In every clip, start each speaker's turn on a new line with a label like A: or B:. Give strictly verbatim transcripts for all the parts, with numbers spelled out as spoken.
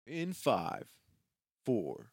A: In five, four.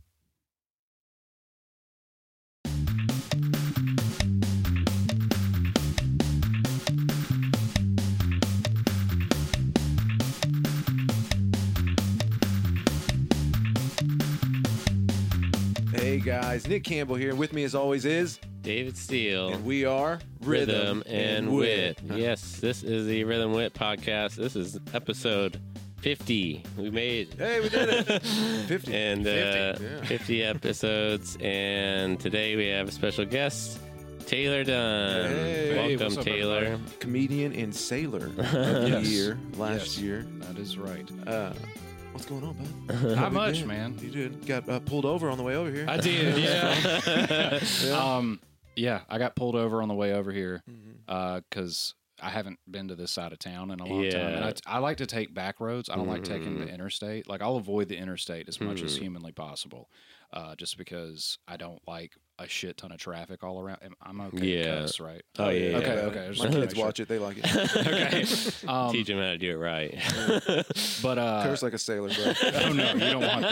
A: Hey guys, Nick Campbell here. With me as always is
B: David Steele.
A: and we are
B: Rhythm, and Wit. Yes, this is the Rhythm Wit podcast. This is episode fifty. We made
A: Hey, we did it. fifty.
B: and uh,
A: fifty, yeah.
B: fifty episodes. And today we have a special guest, Taylor Dunn.
A: Hey.
B: Welcome,
C: Hey, what's up,
B: Taylor.
C: everybody?
A: Comedian and sailor of the
C: Yes.
A: year, last
C: Yes.
A: year.
C: That is right.
A: Uh, what's going on, bud?
C: Not
A: We
C: much,
A: did.
C: man.
A: You did. Got uh, pulled over on the way over here.
C: I did, yeah.
A: Yeah.
C: um, yeah, I got pulled over on the way over here
A: Mhm.
C: because I haven't been to this side of town in a long
B: Yeah.
C: time. And I, I like to take back roads. I don't like taking the
B: Mhm.
C: interstate. Like, I'll avoid the interstate as much as
B: Mhm.
C: humanly possible uh, just because I don't like a shit ton of traffic all around. Am- I'm okay
B: Yeah.
C: to cuss, right?
B: Oh, yeah.
C: Okay,
B: yeah.
C: okay. I just
A: My
C: wanted to
A: kids
C: make sure.
A: watch it. They like it.
C: Okay. Um,
B: Teach him how to do it right.
C: but uh,
A: Curse like a sailor, bro.
C: oh no, you don't want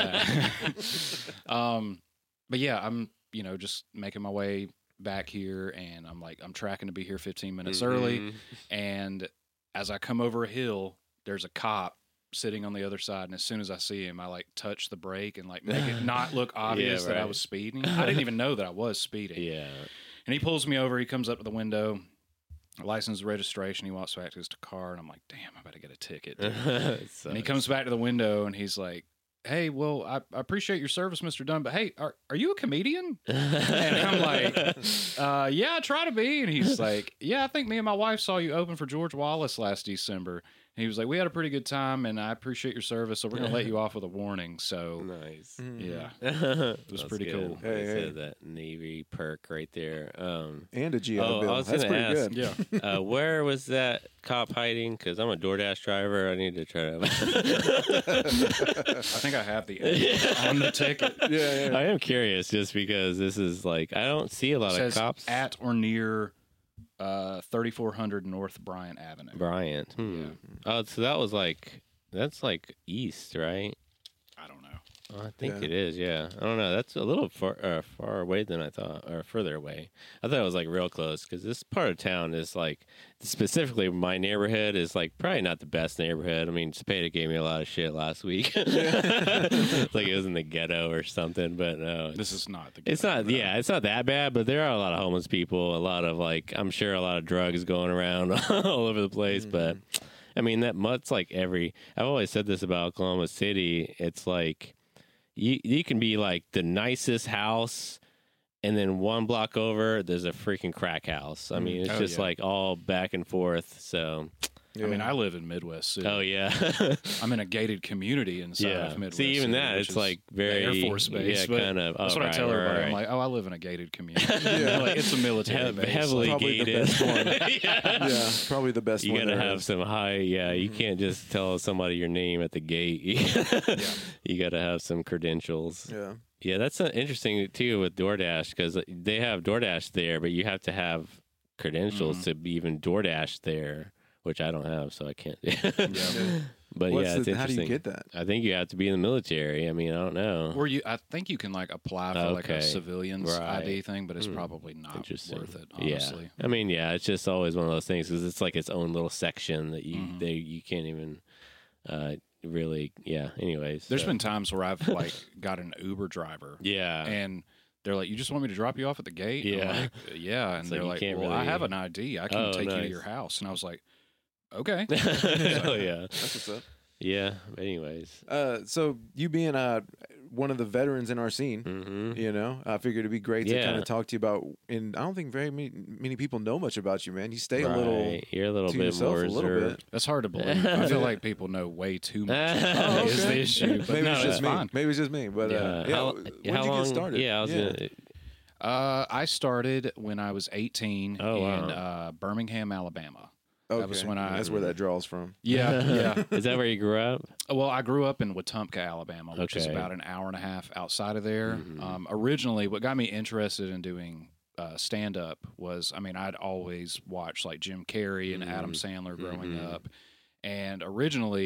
C: that. um, but yeah, I'm you know just making my way back here, and I'm like I'm tracking to be here fifteen minutes early,
B: Mhm.
C: and as I come over a hill, there's a cop sitting on the other side, and as soon as I see him, I like touch the brake and like make it not look obvious that I
B: right.
C: was speeding. I didn't even know that I was speeding.
B: Yeah.
C: And he pulls me over. He comes up to the window, license, registration. He walks back to his car, and I'm like, damn, I better get a ticket. dude. And he comes back to the window, and he's like, hey, well, I, I appreciate your service, Mister Dunn, but hey, are, are you a comedian? And I'm like, uh, yeah, I try to be. And he's like, yeah, I think me and my wife saw you open for George Wallace last December. And he was like, we had a pretty good time, and I appreciate your service, so we're going to let you off with a warning. So,
B: nice.
A: Mhm.
C: yeah.
B: it
C: was pretty cool.
A: Hey,
B: Hey,
A: hey.
B: said that Navy perk right there. Um,
A: And a G I
B: Oh, I
A: bill.
B: was
A: That's
B: gonna
A: pretty
B: ask.
A: good.
C: Yeah.
B: uh, where was that cop hiding? Because I'm a DoorDash driver. I need to try to.
C: I think I have the on the ticket.
A: Yeah, yeah.
B: I am curious, just because this is like I don't see a lot
C: Says
B: of cops.
C: at or near uh, thirty-four hundred North Bryant Avenue.
B: Bryant. Hmm.
C: Yeah.
B: Oh, so that was like that's like east, right?
C: I don't know.
B: Oh, I think
A: Yeah.
B: it is. Yeah, I don't know. That's a little far uh, far away than I thought, or further away. I thought it was like real close because this part of town is like specifically my neighborhood is like probably not the best neighborhood. I mean, Cepeda gave me a lot of shit last week. It's like it was in the ghetto or something, but no,
C: This is not the.
B: it's not. Yeah, it's not that bad, but there are a lot of homeless people. A lot of like, I'm sure a lot of drugs going around all over the place. But I mean, that much like every. I've always said this about Oklahoma City. It's like you you can be like the nicest house, and then one block over there's a freaking crack house. I mean, it's
C: Oh,
B: just
C: yeah.
B: like all back and forth. So,
A: Yeah.
C: I mean, I live in Midwest City.
B: oh yeah,
C: I'm in a gated community inside
B: yeah.
C: of Midwest.
B: See, even
C: City,
B: that
C: which
B: it's
C: is
B: like
C: the
B: very
C: Air Force Base.
B: Yeah,
C: but
B: kind of.
C: That's
B: oh,
C: what
B: right,
C: I tell
B: right,
C: everybody.
B: right.
C: I'm like, oh, I live in a gated community.
A: Yeah.
C: Like, it's a military
B: Hev-
C: base.
B: heavily
A: Probably the
B: gated.
A: best one.
B: yeah.
A: Yeah, probably the best
B: You
A: one.
B: gotta
A: there
B: have
A: is.
B: some high. Yeah, you
A: Mhm.
B: can't just tell somebody your name at the gate. You gotta have some credentials.
A: Yeah.
B: Yeah, that's uh, interesting too with DoorDash because they have DoorDash there, but you have to have credentials
C: Mhm.
B: to be even DoorDash there, which I don't have, so I can't.
C: Yeah.
B: But
A: What's
B: yeah,
A: the-
B: it's
A: how do
B: interesting.
A: you get that?
B: I think you have to be in the military. I mean, I don't know.
C: Or you, I think you can like apply for like
B: Okay.
C: a civilian's
B: Right.
C: I D thing, but it's
B: Hmm.
C: probably not
B: Interesting.
C: worth it. Honestly.
B: Yeah, I mean, yeah, it's just always one of those things because it's like its own little section that you
C: Mhm.
B: they you can't even uh, really. Yeah. Anyways,
C: There's
B: so-
C: been times where I've like got an Uber driver
B: yeah.
C: and they're like, "You just want me to drop you off at the gate?" And I'm
B: Yeah.
C: like, yeah, and
B: It's like
C: they're
B: you
C: like,
B: can't
C: "Well, I
B: really-
C: have an I D. I can
B: Oh,
C: take you to
B: nice.
C: your house." And I was like, "Okay."
B: oh yeah,
A: That's what's up.
B: yeah. But anyways,
A: Uh, so you being uh one of the veterans in our scene,
B: hmm
A: you know, I figured it'd be great to
B: Yeah.
A: kind of talk to you about. And I don't think very many, many people know much about you, man. You stay a little.
B: You're a little
A: to
B: bit
A: yourself
B: more
A: a little
B: reserved.
A: bit.
C: That's hard to believe. I feel like people know way too much.
B: Oh,
C: Is
A: okay.
C: the issue? But
A: Maybe
C: no,
A: it's just
C: it's
A: me.
C: fine.
A: Maybe it's just me. But uh,
B: Yeah.
A: yeah,
B: How,
A: when did
B: how
A: you
B: long,
A: get started?
B: Yeah, I was gonna.
C: Uh, I started when I was eighteen
B: Oh,
C: in
B: wow.
C: uh, Birmingham, Alabama.
A: Okay.
C: That was when I-
A: That's where that draws from.
C: Yeah, yeah.
B: Is that where you grew up?
C: Well, I grew up in Wetumpka, Alabama, which is
B: Okay.
C: about an hour and a half outside of there.
B: Mhm.
C: Um, originally, what got me interested in doing uh, stand up was, I mean, I'd always watched like Jim Carrey and Adam
B: Mhm.
C: Sandler growing
B: Mhm.
C: up. And originally,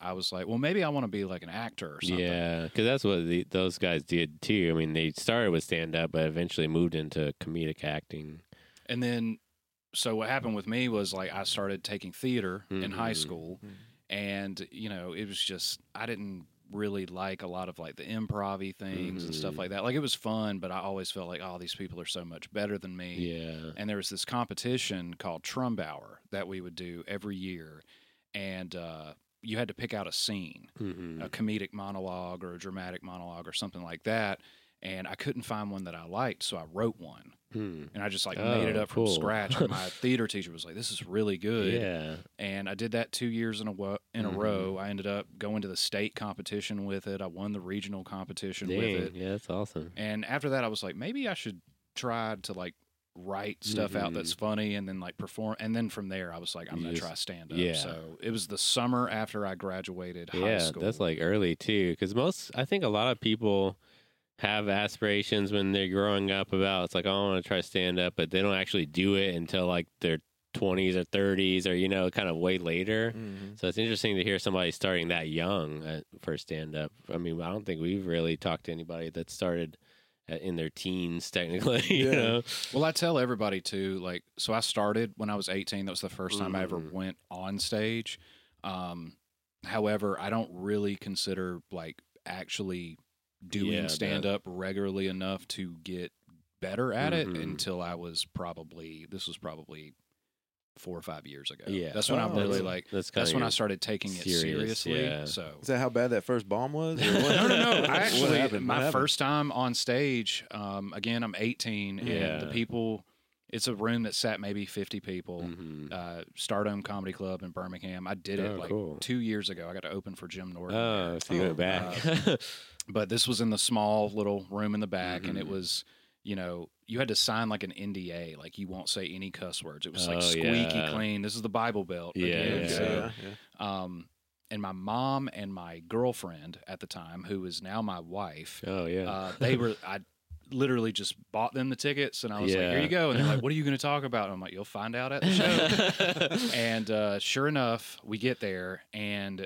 C: I was like, well, maybe I want to be like an actor or something.
B: Yeah, because that's what the, those guys did too. I mean, they started with stand up, but eventually moved into comedic acting.
C: And then, so what happened with me was like I started taking theater mm-hmm. in high school, mm-hmm. and you know, it was just I didn't really like a lot of like the improv-y things mm-hmm. and stuff like that. Like it was fun, but I always felt like, oh, these people are so much better than me.
B: Yeah.
C: And there was this competition called Trumbauer that we would do every year, and uh, you had to pick out a scene, mm-hmm. a comedic monologue or a dramatic monologue or something like that. And I couldn't find one that I liked, so I wrote one. Hmm. And I just like
B: oh,
C: made it up
B: cool.
C: from scratch. And my theater teacher was like, "This is really good."
B: Yeah.
C: And I did that two years in a wo- in mm-hmm. a row. I ended up going to the state competition with it. I won the regional competition
B: Dang,
C: with it.
B: Yeah, that's awesome.
C: And after that, I was like, maybe I should try to like write stuff mm-hmm. out that's funny and then like perform. And then from there, I was like, I'm
B: you
C: gonna
B: just,
C: try stand up.
B: Yeah.
C: So it was the summer after I graduated
B: yeah,
C: high school.
B: Yeah, that's like early too, because most I think a lot of people have aspirations when they're growing up about it's like, oh, I want to try stand up, but they don't actually do it until like their twenties or thirties or, you know, kind of way later. Mm-hmm. So it's interesting to hear somebody starting that young uh, for stand up. I mean, I don't think we've really talked to anybody that started at, in their teens, technically. You
C: yeah.
B: know?
C: Well, I tell everybody too, like, so I started when I was eighteen. That was the first time mm-hmm. I ever went on stage. Um, however, I don't really consider like actually doing yeah, stand up regularly enough to get better at mm-hmm. it until I was probably this was probably four or five years ago.
B: Yeah,
C: that's when
B: oh,
C: I'm really like
B: that's,
C: that's when I started taking it
B: serious,
C: seriously.
B: Yeah.
C: So
A: is that how bad that first bomb was? Or
C: no, no, no. I actually
A: happened?
C: my first time on stage. Um, again, I'm eighteen,
B: yeah.
C: and the people. It's a room that sat maybe fifty people.
B: Mm-hmm.
C: Uh, Stardome Comedy Club in Birmingham. I did it
B: oh,
C: like
B: cool.
C: two years ago. I got to open for Jim Norton.
B: Oh, so you went back.
C: Uh, but this was in the small little room in the back,
B: mm-hmm.
C: and it was, you know, you had to sign like an N D A, like you won't say any cuss words. It was like
B: oh,
C: squeaky
B: yeah.
C: clean. This is the Bible Belt.
B: Yeah,
C: again.
B: yeah,
C: so,
A: yeah.
C: Um, and my mom and my girlfriend at the time, who is now my wife.
B: Oh yeah.
C: Uh, they were I. literally just bought them the tickets, and I was
B: yeah.
C: like, here you go. And they're like, what are you going to talk about? And I'm like, you'll find out at the show. And uh, sure enough, we get there, and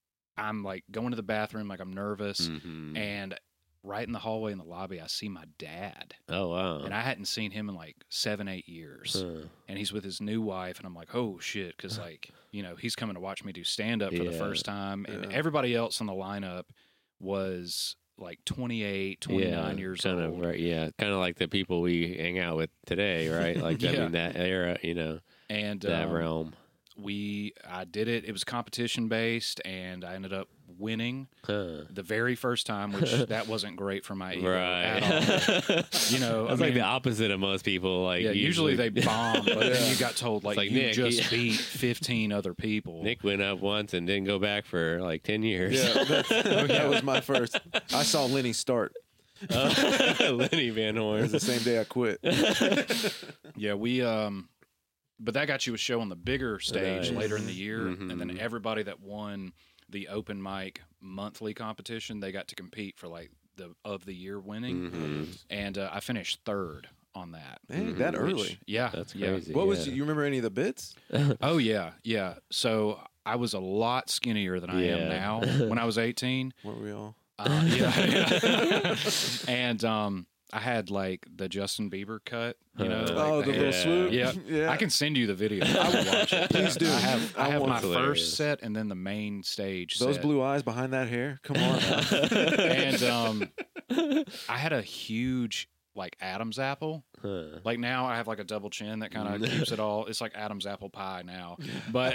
C: I'm like going to the bathroom, like I'm nervous.
B: Mm-hmm.
C: And right in the hallway in the lobby, I see my dad.
B: Oh, wow.
C: And I hadn't seen him in like seven, eight years.
B: Huh.
C: And he's with his new wife, and I'm like, oh, shit, because, like, you know, he's coming to watch me do stand-up for
B: yeah.
C: the first time. And
A: yeah.
C: everybody else in the lineup was like twenty-eight, twenty-nine
B: yeah,
C: years
B: kind
C: old.
B: Of, right, yeah, kind of like the people we hang out with today, right? Like,
C: yeah.
B: I mean, that era, you know,
C: and
B: that
C: um,
B: realm.
C: We, I did it. It was competition based, and I ended up winning
B: huh.
C: the very first time, which that wasn't great for my ego
B: right.
C: at all. You know,
B: that's
C: I
B: like
C: mean,
B: the opposite of most people. Like,
C: yeah, usually, usually they bomb, but
A: yeah.
C: then you got told like,
B: like
C: you
B: Nick,
C: just
B: he,
C: beat fifteen other people.
B: Nick went up once and didn't go back for like ten years.
A: Yeah, that, that was my first. I saw Lenny start.
B: Uh, Lenny Van Horn.
A: It was the same day I quit.
C: Yeah, we um. But that got you a show on the bigger stage
B: nice.
C: later in the year,
B: mm-hmm.
C: and then everybody that won the open mic monthly competition, they got to compete for like the of the year winning,
B: mm-hmm.
C: and uh, I finished third on that.
A: Dang, that
C: which,
A: early?
C: Yeah,
B: that's
C: yeah.
B: crazy.
A: What
B: yeah.
A: was you remember any of the bits?
C: Oh yeah, yeah. So I was a lot skinnier than I
B: yeah.
C: am now when I was eighteen.
A: Weren't we all?
C: Uh, yeah, yeah. And um. I had like the Justin Bieber cut, you know.
B: Uh,
C: like
A: oh, the
C: hair.
A: little swoop.
C: Yeah.
A: yeah.
C: I can send you the video. I will watch it.
A: Please do.
C: I have I,
A: I
C: have
A: want
C: my
B: to.
C: first set and then the main stage.
A: Those
C: set.
A: blue eyes behind that hair. Come on.
C: And um, I had a huge like Adam's apple.
B: Huh.
C: Like now I have like a double chin that kind of keeps it all. It's like Adam's apple pie now, but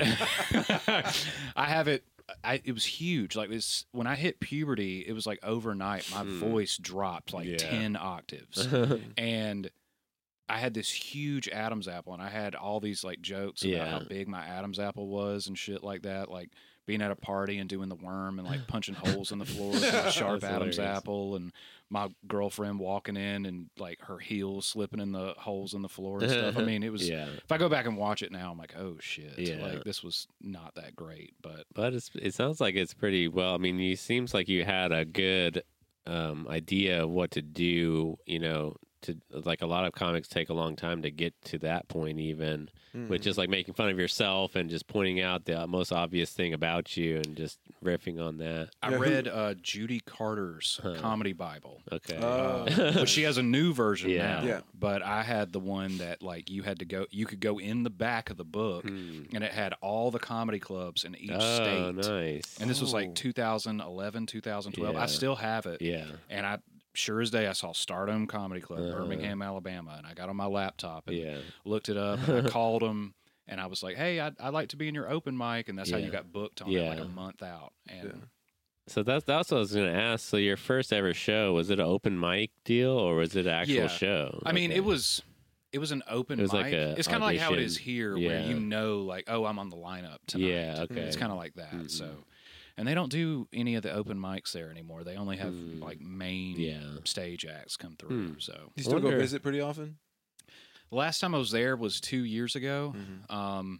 C: I have it. I, it was huge. Like this, when I hit puberty, it was like overnight. My
B: mm.
C: voice dropped like
B: yeah.
C: ten octaves, and I had this huge Adam's apple, and I had all these like jokes about
B: yeah.
C: how big my Adam's apple was and shit like that. Like being at a party and doing the worm and like punching holes in the floor with a sharp
B: That's
C: Adam's
B: hilarious.
C: apple, and my girlfriend walking in and like her heels slipping in the holes in the floor and stuff. I mean, it was.
B: yeah.
C: If I go back and watch it now, I'm like, oh shit,
B: Yeah.
C: like this was not that great, but.
B: But it's, it sounds like it's pretty well. I mean, it seems like you had a good um, idea of what to do, you know, to like a lot of comics take a long time to get to that point, even
A: Mm.
B: with just like making fun of yourself and just pointing out the most obvious thing about you and just riffing on that.
C: I
A: Yeah, who-
C: read uh, Judy Carter's
B: Huh.
C: Comedy Bible.
B: Okay.
A: Oh.
C: Uh, but she has a new version
B: Yeah.
C: now.
A: Yeah.
C: But I had the one that like you had to go, you could go in the back of the book,
B: Hmm.
C: and it had all the comedy clubs in each
B: Oh,
C: state.
B: nice.
C: And this was
A: Oh.
C: like two thousand eleven, two thousand twelve.
B: Yeah.
C: I still have it.
B: Yeah.
C: And I sure as day I saw Stardom Comedy Club,
B: Uh-huh.
C: Birmingham, Alabama, and I got on my laptop and
B: Yeah.
C: looked it up. And I called them. And I was like, "Hey, I'd, I'd like to be in your open mic," and that's how
B: Yeah.
C: you got booked on it, like
B: Yeah.
C: a month out. And
A: Yeah.
B: So that's that's what I was going to ask. So your first ever show, was it an open mic deal or was it an actual
C: Yeah.
B: show?
C: I mean,
B: Okay.
C: it was it was an open
B: It was
C: mic.
B: like a
C: It's kind of like how it is
B: audition.
C: here,
B: Yeah.
C: where you know, like, oh, I'm on the lineup tonight.
B: Yeah, okay.
C: It's kind of like that.
B: Mhm.
C: So, and they don't do any of the open mics there anymore. They only have
B: Mm.
C: like main
B: Yeah.
C: stage acts come through.
B: Hmm.
C: So
A: You still go
B: Wonder-
A: visit pretty often?
C: the last time I was there was two years ago.
A: Mhm.
C: Um,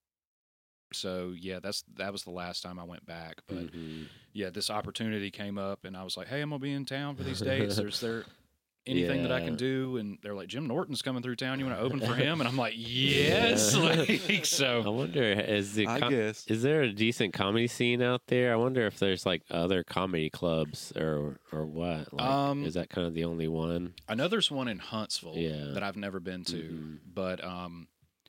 C: so yeah, that's that was the last time I went back. But
B: Mhm.
C: yeah, this opportunity came up, and I was like, "Hey, I'm gonna be in town for these dates. Is there anything that I
B: Yeah.
C: can do?" And they're like, "Jim Norton's coming through town. You want to open for him?" And I'm like, "Yes." Like,
B: I
C: so
B: wonder, is the
A: I
B: com-
A: guess.
B: is there a decent comedy scene out there? I wonder if there's like other comedy clubs or or what. Like,
C: Um,
B: is that kind of the only one?
C: I know there's one in Huntsville
B: Yeah.
C: that I've never been to,
B: Mhm.
C: but um,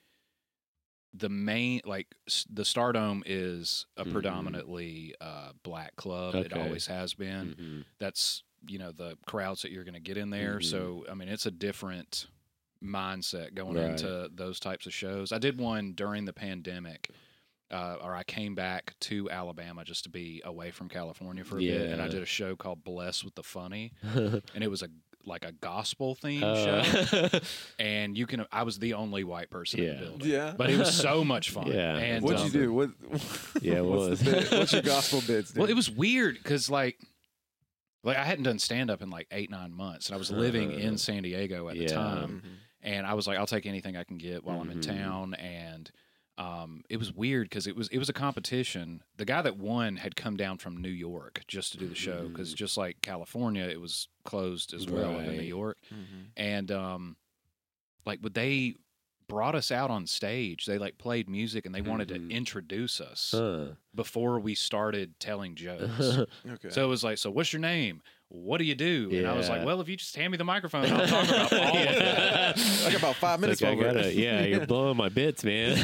C: the main like s- the Stardome is a
B: Mhm.
C: predominantly uh, black club. It
B: Okay.
C: always has been.
B: Mhm.
C: That's you know the crowds that you're going to get in there.
B: Mhm.
C: So I mean, it's a different mindset going
B: Right.
C: into those types of shows. I did one during the pandemic. Uh, or I came back to Alabama just to be away from California for a bit, and I
B: Yeah.
C: did a show called Bless with the Funny, and it was a like a gospel themed show.
B: Uh,
C: And you can, I was the only white person in
B: Yeah.
C: the building,
A: Yeah.
C: but it was so much fun.
B: Yeah.
C: And
A: What'd
C: um,
A: you do? What?
B: Yeah, what
A: What's,
B: was-
A: the bit? What's your gospel bits? Dude?
C: Well, it was weird because like, like I hadn't done stand up in like eight nine months, and I was living
B: Uh,
C: in San Diego at the
B: yeah.
C: time,
A: Mhm.
C: and I was like, I'll take anything I can get while I'm in
B: Mhm.
C: town. And um, it was weird because it was it was a competition. The guy that won had come down from New York just to do the show because
B: Mhm.
C: just like California, it was closed as well in New
B: Right.
C: York.
A: Mhm.
C: And um, like, but they brought us out on stage. They like played music and they wanted
B: Mhm.
C: to introduce us
B: Huh.
C: before we started telling jokes.
A: Okay.
C: So it was like, so what's your name? What do you do? And I was like,
B: Yeah.
C: well, if you just hand me the microphone, I'll talk about all of that.
A: I got about five minutes
B: Like, I
A: over it.
B: gotta- yeah, you're blowing my bits, man.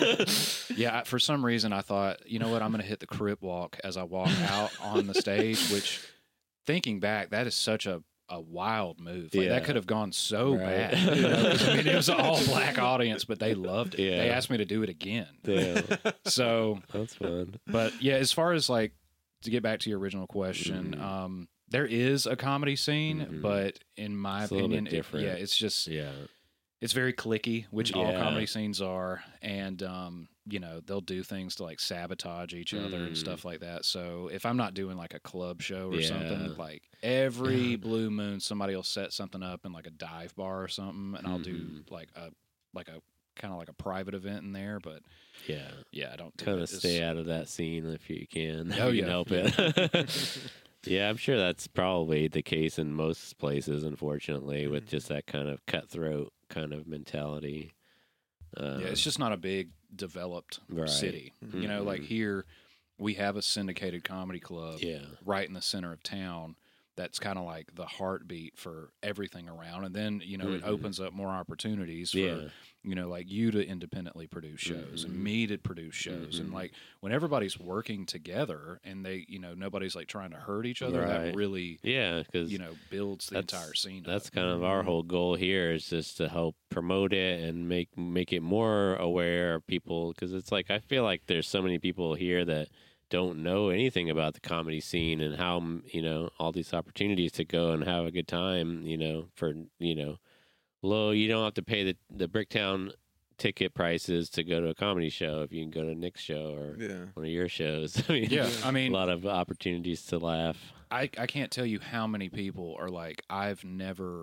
C: Yeah, I- for some reason, I thought, you know what? I'm going to hit the crip walk as I walk out on the stage, which, thinking back, that is such a, a wild move. Like,
B: Yeah.
C: That could have gone so
B: Right.
C: bad. You know? 'Cause, I mean, it was an all black audience, but they loved it.
B: Yeah.
C: They asked me to do it again.
B: Damn,
C: So,
B: that's fun.
C: but yeah, as far as like, to get back to your original question,
B: Mhm.
C: um, there is a comedy scene,
B: Mhm.
C: but in my
B: It's a little bit
C: opinion, it-
B: different.
C: yeah, it's just
B: Yeah.
C: it's very clicky, which all
B: Yeah.
C: comedy scenes are, and um, you know they'll do things to like sabotage each other and
B: Mm.
C: stuff like that. So if I'm not doing like a club show or
B: Yeah.
C: something, like every blue moon, somebody will set something up in like a dive bar or something, and I'll do
B: Mhm.
C: like a like a kind of like a private event in there. But
B: Yeah.
C: yeah, I don't do
B: Kind
C: it.
B: of
C: It's-
B: stay out of that scene if you can.
C: Oh,
B: if you
C: yeah.
B: can help it. Yeah, I'm sure that's probably the case in most places, unfortunately, with
A: Mhm.
B: just that kind of cutthroat kind of mentality. Um,
C: Yeah, it's just not a big developed
B: Right.
C: city. You know, like
B: Mhm.
C: here we have a syndicated comedy club
B: yeah,
C: right in the center of town. That's kind of like the heartbeat for everything around. And then, you know,
B: Mhm.
C: it opens up more opportunities for,
B: yeah,
C: you know, like you to independently produce shows
B: Mhm.
C: and me to produce shows. And
B: Mhm.
C: like when everybody's working together and they, you know, nobody's like trying to hurt each other,
B: Right.
C: that really,
B: yeah. Because
C: you know, builds the
B: that's-
C: entire scene.
B: that's
C: up.
B: kind of our whole goal here is just to help promote it and make make it more aware of people. Because it's like I feel like there's so many people here that don't know anything about the comedy scene and how m- you know all these opportunities to go and have a good time. You know, for you know, low you don't have to pay the the Bricktown ticket prices to go to a comedy show if you can go to Nick's show or
A: Yeah.
B: one of your shows. I mean,
C: Yeah. I
B: a
C: mean,
B: lot of opportunities to laugh.
C: I, I can't tell you how many people are like, I've never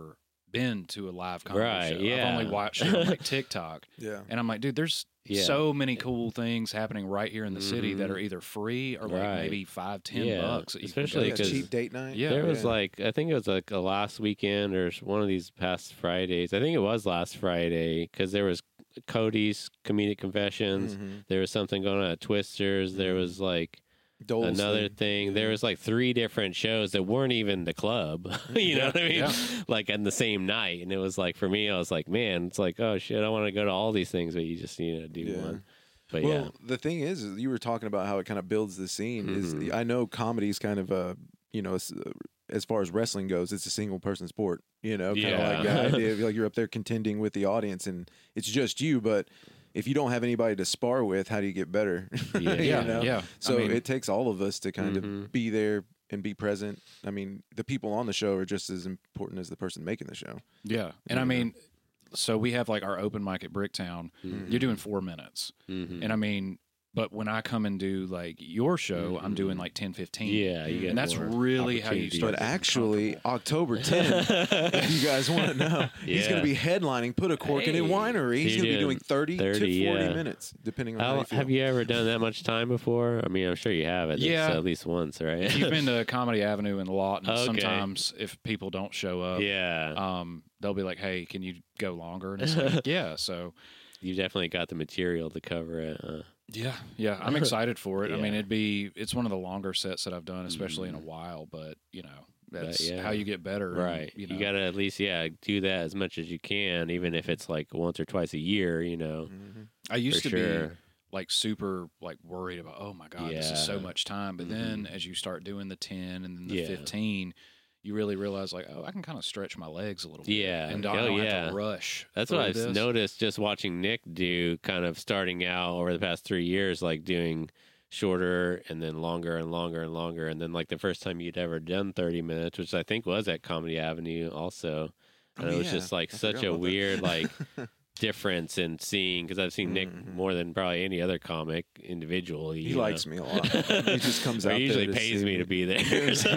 C: been to a live comedy
B: Right,
C: show.
B: yeah.
C: I've only watched it on like TikTok.
A: Yeah.
C: And I'm like, dude, there's
B: Yeah.
C: so many cool things happening right here in the city that
B: Mhm.
C: are either free or like
B: Right.
C: maybe five, ten
B: Yeah,
C: bucks. That you
B: especially
C: can
A: Yeah,
C: go to.
A: cheap date night.
C: Yeah.
B: There was
A: yeah.
B: like I think it was like a last weekend or one of these past Fridays. I think it was last Friday because there was Cody's Comedic Confessions.
A: Mhm.
B: There was something going on at Twisters. There was like
A: Dole's
B: another
A: thing.
B: thing. There was like three different shows that weren't even the club. you know what I mean?
C: Yeah.
B: Like on the same night, and it was like for me, I was like, man, it's like oh shit, I want to go to all these things, but you just need to do
A: Yeah.
B: one. But
A: Well,
B: yeah.
A: the thing is, is, you were talking about how it kind of builds the scene.
B: Mhm.
A: Is I know comedy is kind of a, you know, it's, uh, as far as wrestling goes, it's a single person sport. You know, kind of
B: Yeah.
A: like the idea of like you're up there contending with the audience, and it's just you. But if you don't have anybody to spar with, how do you get better?
B: Yeah.
A: You
C: Yeah,
A: know?
C: yeah.
A: So
C: I mean,
A: it takes all of us to kind
B: Mhm.
A: of be there and be present. I mean, the people on the show are just as important as the person making the show.
C: yeah. And I
A: Yeah.
C: mean, so we have like our open mic at Bricktown.
B: Mhm.
C: You're doing four minutes.
B: Mhm.
C: And I mean, but when I come and do like your show, I'm doing like ten, fifteen.
B: yeah, you get
C: And that's
B: more
C: really how you
B: opportunity.
C: start
A: But
C: getting
A: actually,
C: comfortable.
A: October tenth, if you guys want to know, he's going
B: Yeah.
A: to be headlining Put a Cork in a
C: Hey.
A: Winery. He's
B: You're
A: going to be doing
B: doing
A: thirty,
B: thirty,
A: to forty
B: yeah.
A: minutes, depending on how,
B: How,
A: you feel.
B: have you ever done that much time before? I mean, I'm sure you have at least,
C: Yeah.
B: at least once, right?
C: If you've been to Comedy Avenue and Lawton,
B: Okay.
C: sometimes if people don't show up,
B: yeah,
C: um, they'll be like, "Hey, can you go longer?" And it's like, "Yeah." So
B: you definitely got the material to cover it. Huh?
C: yeah, yeah, I'm excited for it. I mean,
B: Yeah.
C: it'd be it's one of the longer sets that I've done, especially in a
B: Mhm.
C: while. But you know,
B: But,
C: that's
B: yeah.
C: how you get better, and,
B: Right.
C: You,
B: You,
C: know,
B: got to at least, yeah, do that as much as you can, even if it's like once or twice a year, you know.
A: Mhm.
C: I used
B: for
C: to
B: sure.
C: be like super like worried about, oh my god, this is so
B: Yeah.
C: much time. But then
B: Mhm.
C: as you start doing the ten and then the
B: Yeah.
C: fifteen, you really realize like, oh, I can kind of stretch my legs a little bit.
B: Yeah.
C: and I
B: Oh,
C: don't have
B: yeah.
C: to rush.
B: That's
C: through
B: what I've
C: this.
B: noticed just watching Nick do, kind of starting out over the past three years, like doing shorter and then longer and longer and longer. And then, like, the first time you'd ever done thirty minutes, which I think was at Comedy Avenue also.
A: Oh,
B: And it was
A: yeah.
B: just like
A: I
B: such
A: forgot
B: a
A: about that.
B: weird, like, difference in seeing, because I've seen Nick
A: Mhm.
B: more than probably any other comic individually.
A: He
B: you know.
A: likes me a lot. He just comes
B: Or
A: out
B: he
A: there
B: usually
A: to
B: pays
A: see
B: me
A: me.
B: to be there. so.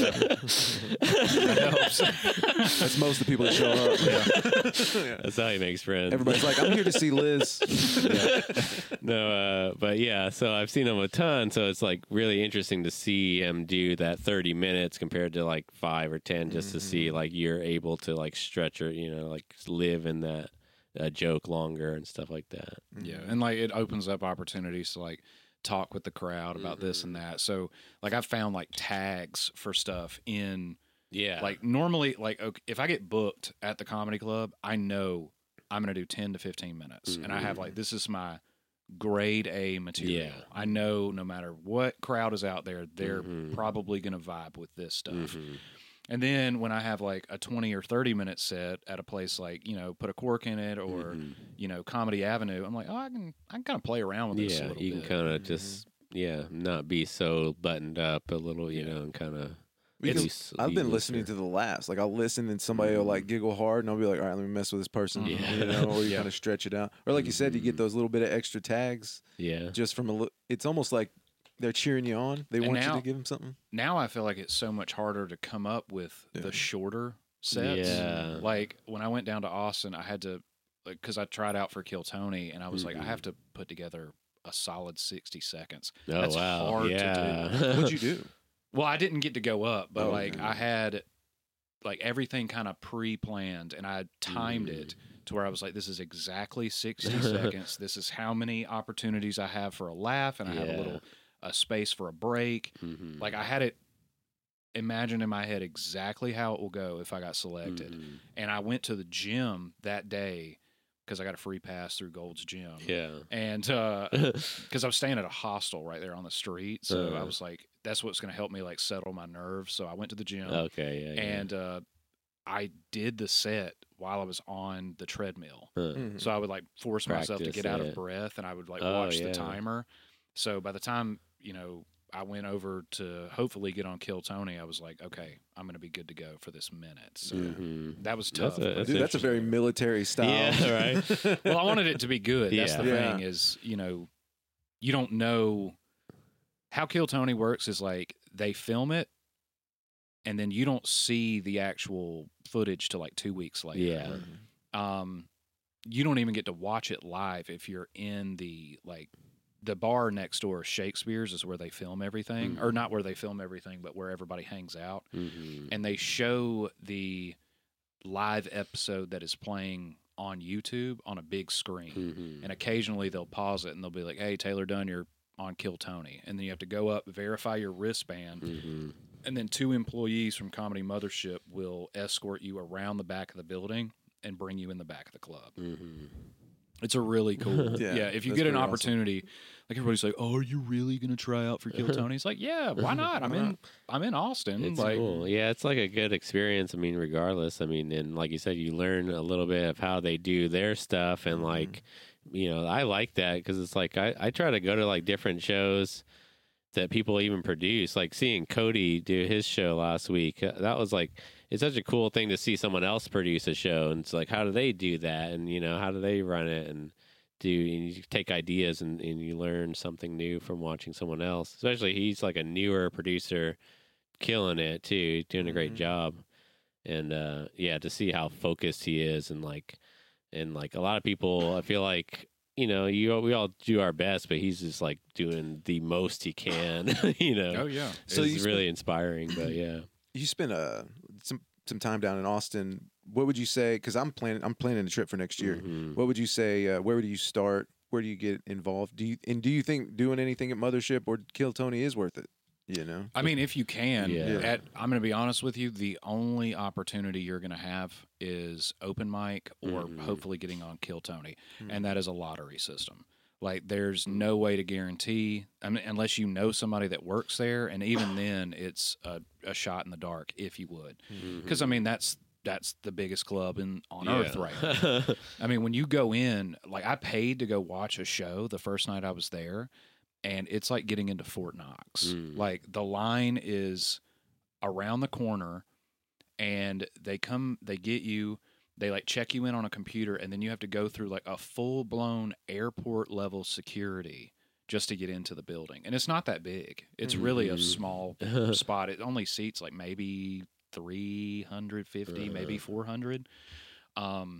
C: That helps.
A: That's most of the people that show up. Yeah.
B: That's how he makes friends.
A: Everybody's like, I'm here to see Liz.
B: Yeah. No, uh, but yeah, so I've seen him a ton, so it's like really interesting to see him do that thirty minutes compared to like five or ten, just to see like you're able to like stretch or, you know, like live in that uh, joke longer and stuff like that.
C: Yeah, and like it opens up opportunities to like talk with the crowd about this and that. So like I've found like tags for stuff in
B: Yeah.
C: like normally like okay, if I get booked at the comedy club, I know I'm going to do ten to fifteen minutes, and I have like this is my grade A material.
B: Yeah.
C: I know no matter what crowd is out there, they're
B: Mhm.
C: probably going to vibe with this stuff.
B: Mhm.
C: And then when I have like a twenty or thirty minute set at a place like, you know, Put a Cork in it or,
B: Mhm.
C: you know, Comedy Avenue, I'm like, oh, I can, I can kind of play around with this a
B: Yeah,
C: little
B: you can
C: bit.
B: kind of just, yeah, not be so buttoned up a little, you know, and kind of.
A: Because I've been listening to the laughs. Like I'll listen and somebody will like giggle hard, and I'll be like, all right, let me mess with this person.
B: Yeah.
A: You know, or you
C: Yeah.
A: kind of stretch it out. Or like you said, you get those little bit of extra tags
B: Yeah.
A: just from a. Li- it's almost like they're cheering you on. They
C: And
A: want
C: now-
A: you to give them something.
C: Now I feel like it's so much harder to come up with
A: Yeah.
C: the shorter sets.
B: Yeah.
C: Like when I went down to Austin, I had to, like, because I tried out for Kill Tony, and I was like, I
B: Mhm.
C: have to put together a solid sixty seconds.
B: Oh,
C: That's
B: wow.
C: hard to
B: yeah.
C: do.
A: What'd you do?
C: Well, I didn't get to go up, but
A: Oh,
C: like
A: okay.
C: I had like everything kind of pre-planned, and I timed
B: Mm.
C: it to where I was like, this is exactly sixty seconds. This is how many opportunities I have for a laugh, and I have a
B: Yeah.
C: little a space for a break.
B: Mhm.
C: Like I had it imagined in my head exactly how it will go if I got selected.
B: Mhm.
C: And I went to the gym that day because I got a free pass through Gold's Gym.
B: Yeah.
C: And because I was staying at a hostel right there on the street, so I
B: Uh.
C: was like, "That's what's going to help me like settle my nerves." So I went to the gym,
B: Okay. Yeah. yeah.
C: and uh, I did the set while I was on the treadmill.
B: Huh.
A: Mhm.
C: So I would like force myself to
B: Practice
C: get out of
B: it.
C: breath, and I would like
B: Oh,
C: watch
B: yeah.
C: the timer. So by the time you know I went over to hopefully get on Kill Tony, I was like, "Okay, I'm going to be good to go for this minute." So
B: Mhm.
C: that was
B: That's
C: tough.
B: a-
C: but-
B: that's
A: Dude, that's a very military style.
B: Yeah, right.
C: well, I wanted it to be good. That's
B: Yeah.
C: the
A: Yeah.
C: thing is, you know, you don't know how Kill Tony works is like they film it and then you don't see the actual footage till like two weeks later.
B: Yeah.
A: Mm-hmm.
C: Um, you don't even get to watch it live if you're in the like the bar next door. Shakespeare's is where they film everything,
B: Mm-hmm.
C: or not where they film everything, but where everybody hangs out,
B: Mm-hmm.
C: and they show the live episode that is playing on YouTube on a big screen.
B: Mm-hmm.
C: And occasionally they'll pause it and they'll be like, "Hey, Taylor Dunn, you're on Kill Tony," and then you have to go up, verify your wristband.
B: Mm-hmm.
C: And then two employees from Comedy Mothership will escort you around the back of the building and bring you in the back of the club.
B: Mm-hmm.
C: It's a really cool.
A: Yeah,
C: yeah, if you
A: that's
C: get an
A: pretty awesome.
C: opportunity, like everybody's like, "Oh, are you really going to try out for Kill Tony?" It's like, "Yeah, why not? I'm in I'm in Austin."
B: It's
C: like,
B: cool. Yeah, it's like a good experience. I mean, regardless. I mean, and like you said, you learn a little bit of how they do their stuff, and like, you know, I like that because it's like I, I try to go to like different shows that people even produce. Like seeing Cody do his show last week, uh, that was like it's such a cool thing to see someone else produce a show, and it's like how do they do that, and you know how do they run it, and do and you take ideas and, and you learn something new from watching someone else. Especially he's like a newer producer, killing it too, doing a great
A: Mhm.
B: job, and uh, yeah, to see how focused he is and like and like a lot of people, I feel like. You know, you we all do our best, but he's just like doing the most he can. you know,
C: oh yeah,
A: So
B: it's
A: you
B: really inspiring. But yeah,
A: You spent uh, some some time down in Austin. What would you say? Because I'm planning I'm planning a trip for next year.
B: Mhm.
A: What would you say? Uh, where do you start? Where do you get involved? Do you and do you think doing anything at Mothership or Kill Tony is worth it? You know,
C: I mean, if you can,
B: Yeah.
C: at, I'm going to be honest with you. The only opportunity you're going to have is open mic or
B: Mhm.
C: hopefully getting on Kill Tony,
A: Mhm.
C: and that is a lottery system. Like, there's no way to guarantee, I mean, unless you know somebody that works there, and even then, it's a, a shot in the dark if you would. Because I mean, that's that's the biggest club in on earth right now. I mean, when you go in, like I paid to go watch a show the first night I was there, and it's like getting into Fort Knox.
B: Mm.
C: Like the line is around the corner, and they come, they get you, they like check you in on a computer, and then you have to go through like a full blown airport level security just to get into the building. And it's not that big. It's really a
B: Mhm.
C: small spot. It only seats like maybe three hundred fifty, maybe
B: Uh.
C: four hundred. Um,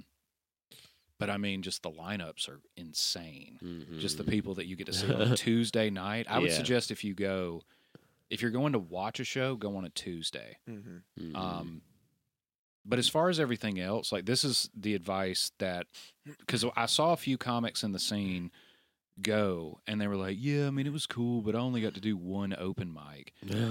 C: but I mean, just the lineups are insane.
B: Mhm.
C: Just the people that you get to see on a Tuesday night. I would
B: Yeah.
C: suggest if you go, if you're going to watch a show, go on a Tuesday.
A: Mhm.
B: Mhm.
C: Um, but as far as everything else, like this is the advice that, because I saw a few comics in the scene go and they were like, yeah, I mean, it was cool, but I only got to do one open mic.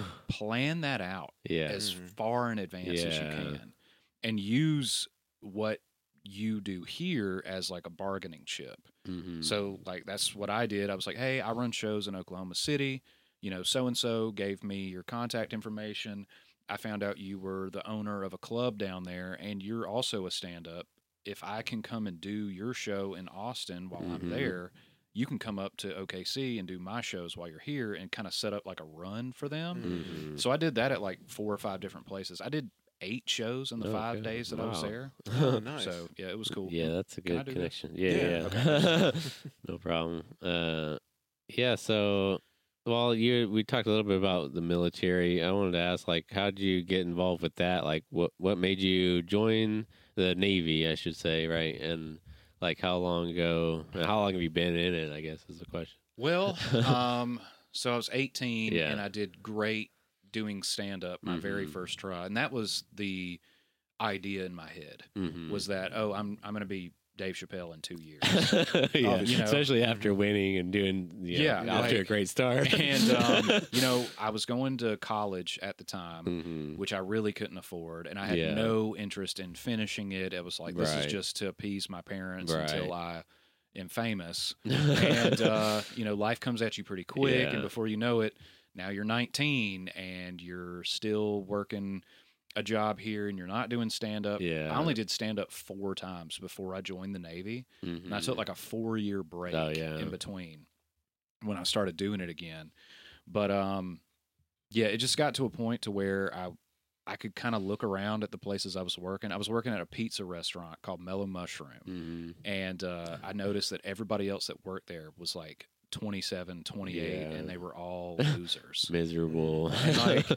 C: Plan that out
B: yeah.
C: as
A: Mhm.
C: far in advance as you
B: Yeah.
C: can and use what you do here as like a bargaining chip.
B: Mhm.
C: So like that's what I did. I was like, hey, I run shows in Oklahoma City. You know, so and so gave me your contact information. I found out you were the owner of a club down there, and you're also a stand-up. If I can come and do your show in Austin while
B: Mhm.
C: I'm there, you can come up to O K C and do my shows while you're here, and kind of set up like a run for them.
B: Mhm.
C: So I did that at like four or five different places. I did eight shows in the five
B: Okay.
C: days that I was
B: Wow.
C: there.
A: Oh, nice.
C: So yeah, it was cool.
B: Yeah, that's a
C: Can I
B: good
C: do this?
B: connection. Yeah,
A: Yeah.
B: yeah. No problem. Uh, yeah. So, well, you we talked a little bit about the military. I wanted to ask, like, how did you get involved with that? Like, what what made you join the Navy? I should say, right? And like, how long ago? How long have you been in it? I guess is the question.
C: Well, um, so I was eighteen
B: Yeah.
C: and I did great doing stand up my very
B: Mhm.
C: first try. And that was the idea in my head
B: Mm-hmm.
C: was that, oh, I'm I'm going to be Dave Chappelle in two years.
B: yeah,
C: you know.
B: especially after winning and doing you know,
C: Yeah,
B: off to a
C: like-
B: great start.
C: and, um, you know, I was going to college at the time,
B: Mhm.
C: which I really couldn't afford. And I had
B: Yeah.
C: no interest in finishing it. It was like, this
B: Right.
C: is just to appease my parents
B: Right.
C: until I am famous. and uh, you know, life comes at you pretty quick,
B: Yeah.
C: and before you know it, now you're nineteen and you're still working a job here, and you're not doing stand up.
B: Yeah.
C: I only did stand up four times before I joined the Navy, and I
B: Mhm.
C: took like a four year break
B: Oh, yeah.
C: in between when I started doing it again. But um, yeah, it just got to a point to where I I could kind of look around at the places I was working. I was working at a pizza restaurant called Mellow Mushroom.
B: Mhm.
C: And uh, I noticed that everybody else that worked there was like twenty-seven, twenty-eight,
B: Yeah.
C: and they were all losers.
B: miserable.
C: And like,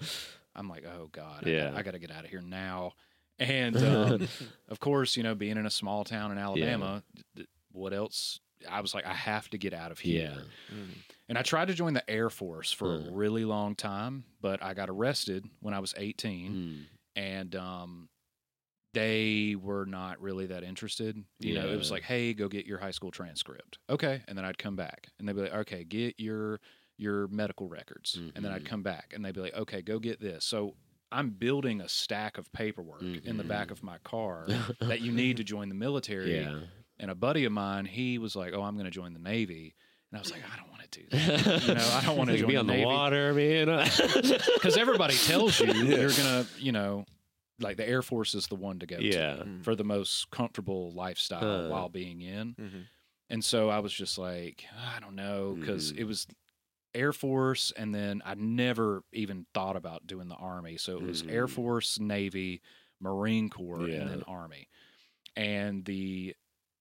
C: I'm like, oh God,
B: Yeah.
C: I, I got to get out of here now. And um, of course, you know, being in a small town in Alabama, d- d- what else? I was like, I have to get out of here.
B: Yeah.
A: Mm.
C: And I tried to join the Air Force for
B: Huh.
C: a really long time, but I got arrested when I was eighteen.
B: Mm.
C: And um, they were not really that interested. You know, it was
B: Yeah.
C: like, hey, go get your high school transcript. Okay. And then I'd come back and they'd be like, okay, get your your medical records. And then I'd
B: Mhm.
C: come back and they'd be like, okay, go get this. So I'm building a stack of paperwork in the back
B: Mhm.
C: of my car that you need to join the military.
B: Yeah.
C: And a buddy of mine, he was like, oh, I'm going to join the Navy. And I was like, I don't want to do that. You know, I don't want to
B: Like,
C: join
B: be
C: the
B: on the
C: Navy.
B: water, man.
C: Because everybody tells you you're going to, you know, like the Air Force is the one to go
B: Yeah.
C: to
A: Mm.
C: for the most comfortable lifestyle
B: Huh.
C: while being in.
A: Mhm.
C: And so I was just like, I don't know, because
B: Mhm.
C: it was Air Force, and then I never even thought about doing the Army. So it was Air
B: Mm.
C: Force, Navy, Marine Corps,
B: Yeah.
C: and then Army. And the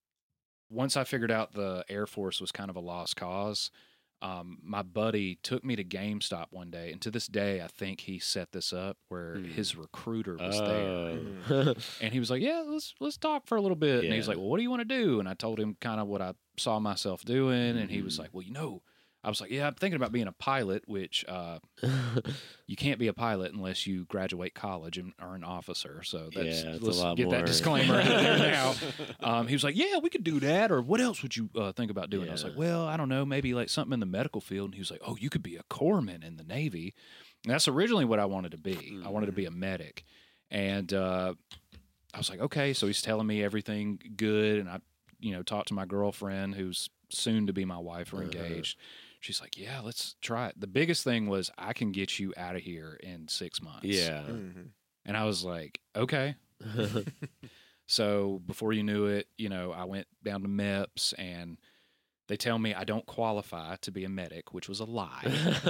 C: once I figured out the Air Force was kind of a lost cause, um, my buddy took me to GameStop one day, and to this day, I think he set this up where
B: Hmm.
C: his recruiter was there.
B: Oh.
C: And he was like, "Yeah, let's let's talk for a little bit." And he was
B: Yeah.
C: like, "Well, what do you want to do?" And I told him kind of what I saw myself doing, and he was
B: Mhm.
C: like, "Well, you know," I was like, "Yeah, I'm thinking about being a pilot, which uh, you can't be a pilot unless you graduate college and are an officer." So that's,
B: Yeah, it's a
C: let's
B: lot
C: get
B: more.
C: that disclaimer out there now. Um, he was like, "Yeah, we could do that." Or what else would you uh, think about doing? I was
B: Yeah.
C: like, "Well, I don't know, maybe like something in the medical field." And he was like, "Oh, you could be a corpsman in the Navy." And that's originally what I wanted to be. I wanted to be a medic, and uh, I was like, "Okay." So he's telling me everything good, and I, you know, talked to my girlfriend, who's soon to be my wife. We're
B: Uh-huh.
C: engaged. She's like, "Yeah, let's try it." The biggest thing was I can get you out of here in six months.
B: Yeah.
A: Mhm.
C: And I was like, "Okay." So before you knew it, you know, I went down to MEPS, and they tell me I don't qualify to be a medic, which was a lie.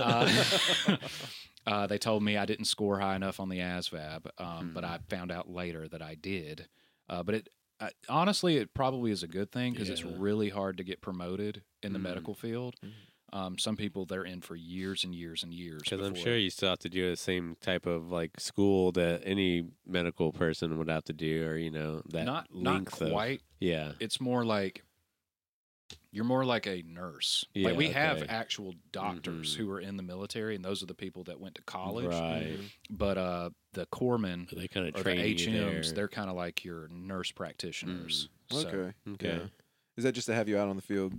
C: uh, uh, they told me I didn't score high enough on the A S V A B, um, but I found out later that I did. Uh, but it uh, honestly, it probably is a good thing because it's
B: Yeah.
C: really hard to get promoted in the
B: Mhm.
C: medical field.
A: Mhm.
C: Um, some people, they're in for years and years and years.
B: Because I'm
C: before-
B: sure you still have to do the same type of like school that any medical person would have to do, or you know that
C: not not
B: length of-
C: quite.
B: yeah.
C: It's more like you're more like a nurse. like
B: Yeah,
C: we have
B: okay.
C: actual doctors
B: Mhm.
C: who are in the military, and those are the people that went to college.
B: Right.
A: Mhm.
C: But uh, the corpsmen
B: They kind of
C: or the
B: train
C: H
B: you
C: Ms,
B: there.
C: they're kind of like your nurse practitioners. So,
A: Okay.
B: Okay.
A: Yeah. Is that just to have you out on the field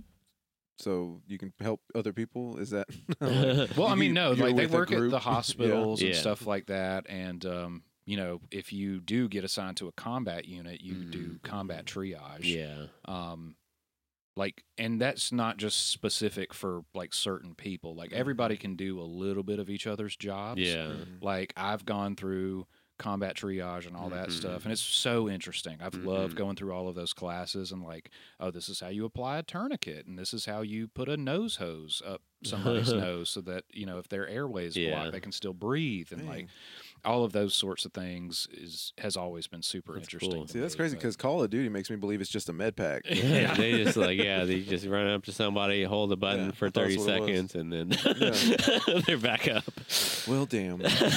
A: so you can help other people? Is that?
C: well, I
A: You-
C: mean, no,
A: you're
C: like they
A: with a
C: work at
A: group?
C: the hospitals and
B: Yeah.
C: stuff like that, and um, you know, if you do get assigned to a combat unit, you do
B: Mm.
C: combat triage.
B: Yeah.
C: um like and that's not just specific for like certain people, like everybody can do a little bit of each other's jobs.
B: Yeah.
A: Mhm.
C: Like I've gone through combat triage and all that
B: Mhm.
C: stuff, and it's so interesting. I've loved
B: Mhm.
C: going through all of those classes, and like, oh, this is how you apply a tourniquet, and this is how you put a nose hose up somebody's nose so that, you know, if their airways
B: Yeah.
C: blocked, they can still breathe, and
A: Dang.
C: like all of those sorts of things is has always been super
B: That's
C: interesting.
B: cool.
C: to
A: See, that's
C: me,
A: crazy
C: but-
A: because Call of Duty makes me believe it's just a med pack.
C: Yeah.
B: They just like yeah, they just run up to somebody, hold the button
A: Yeah,
B: for
A: I thought
B: thirty
A: that's what it was.
B: seconds, and then
A: Yeah.
B: they're back up.
A: Well, damn.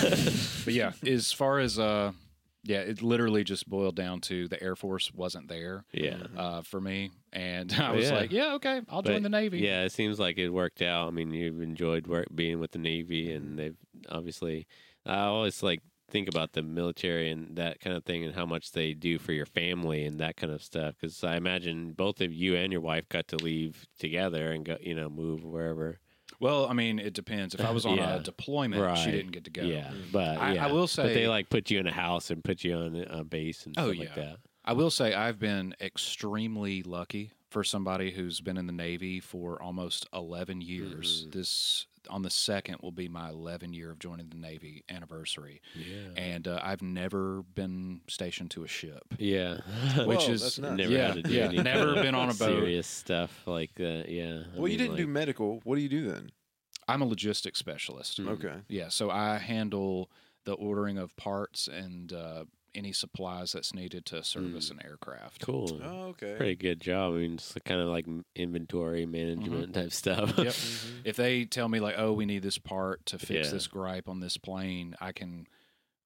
C: But yeah, as far as uh yeah, it literally just boiled down to the Air Force wasn't there
B: Yeah.
C: uh for me, and I
B: Oh,
C: was
B: yeah.
C: like, yeah, okay, I'll
B: But,
C: join the Navy.
B: Yeah, it seems like it worked out. I mean, you've enjoyed work, being with the Navy,
C: Mm-hmm.
B: and they've obviously. I always like think about the military and that kind of thing, and how much they do for your family and that kind of stuff. Because I imagine both of you and your wife got to leave together and go, you know, move wherever.
C: Well, I mean, it depends. If I was on
B: Yeah.
C: a deployment,
B: Right.
C: she didn't get to go.
B: Yeah, but
C: I,
B: yeah.
C: I will
B: But
C: say,
B: they like put you in a house and put you on a base and
C: Oh,
B: stuff like
C: yeah.
B: that.
C: I will say I've been extremely lucky for somebody who's been in the Navy for almost eleven years.
B: Mhm.
C: This on the second will be my eleven year of joining the Navy anniversary,
B: Yeah.
C: and uh, I've never been stationed to a ship.
B: Yeah.
C: Which
A: Whoa,
C: is-
A: that's nuts.
B: Never
C: Yeah,
B: had to do
C: yeah.
B: any
C: Never
B: kind of
C: been on a boat.
B: serious stuff like that. Yeah. I
A: Well, you
B: mean,
A: didn't do
B: like-
A: medical. What do you do then?
C: I'm a logistics specialist.
B: Mhm.
A: Okay.
C: Yeah, so I handle the ordering of parts and uh, any supplies that's needed to service
B: Mm.
C: an aircraft.
B: Cool.
A: Oh, okay.
B: Pretty good job. I mean, it's kind of like m- inventory management type stuff.
C: Yep.
A: Mhm.
C: If they tell me like, oh, we need this part to fix
B: Yeah.
C: this gripe on this plane, I can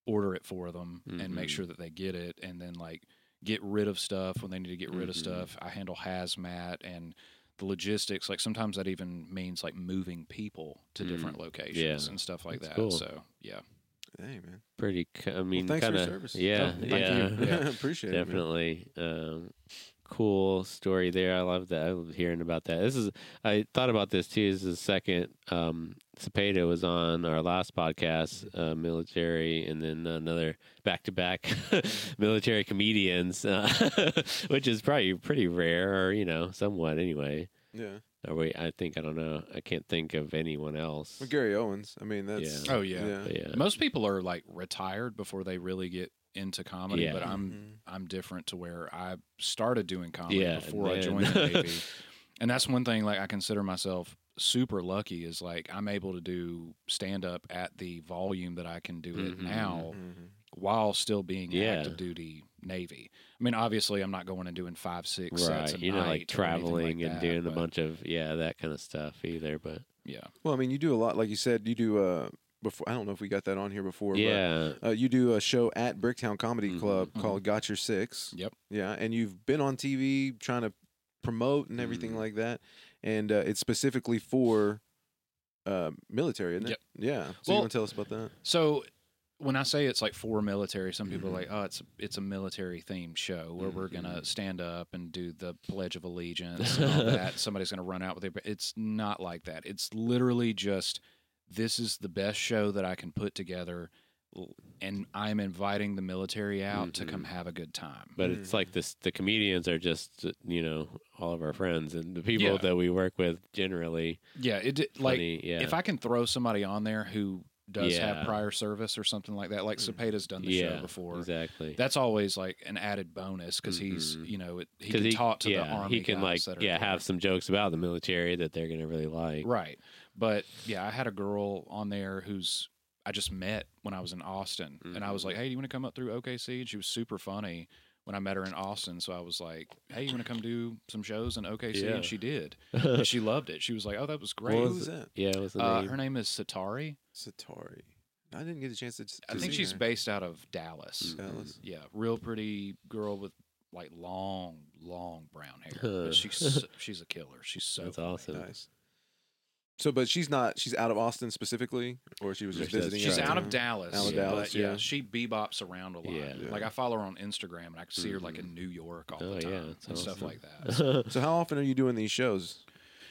C: order it for them mm-hmm. and make sure that they get it, and then like get rid of stuff when they need to get rid mm-hmm. of stuff. I handle hazmat and the logistics. Like sometimes that even means like moving people to mm. different locations yeah. and stuff like That's that. Cool. So yeah.
A: Hey man,
B: pretty. I mean,
A: well, thanks
B: kinda,
A: for your service.
B: Yeah,
A: oh,
B: yeah,
A: yeah. Appreciate
B: Definitely. it. Definitely. Um, cool story there. I love that. I love hearing about that. This is. I thought about this too. This is the second. Um, Cepeda was on our last podcast, uh, military, and then another back-to-back military comedians, uh, which is probably pretty rare, or you know, somewhat anyway.
A: Yeah.
B: Or wait, I think I don't know. I can't think of anyone else.
A: Well, Gary Owens. I mean, that's.
C: Yeah. Oh yeah.
A: Yeah.
B: yeah.
C: Most people are like retired before they really get into comedy,
B: yeah.
C: but I'm
A: mm-hmm.
C: I'm different to where I started doing comedy
B: yeah,
C: before
B: man.
C: I joined the Navy, and that's one thing. Like I consider myself super lucky is like I'm able to do stand up at the volume that I can do it
B: mm-hmm.
C: now,
A: Mm-hmm.
C: while still being
B: yeah.
C: active duty Navy. I mean, obviously, I'm not going and doing five, six
B: right.
C: sets a
B: You're not
C: night
B: like traveling
C: like
B: and
C: that,
B: doing
C: but,
B: a bunch of yeah that kind of stuff either. But
C: yeah.
A: Well, I mean, you do a lot. Like you said, you do. Uh, before I don't know if we got that on here before.
B: yeah.
A: But, uh, you do a show at Bricktown Comedy
B: mm-hmm.
A: Club
C: Mm-hmm.
A: called Got Your Six.
C: Yep.
A: Yeah, and you've been on T V trying to promote and everything
B: Mm.
A: like that, and uh, it's specifically for uh, military, isn't it?
C: Yep.
A: Yeah. So
C: Well,
A: you want to tell us about that?
C: So when I say it's like for military, some people
A: Mhm.
C: are like, oh, it's it's a military themed show where we're gonna stand up and do the Pledge of Allegiance and all that. Somebody's gonna run out with it, but it's not like that. It's literally just this is the best show that I can put together, l- and I'm inviting the military out to come have a good time.
B: But it's like this: the comedians are just you know all of our friends and the people
C: Yeah.
B: that we work with generally.
C: Yeah, it did- like
B: funny, yeah.
C: if I can throw somebody on there who does
B: Yeah.
C: have prior service or something like that, like Cepeda's done the
B: yeah,
C: show before.
B: exactly.
C: That's always like an added bonus because he's,
B: Mhm.
C: you know, it, he
B: 'Cause
C: can talk to
B: yeah,
C: the army
B: he can
C: guys
B: like
C: that are
B: yeah
C: there.
B: have some jokes about the military that they're gonna really like.
C: Right. But yeah, I had a girl on there who's I just met when I was in Austin, and I was like, "Hey, do you want to come up through O K C?" And she was super funny when I met her in Austin. So I was like, "Hey, you want to come do some shows in O K C?"
B: Yeah.
C: And she did. And she loved it. She was like, "Oh, that was great."
A: What was that?
B: Yeah, what's the
C: Uh,
B: name?
C: her name is Satari.
A: Satari. I didn't get a chance to. to
C: I think
A: see
C: she's
A: her.
C: based out of Dallas.
A: Dallas.
C: Yeah, real pretty girl with like long, long brown hair.
B: Huh.
C: But she's she's a killer. She's so
B: That's
C: funny.
B: awesome.
A: Nice. So, but she's not. She's out of Austin specifically, or she was just
B: She's-
A: visiting.
C: She's
A: out of
C: out of
A: town?
C: Dallas.
A: Out of
C: yeah,
A: Dallas,
C: but yeah,
A: yeah.
C: she bebops around a lot.
B: Yeah.
A: Yeah.
C: Like I follow her on Instagram, and I can see her like in New York all
B: Oh,
C: the time
B: yeah,
C: and
B: that's
C: stuff
B: awesome.
C: like that.
A: So, how often are you doing these shows?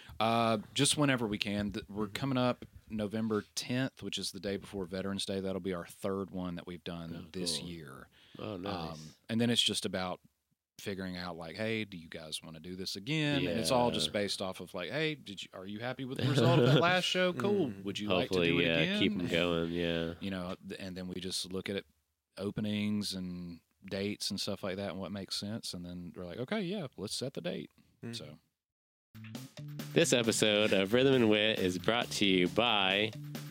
C: Uh, just whenever we can. Th- We're coming up November tenth, which is the day before Veterans Day. That'll be our third one that we've done
B: Oh,
C: this
B: cool.
C: year.
B: Oh, nice.
C: Um, and then it's just about figuring out like, hey, do you guys want to do this again? And it's all
B: Yeah.
C: just based off of like, hey, did you are you happy with the result of that last show? Cool.
A: Mm.
C: Would you like to
B: Hopefully,
C: do it
B: yeah,
C: again?
B: keep them going. Yeah.
C: You know, th- and then we just look at it, openings and dates and stuff like that, and what makes sense. And then we're like, okay, yeah, let's set the date.
A: Mm.
C: So
B: This episode of Rhythm and Wit is brought to you by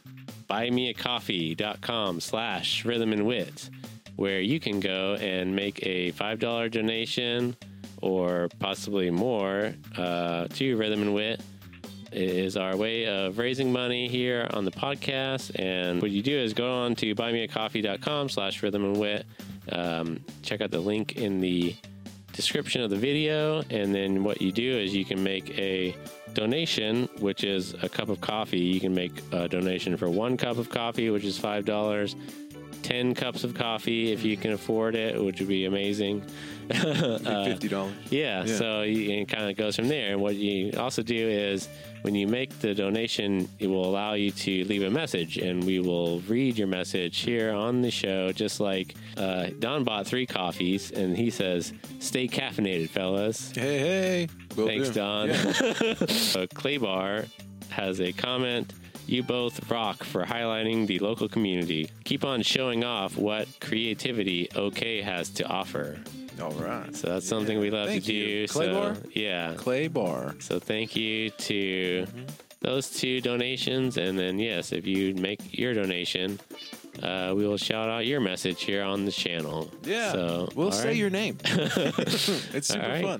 B: buymeacoffee.com slash rhythm and wit, where you can go and make a five dollar donation or possibly more uh, to Rhythm and Wit. It is our way of raising money here on the podcast. And what you do is go on to buymeacoffee.com slash rhythm and wit. Um, check out the link in the description of the video, and then what you do is you can make a donation, which is a cup of coffee. You can make a donation for one cup of coffee, which is five dollars, ten cups of coffee if you can afford it, which would be amazing. Uh,
A: Fifty dollars.
B: yeah,
A: Yeah.
B: so you, it kind of goes from there. And what you also do is when you make the donation, it will allow you to leave a message, and we will read your message here on the show. Just like uh, Don bought three coffees, and he says, "Stay caffeinated, fellas."
A: Hey, hey. Will
B: Thanks,
A: do.
B: Don.
A: Yeah.
B: So Claybar has a comment. You both rock for highlighting the local community. Keep on showing off what creativity OK has to offer.
A: All right.
B: So that's something we love
A: Thank
B: to
A: you.
B: do.
A: Clay
B: so,
A: bar?
B: Yeah.
A: Clay Bar.
B: So thank you to
A: Mm-hmm.
B: those two donations. And then, yes, if you make your donation, uh, we will shout out your message here on the channel.
A: Yeah.
B: So,
A: We'll
B: all
A: say
B: right.
A: your name. It's super
B: All right.
A: fun.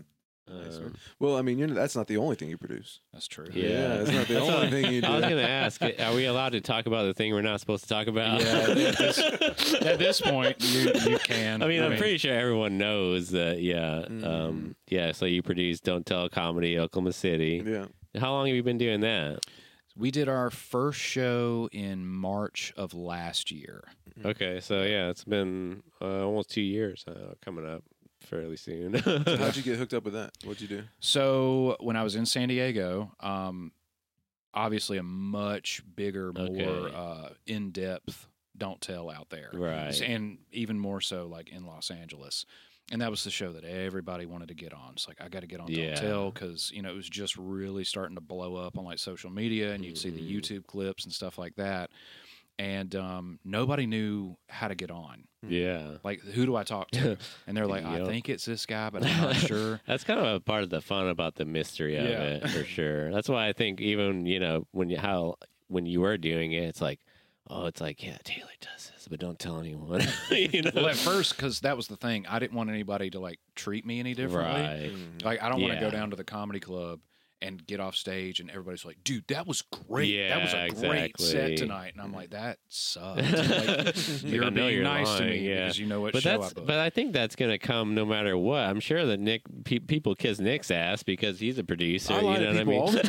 A: Nice,
B: Um,
A: man. Well, I mean, you're, that's not the only thing you produce.
C: That's true.
B: Yeah.
A: Yeah, it's not the
B: That's
A: only
B: what-
A: thing you do.
B: I was going to ask, are we allowed to talk about the thing we're not supposed to talk about?
C: Yeah, at this, at this point, you you can.
B: I mean, I'm pretty sure everyone knows that. Yeah,
A: Mhm.
B: um, yeah. So you produce Don't Tell Comedy, Oklahoma City.
A: Yeah.
B: How long have you been doing that?
C: We did our first show in March of last year.
B: Okay, so yeah, it's been uh, almost two years uh, coming up fairly soon.
A: So how'd you get hooked up with that? What'd you do?
C: So when I was in San Diego, um, obviously a much bigger, more
B: Okay.
C: uh, in depth Don't Tell out there,
B: Right.
C: And even more so, like in Los Angeles. And that was the show that everybody wanted to get on. It's like, I got to get on
B: Yeah.
C: Don't Tell because, you know, it was just really starting to blow up on like social media, and you'd see the
B: Mhm.
C: YouTube clips and stuff like that. And um, nobody knew how to get on.
B: Yeah.
C: Like, who do I talk to? And they're like, I
B: Yep.
C: think it's this guy, but I'm not sure.
B: That's kind of a part of the fun about the mystery of
C: Yeah.
B: it, for sure. That's why I think even, you know, when you how when you were doing it, it's like, oh, it's like, yeah, Taylor does this, but don't tell anyone. you know?
C: Well, at first, because that was the thing, I didn't want anybody to like treat me any differently.
B: Right.
A: Mhm.
C: Like, I don't want to
B: Yeah.
C: go down to the comedy club and get off stage and everybody's like, dude, that was great. that was a
B: Yeah,
C: great set
B: exactly.
C: tonight. And I'm like, that sucks. Like, you're
B: I know
C: being
B: you're
C: nice to
B: lying,
C: me
B: yeah.
C: because you know what
B: But
C: show I
B: that's
C: booked.
B: but I think that's gonna come no matter what. I'm sure that Nick pe- people kiss Nick's ass because he's a producer.
A: I lie
B: you
A: to
B: know
A: people all
B: what
A: the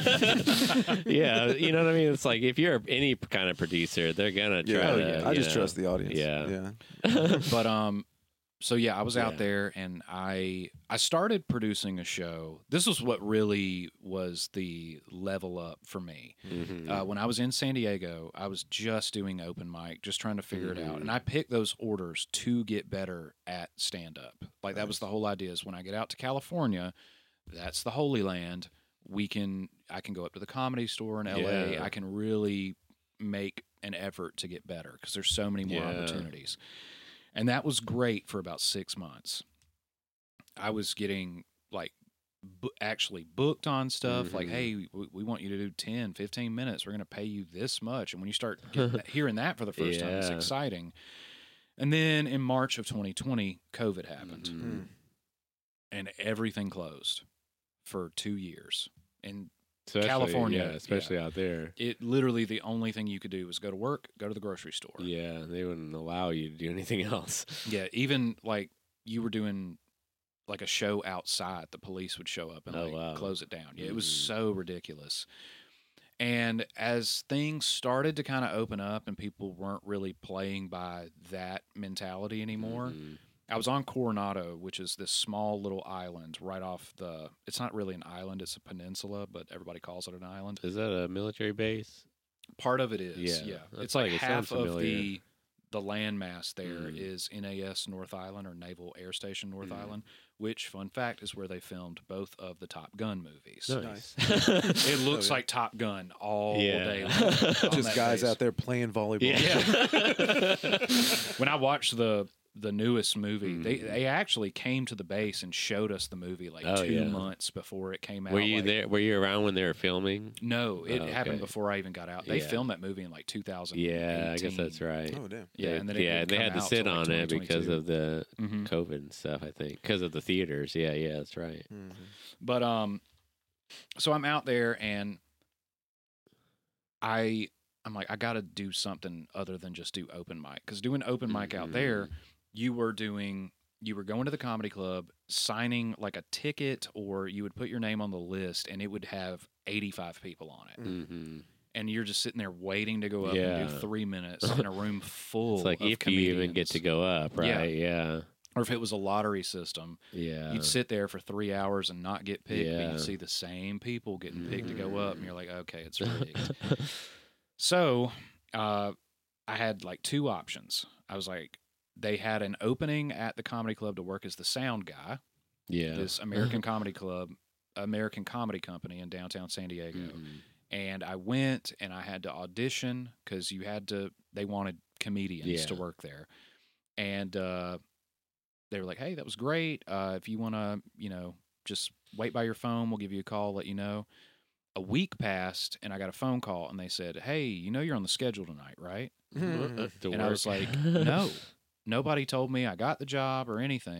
B: I
A: time.
B: mean? yeah, you know what I mean. It's like if you're any kind of producer, they're gonna try.
A: Yeah,
B: to,
A: I
B: you
A: just
B: know.
A: trust the audience.
B: Yeah.
A: Yeah.
C: But um so yeah, I was out
B: Yeah.
C: there and I I started producing a show. This was what really was the level up for me.
B: Mhm.
C: Uh, when I was in San Diego, I was just doing open mic, just trying to figure it out.
B: Mhm.
C: And I picked those orders to get better at stand up. Like that was
A: Nice.
C: the whole idea is when I get out to California, that's the Holy Land. We can I can go up to the Comedy Store in L A.
B: Yeah.
C: I can really make an effort to get better because there's so many more
B: Yeah.
C: opportunities. And that was great for about six months. I was getting like bu- actually booked on stuff like,
B: Mhm.
C: hey, we, we want you to do ten, fifteen minutes. We're going to pay you this much. And when you start getting that, hearing that for the first time, it's
B: Yeah.
C: exciting. And then in March of twenty twenty, COVID happened
B: Mhm.
C: and everything closed for two years. And
B: Especially,
C: California,
B: yeah, especially out there.
C: it literally the only thing you could do was go to work, go to the grocery store.
B: Yeah, they wouldn't allow you to do anything else.
C: Yeah, even like you were doing like a show outside, the police would show up and
B: Oh,
C: like
B: wow.
C: close it down. Yeah, it was
B: Mhm.
C: so ridiculous. And as things started to kind of open up and people weren't really playing by that mentality anymore,
B: Mhm.
C: I was on Coronado, which is this small little island right off the. It's not really an island; it's a peninsula, but everybody calls it an island.
B: Is that a military base?
C: Part of it is,
B: Yeah,
C: yeah.
B: that's
C: It's like
B: like- it
C: half
B: sounds
C: of the the landmass there
B: Mm.
C: is N A S North Island or Naval Air Station North
B: Mm.
C: Island, which, fun fact, is where they filmed both of the Top Gun movies.
B: Nice.
C: It looks
A: Oh, yeah.
C: like Top Gun all
B: Yeah.
C: day long. on
A: Just
C: that
A: guys
C: base.
A: out there playing volleyball.
B: Yeah.
C: When I watched the the newest movie, they
B: Mm.
C: they actually came to the base and showed us the movie like
B: Oh,
C: two
B: yeah.
C: months before it came out.
B: Were you
C: like-
B: there? Were you around when they were filming?
C: No, it
B: Oh,
C: happened
B: okay.
C: before I even got out. They
B: Yeah.
C: filmed that movie in like two thousand.
B: Yeah, I guess that's right.
A: Oh damn.
C: Yeah,
B: They-
C: and then it
B: yeah,
C: didn't
B: they
C: come
B: had to
C: out
B: sit
C: till, like,
B: on it because
C: twenty
B: of the
C: hmm
B: COVID and stuff. I think because of the theaters. Yeah, yeah, that's right.
A: Mhm.
C: But um, so I'm out there and I I'm like I got to do something other than just do open mic because doing open mic out there,
B: Mhm.
C: you were doing you were going to the comedy club, signing like a ticket, or you would put your name on the list, and it would have eighty-five people on it,
B: Mhm.
C: and you're just sitting there waiting to go up and do
B: Yeah.
C: three minutes in a room full.
B: It's like
C: of
B: if you even get
C: comedians.
B: to go up,
C: Yeah.
B: right? Yeah,
C: or if it was a lottery system,
B: yeah.
C: you'd sit there for three hours and not get picked, but
B: Yeah.
C: you'd see the same people getting picked to go up, and you're like, okay, it's rigged.
B: yeah.
C: So uh, I had like two options. I was like, they had an opening at the comedy club to work as the sound guy, this American Comedy Club, American Comedy Company in downtown San Diego.
B: Mhm.
C: And I went and I had to audition because you had to, they wanted comedians
B: Yeah.
C: to work there. And uh, they were like, hey, that was great. Uh, if you want to, you know, just wait by your phone, we'll give you a call, let you know. A week passed and I got a phone call and they said, hey, you know, you're on the schedule tonight, right?
A: Mhm.
B: To
C: And I was
B: work.
C: like, no, nobody told me I got the job or anything. And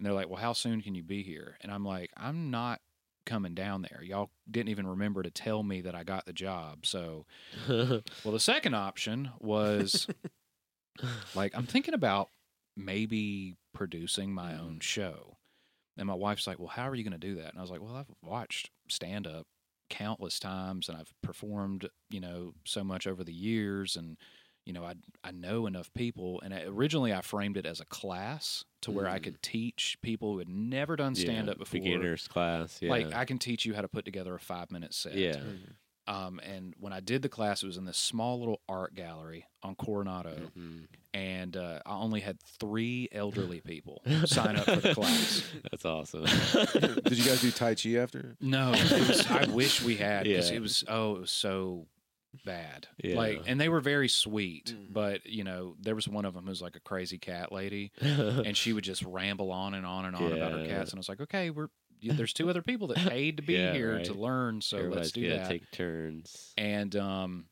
C: And they're like, well, how soon can you be here? And I'm like, I'm not coming down there. Y'all didn't even remember to tell me that I got the job. So, well, the second option was like, I'm thinking about maybe producing my own show. And my wife's like, well, how are you going to do that? And I was like, well, I've watched stand up countless times and I've performed, you know, so much over the years. And, you know, I, I know enough people. And I, originally I framed it as a class to where mm. I could teach people who had never done stand up
B: yeah,
C: before.
B: Beginner's class. Yeah.
C: Like I can teach you how to put together a five minute set.
B: Yeah.
C: Mm-hmm. Um, and when I did the class, it was in this small little art gallery on Coronado. Mm-hmm. And uh, I only had three elderly people sign up for the class.
B: That's awesome.
A: Did you guys do Tai Chi after?
C: No. It was, I wish we had because
B: Yeah.
C: it was, oh, it was so bad.
B: Yeah.
C: Like, and they were very sweet,
A: Mm.
C: but, you know, there was one of them who was like a crazy cat lady. And she would just ramble on and on and on about her
B: Yeah.
C: cats. And I was like, okay, we're, there's two other people that paid to be
B: Yeah,
C: here
B: right.
C: to learn, so
B: Everybody's
C: let's do
B: gotta
C: that.
B: take turns.
C: And um,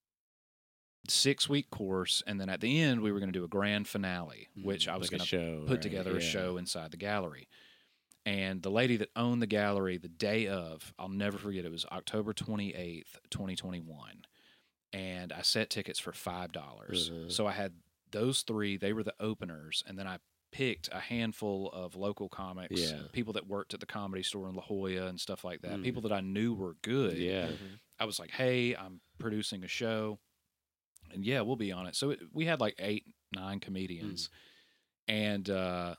C: six week course, and then at the end we were going to do a grand finale, which I was
B: Like a
C: going to
B: show,
C: put
B: right?
C: together a
B: Yeah.
C: show inside the gallery. And the lady that owned the gallery the day of, I'll never forget, it was October twenty-eighth, twenty twenty-one. And I set tickets for five dollars.
B: Mhm.
C: So I had those three, they were the openers, and then I picked a handful of local comics,
B: Yeah.
C: people that worked at the Comedy Store in La Jolla and stuff like that,
B: Mm.
C: people that I knew were good.
B: Yeah.
A: Mm-hmm.
C: I was like, hey, I'm producing a show, and yeah, we'll be on it. So it, we had like eight, nine comedians, and uh,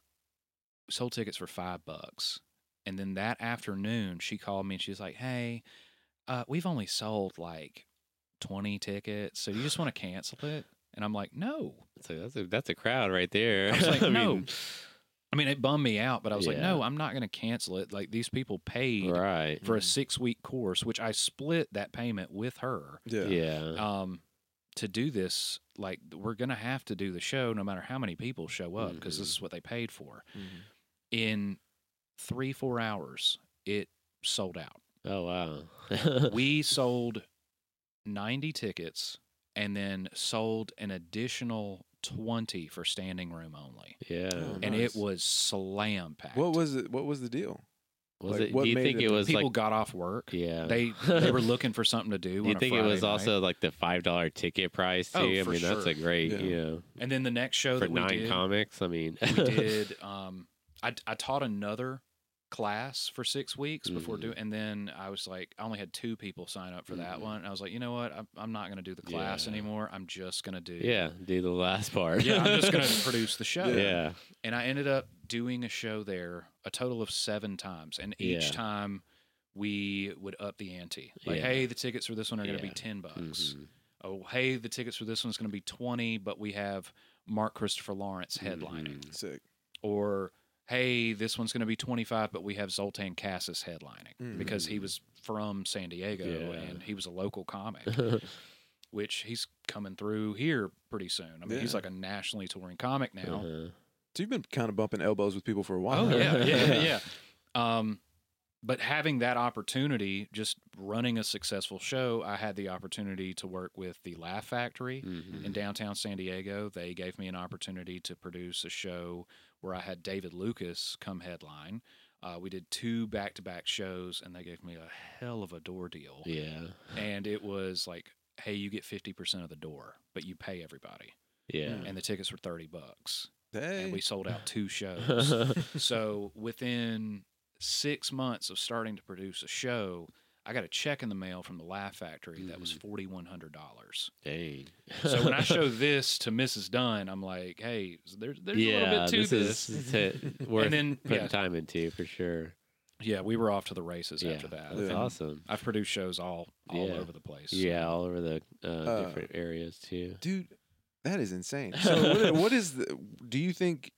C: sold tickets for five bucks. And then that afternoon, she called me and she was like, hey, uh, we've only sold like twenty tickets, so you just want to cancel it? And I'm like, no.
B: So that's a that's a crowd right there.
C: I was like,
B: I
C: no.
B: mean,
C: I mean, it bummed me out, but I was like,
B: Yeah.
C: no, I'm not going to cancel it. Like, these people paid
B: right.
C: for a six week course, which I split that payment with her.
A: Yeah.
B: Yeah.
C: Um, to do this, like, we're going to have to do the show no matter how many people show up because
B: Mhm.
C: this is what they paid for.
A: Mm-hmm.
C: In three, four hours, it sold out.
B: Oh wow.
C: We sold ninety tickets and then sold an additional twenty for standing room only.
B: Yeah.
A: Oh,
C: And
A: nice.
C: it was slam packed.
A: What was it? What was the deal?
B: Was
A: Like,
B: it?
A: what
B: Do you
A: made
B: think
A: it
B: it
A: the-
B: was
C: People
B: like?
C: got off work.
B: Yeah.
C: They they were looking for something to do.
B: Do
C: on
B: you
C: a
B: think it
C: Friday
B: was
C: night.
B: also like the five dollar ticket price too?
C: Oh,
B: I
C: for
B: mean, that's a
C: sure.
B: great,
A: Yeah.
B: you know,
C: And then the next show
B: for
C: that we
B: nine
C: did,
B: comics. I mean,
C: we did. Um, I I taught another class for six weeks before
B: Mhm.
C: doing, and then I was like, I only had two people sign up for that
B: Mhm.
C: one. And I was like, you know what? I'm, I'm not going to do the class
B: Yeah.
C: anymore. I'm just going to do.
B: yeah, do the last part.
C: Yeah, I'm just going to produce the show.
B: Yeah.
C: And I ended up doing a show there a total of seven times, and each
B: Yeah.
C: time we would up the ante. Like,
B: Yeah.
C: hey, the tickets for this one are going to
B: Yeah.
C: be ten bucks.
B: Mhm.
C: Oh, hey, the tickets for this one's going to be twenty, but we have Mark Christopher Lawrence headlining.
B: Mhm.
A: Sick.
C: Or, hey, this one's going to be twenty-five, but we have Zoltan Cassis headlining
A: Mhm.
C: because he was from San Diego
B: Yeah.
C: and he was a local comic, which he's coming through here pretty soon. I mean, he's
A: Yeah.
C: like a nationally touring comic now.
B: Uh-huh.
A: So you've been kind of bumping elbows with people for a while.
C: Oh, yeah, yeah, yeah, yeah. Um, but having that opportunity, just running a successful show, I had the opportunity to work with the Laugh Factory
B: Mhm.
C: in downtown San Diego. They gave me an opportunity to produce a show where I had David Lucas come headline. Uh, we did two back-to-back shows, and they gave me a hell of a door deal.
B: Yeah.
C: And it was like, hey, you get fifty percent of the door, but you pay everybody.
B: Yeah.
C: And the tickets were thirty bucks.
A: Hey.
C: And we sold out two shows. So within six months of starting to produce a show, I got a check in the mail from the Laugh Factory that was
B: Mhm.
C: forty-one hundred dollars.
B: Dang.
C: So when I show this to Missus Dunn, I'm like, hey, there's, there's
B: yeah,
C: a little bit to
B: this,
C: this.
B: is it, worth
C: And then,
B: putting
C: yeah.
B: time into for sure.
C: Yeah, we were off to the races
B: Yeah,
C: after that.
B: that's
A: Yeah.
B: awesome.
C: I've produced shows all all
B: Yeah.
C: over the place.
B: Yeah, all over the uh,
A: Uh,
B: different areas too.
A: Dude, that is insane. So what, what is the? Do you think?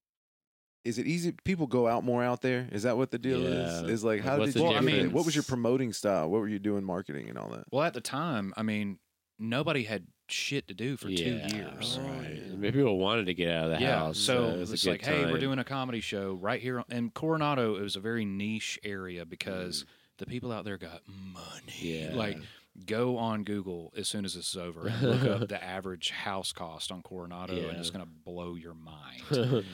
A: Is it easy? People go out more out there. Is that what the deal is?
B: Yeah.
A: Is like
B: Like,
A: how
B: what's
A: did
B: the
A: you?
C: Well, I
A: get
C: mean-
A: it? What was your promoting style? What were you doing marketing and all that?
C: Well, at the time, I mean, nobody had shit to do for
B: yeah,
C: two years.
A: Oh,
B: right.
A: yeah.
B: Maybe people wanted to get out of the
C: Yeah,
B: house.
C: so
B: it was a
C: it's
B: good
C: like, hey, we're
B: time.
C: doing a comedy show right here in Coronado. It was a very niche area because the people out there got money.
B: Yeah.
C: Like, go on Google as soon as this is over and look up the average house cost on Coronado, and it's
B: Yeah.
C: going to blow your mind.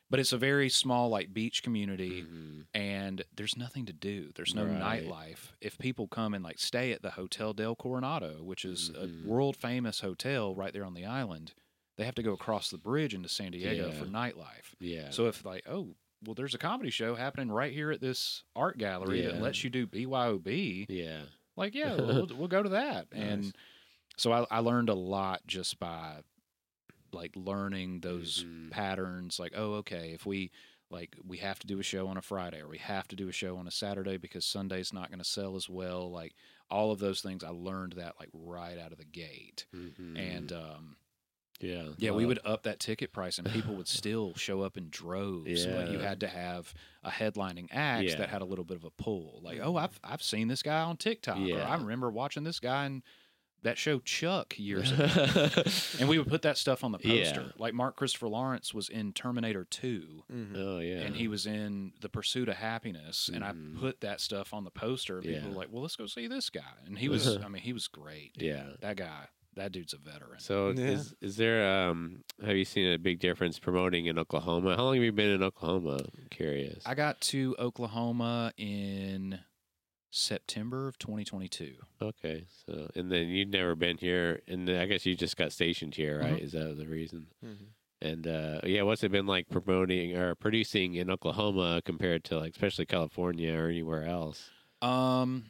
C: but it's a very small like beach community,
B: Mm-hmm.
C: and there's nothing to do. There's no
B: Right.
C: nightlife. If people come and like stay at the Hotel del Coronado, which is
B: Mhm.
C: a world famous hotel right there on the island, they have to go across the bridge into San Diego
B: Yeah.
C: for nightlife.
B: Yeah.
C: So if like, oh, well, there's a comedy show happening right here at this art gallery that
B: Yeah.
C: lets you do B Y O B,
B: yeah.
C: like, yeah, we'll, we'll go to that.
A: Nice.
C: And so I, I learned a lot just by like learning those
B: Mhm.
C: patterns. Like, oh, okay, if we like we have to do a show on a Friday, or we have to do a show on a Saturday because Sunday's not going to sell as well. Like all of those things, I learned that like right out of the gate.
B: Mm-hmm.
C: And um,
B: yeah,
C: yeah, we
B: Well,
C: would up that ticket price, and people would still show up in droves. But you
B: Yeah.
C: had to have a headlining act
B: Yeah.
C: that had a little bit of a pull. Like, oh, I've I've seen this guy on TikTok, or
B: Yeah.
C: I remember watching this guy in that show Chuck years ago. And we would put that stuff on the poster.
B: Yeah.
C: Like Mark Christopher Lawrence was in Terminator two,
A: Mhm.
B: oh yeah,
C: and he was in The Pursuit of Happiness, and
B: Mhm.
C: I put that stuff on the poster. And people
B: Yeah.
C: were like, "Well, let's go see this guy." And he was, I mean, he was great.
B: yeah.
C: That guy, that dude's a veteran.
B: So
A: Yeah.
B: is is there um have you seen a big difference promoting in Oklahoma? How long have you been in Oklahoma? I'm curious.
C: I got to Oklahoma in September of twenty twenty-two.
B: Okay, so and then you'd never been here, and then I guess you just got stationed here, right?
C: Mhm.
B: Is that the reason?
A: Mhm.
B: And uh, yeah, what's it been like promoting or producing in Oklahoma compared to like especially California or anywhere else?
C: Um,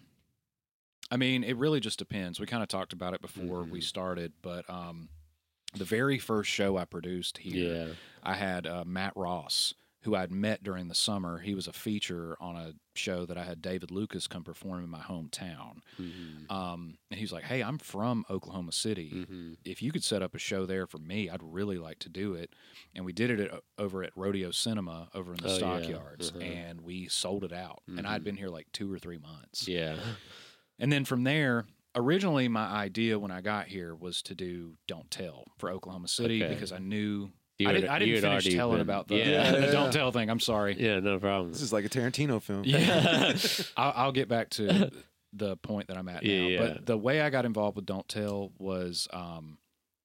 C: I mean, it really just depends. We kind of talked about it before we
B: Mhm.
C: started, but um, the very first show I produced here,
B: Yeah.
C: I had uh, Matt Ross, who I'd met during the summer. He was a feature on a show that I had David Lucas come perform in my hometown.
B: Mm-hmm.
C: Um, and he was like, "Hey, I'm from Oklahoma City.
B: Mm-hmm.
C: If you could set up a show there for me, I'd really like to do it." And we did it at, over at Rodeo Cinema over in the
B: Oh, yeah.
C: Stockyards,
B: Uh-huh.
C: and we sold it out. And I'd
B: Mhm.
C: been here like two or three months.
B: Yeah.
C: And then from there, originally my idea when I got here was to do Don't Tell for Oklahoma City
B: Okay.
C: because I knew
B: You
C: I,
B: had-
C: did, I
B: you
C: didn't
B: had
C: finish
B: already
C: telling
B: been-
C: about the,
B: Yeah.
C: the
A: Yeah.
C: Don't Tell thing. I'm sorry.
B: Yeah, no problem.
A: This is like a Tarantino film.
C: Yeah. I'll, I'll get back to the point that I'm at now.
B: Yeah, yeah.
C: But the way I got involved with Don't Tell was um,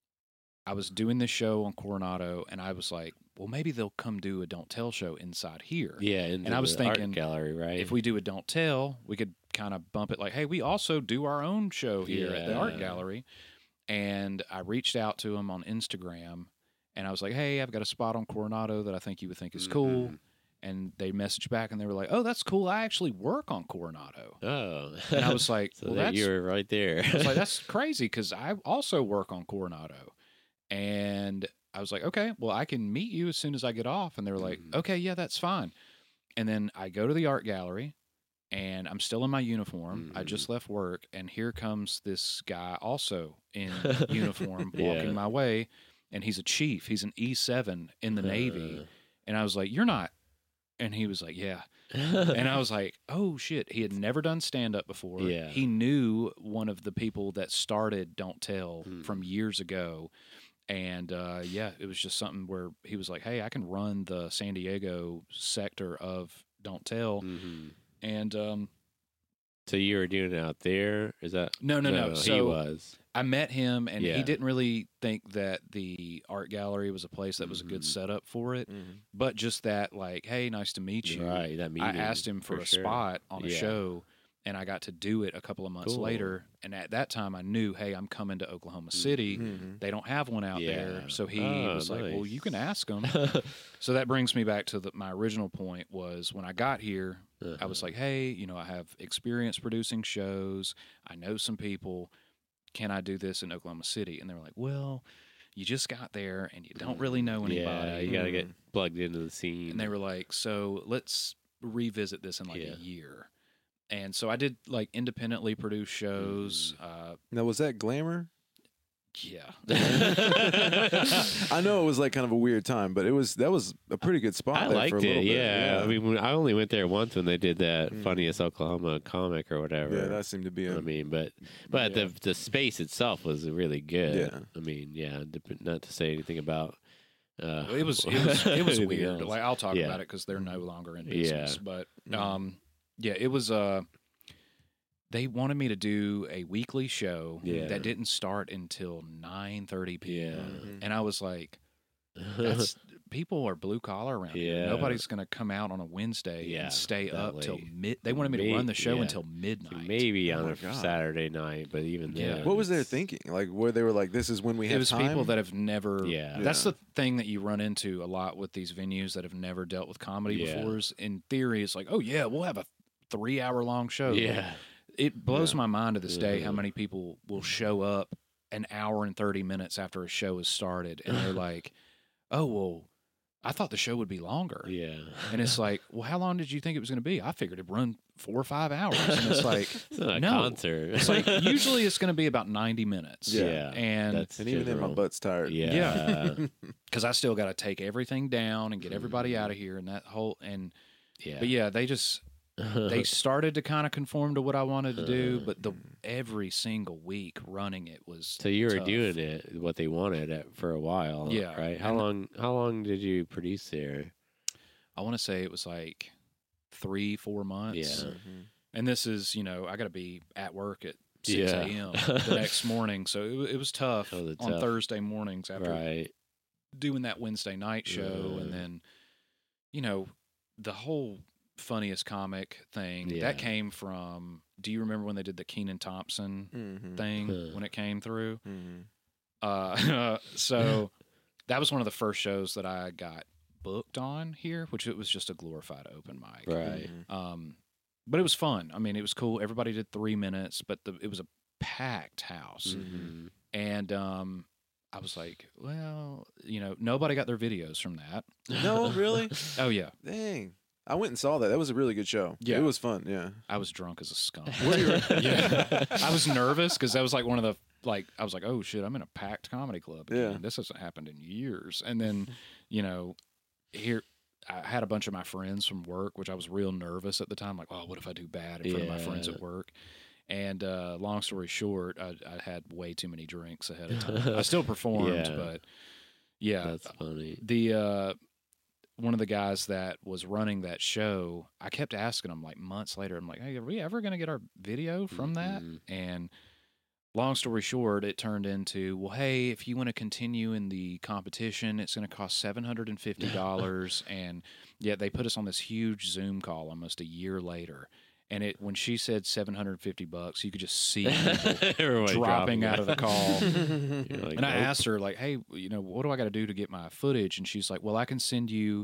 C: I was doing this show on Coronado, and I was like, well, maybe they'll come do a Don't Tell show inside here.
B: Yeah, into
C: And I was
B: the art
C: thinking,
B: gallery, right?
C: If we do a Don't Tell, we could kind of bump it like, hey, we also do our own show here at the art
B: Yeah.
C: gallery. And I reached out to them on Instagram, and I was like, hey, I've got a spot on Coronado that I think you would think is cool.
B: Mhm.
C: And they messaged back, and they were like, oh, that's cool. I actually work on Coronado.
B: Oh,
C: And I was like,
B: so
C: well,
B: that
C: that's
B: you were right there.
C: I was like, that's crazy because I also work on Coronado. And I was like, okay, well, I can meet you as soon as I get off. And they were like,
B: Mhm.
C: okay, yeah, that's fine. And then I go to the art gallery, and I'm still in my uniform. I
B: Mhm.
C: just left work, and here comes this guy also in uniform walking
B: Yeah.
C: my way. And he's a chief. He's an E seven in the Navy.
B: Uh.
C: And I was like, you're not. And he was like, yeah. And I was like, oh shit. He had never done stand up before.
B: Yeah.
C: He knew one of the people that started Don't Tell
B: Mm.
C: from years ago. And uh, yeah, it was just something where he was like, hey, I can run the San Diego sector of Don't Tell.
B: Mhm.
C: And um,
B: So you were doing it out there? Is that
C: no, no, no.
B: he
C: So
B: was.
C: I met him, and
B: Yeah.
C: he didn't really think that the art gallery was a place that was a good
B: Mhm.
C: setup for it.
A: Mhm.
C: But just that, like, hey, nice to meet you.
B: Right, that
C: I
B: meeting.
C: asked him for, a
B: sure.
C: spot on a
B: Yeah.
C: show, and I got to do it a couple of months
B: Cool.
C: later. And at that time, I knew, hey, I'm coming to Oklahoma City.
A: Mhm.
C: They don't have one out
B: Yeah.
C: there. So he
B: Oh,
C: was like, well,
B: nice.
C: you can ask them. So that brings me back to the, my original point was when I got here, I was
B: Uh-huh.
C: like, hey, you know, I have experience producing shows. I know some people. Can I do this in Oklahoma City? And they were like, well, you just got there and you don't really know anybody.
B: Yeah, you got to get plugged into the scene.
C: And they were like, so let's revisit this in like
B: Yeah.
C: a year. And so I did like independently produce shows.
B: Mm-hmm.
C: Uh,
A: Now, was that Glamour?
C: yeah.
A: I know it was like kind of a weird time, but it was that was a pretty good spot.
B: I
A: there
B: liked
A: for a little
B: it.
A: bit.
B: Yeah. I mean, when- I only went there once when they did that
A: Mm.
B: funniest Oklahoma comic or whatever.
A: yeah, that seemed to be. A,
B: I mean, but but
C: Yeah.
B: the the space itself was really good.
A: Yeah.
B: I mean, yeah. dep- Not to say anything about. Uh,
C: It was it was it was
B: anything
C: weird.
B: else.
C: Like I'll talk
B: Yeah.
C: about it because they're no longer in
B: Yeah.
C: business. But
A: Mhm.
C: um, yeah, it was. Uh, they wanted me to do a weekly show
B: Yeah.
C: that didn't start until nine thirty p.m.
B: Yeah.
A: Mhm.
C: And I was like, that's people are blue collar around
B: Yeah.
C: here. Nobody's going to come out on a Wednesday
B: Yeah,
C: and stay
B: that
C: up till
B: late.
C: mid. They wanted me to
B: May-
C: run the show
B: yeah.
C: until midnight.
B: Maybe
A: Oh
B: on
A: my
B: a
A: God.
B: Saturday night, but even
C: Yeah.
B: then,
A: What was their
B: it's-
A: thinking? Like, where they were like, "This is when we have
C: It was
A: time."
C: people that have never.
B: Yeah.
C: That's
A: Yeah.
C: the thing that you run into a lot with these venues that have never dealt with comedy
B: Yeah.
C: before. Is in theory, it's like, oh yeah, we'll have a three hour long show.
B: Yeah.
C: It blows
A: Yeah.
C: my mind to this day how
B: Mhm.
C: many people will show up an hour and thirty minutes after a show has started, and they're like, "Oh well, I thought the show would be longer."
B: Yeah.
C: And it's like, well, how long did you think it was going to be? I figured it'd run four or five hours. And it's like,
B: It's not a
C: no.
B: concert.
C: it's like usually it's going to be about ninety minutes.
A: Yeah.
C: And
B: that's
A: And even then, my
B: general.
A: butt's tired.
B: Yeah.
C: Yeah. because I still got to take everything down and get everybody out of here and that whole, and,
B: yeah.
C: but yeah, they just, they started to kind of conform to what I wanted to do, but the every single week running it was
B: So you were
C: tough.
B: doing it what they wanted at, for a while,
C: Yeah.
B: right? How
C: And-
B: long? How long did you produce there?
C: I want to say it was like three, four months.
B: Yeah.
A: Mhm.
C: And this is, you know, I got to be at work at six
B: Yeah.
C: a.m. the next morning. So it, wa- it was tough
B: Oh, the
C: on
B: tough.
C: Thursday mornings after
B: Right.
C: doing that Wednesday night show.
B: Yeah.
C: And then, you know, the whole funniest comic thing
B: Yeah.
C: that came from, do you remember when they did the Keenan Thompson
A: Mhm.
C: thing
B: Huh.
C: when it came through?
A: Mhm.
C: Uh, so that was one of the first shows that I got booked on here, which it was just a glorified open mic.
B: Right.
A: Mhm.
C: Um, but it was fun. I mean, it was cool. Everybody did three minutes, but the, it was a packed house.
B: Mhm.
C: And um, I was like, well, you know, nobody got their videos from that.
A: No, really?
C: Oh, yeah.
A: Dang. I went and saw that. That was a really good show.
C: Yeah.
A: It was fun. Yeah.
C: I was drunk as a skunk.
A: Were you?
C: Yeah. I was nervous because that was like one of the, like, I was like, oh, shit, I'm in a packed comedy club again.
A: Yeah.
C: This hasn't happened in years. And then, you know, here, I had a bunch of my friends from work, which I was real nervous at the time. Like, oh, what if I do bad in front of my friends
B: Yeah.
C: at work? And uh, long story short, I, I had way too many drinks ahead of time. I still performed,
B: Yeah.
C: but yeah,
B: That's funny.
C: the uh, one of the guys that was running that show, I kept asking him like months later. I'm like, hey, are we ever going to get our video from that?
B: Mhm.
C: And long story short, it turned into, well, hey, if you want to continue in the competition, it's going to cost seven hundred fifty dollars. And yet they put us on this huge Zoom call almost a year later. And it when she said seven hundred fifty bucks, you could just see people
B: Everybody
C: dropping out of the call.
B: You're like,
C: And I
B: nope.
C: asked her, like, hey, you know, what do I got to do to get my footage? And she's like, well, I can send you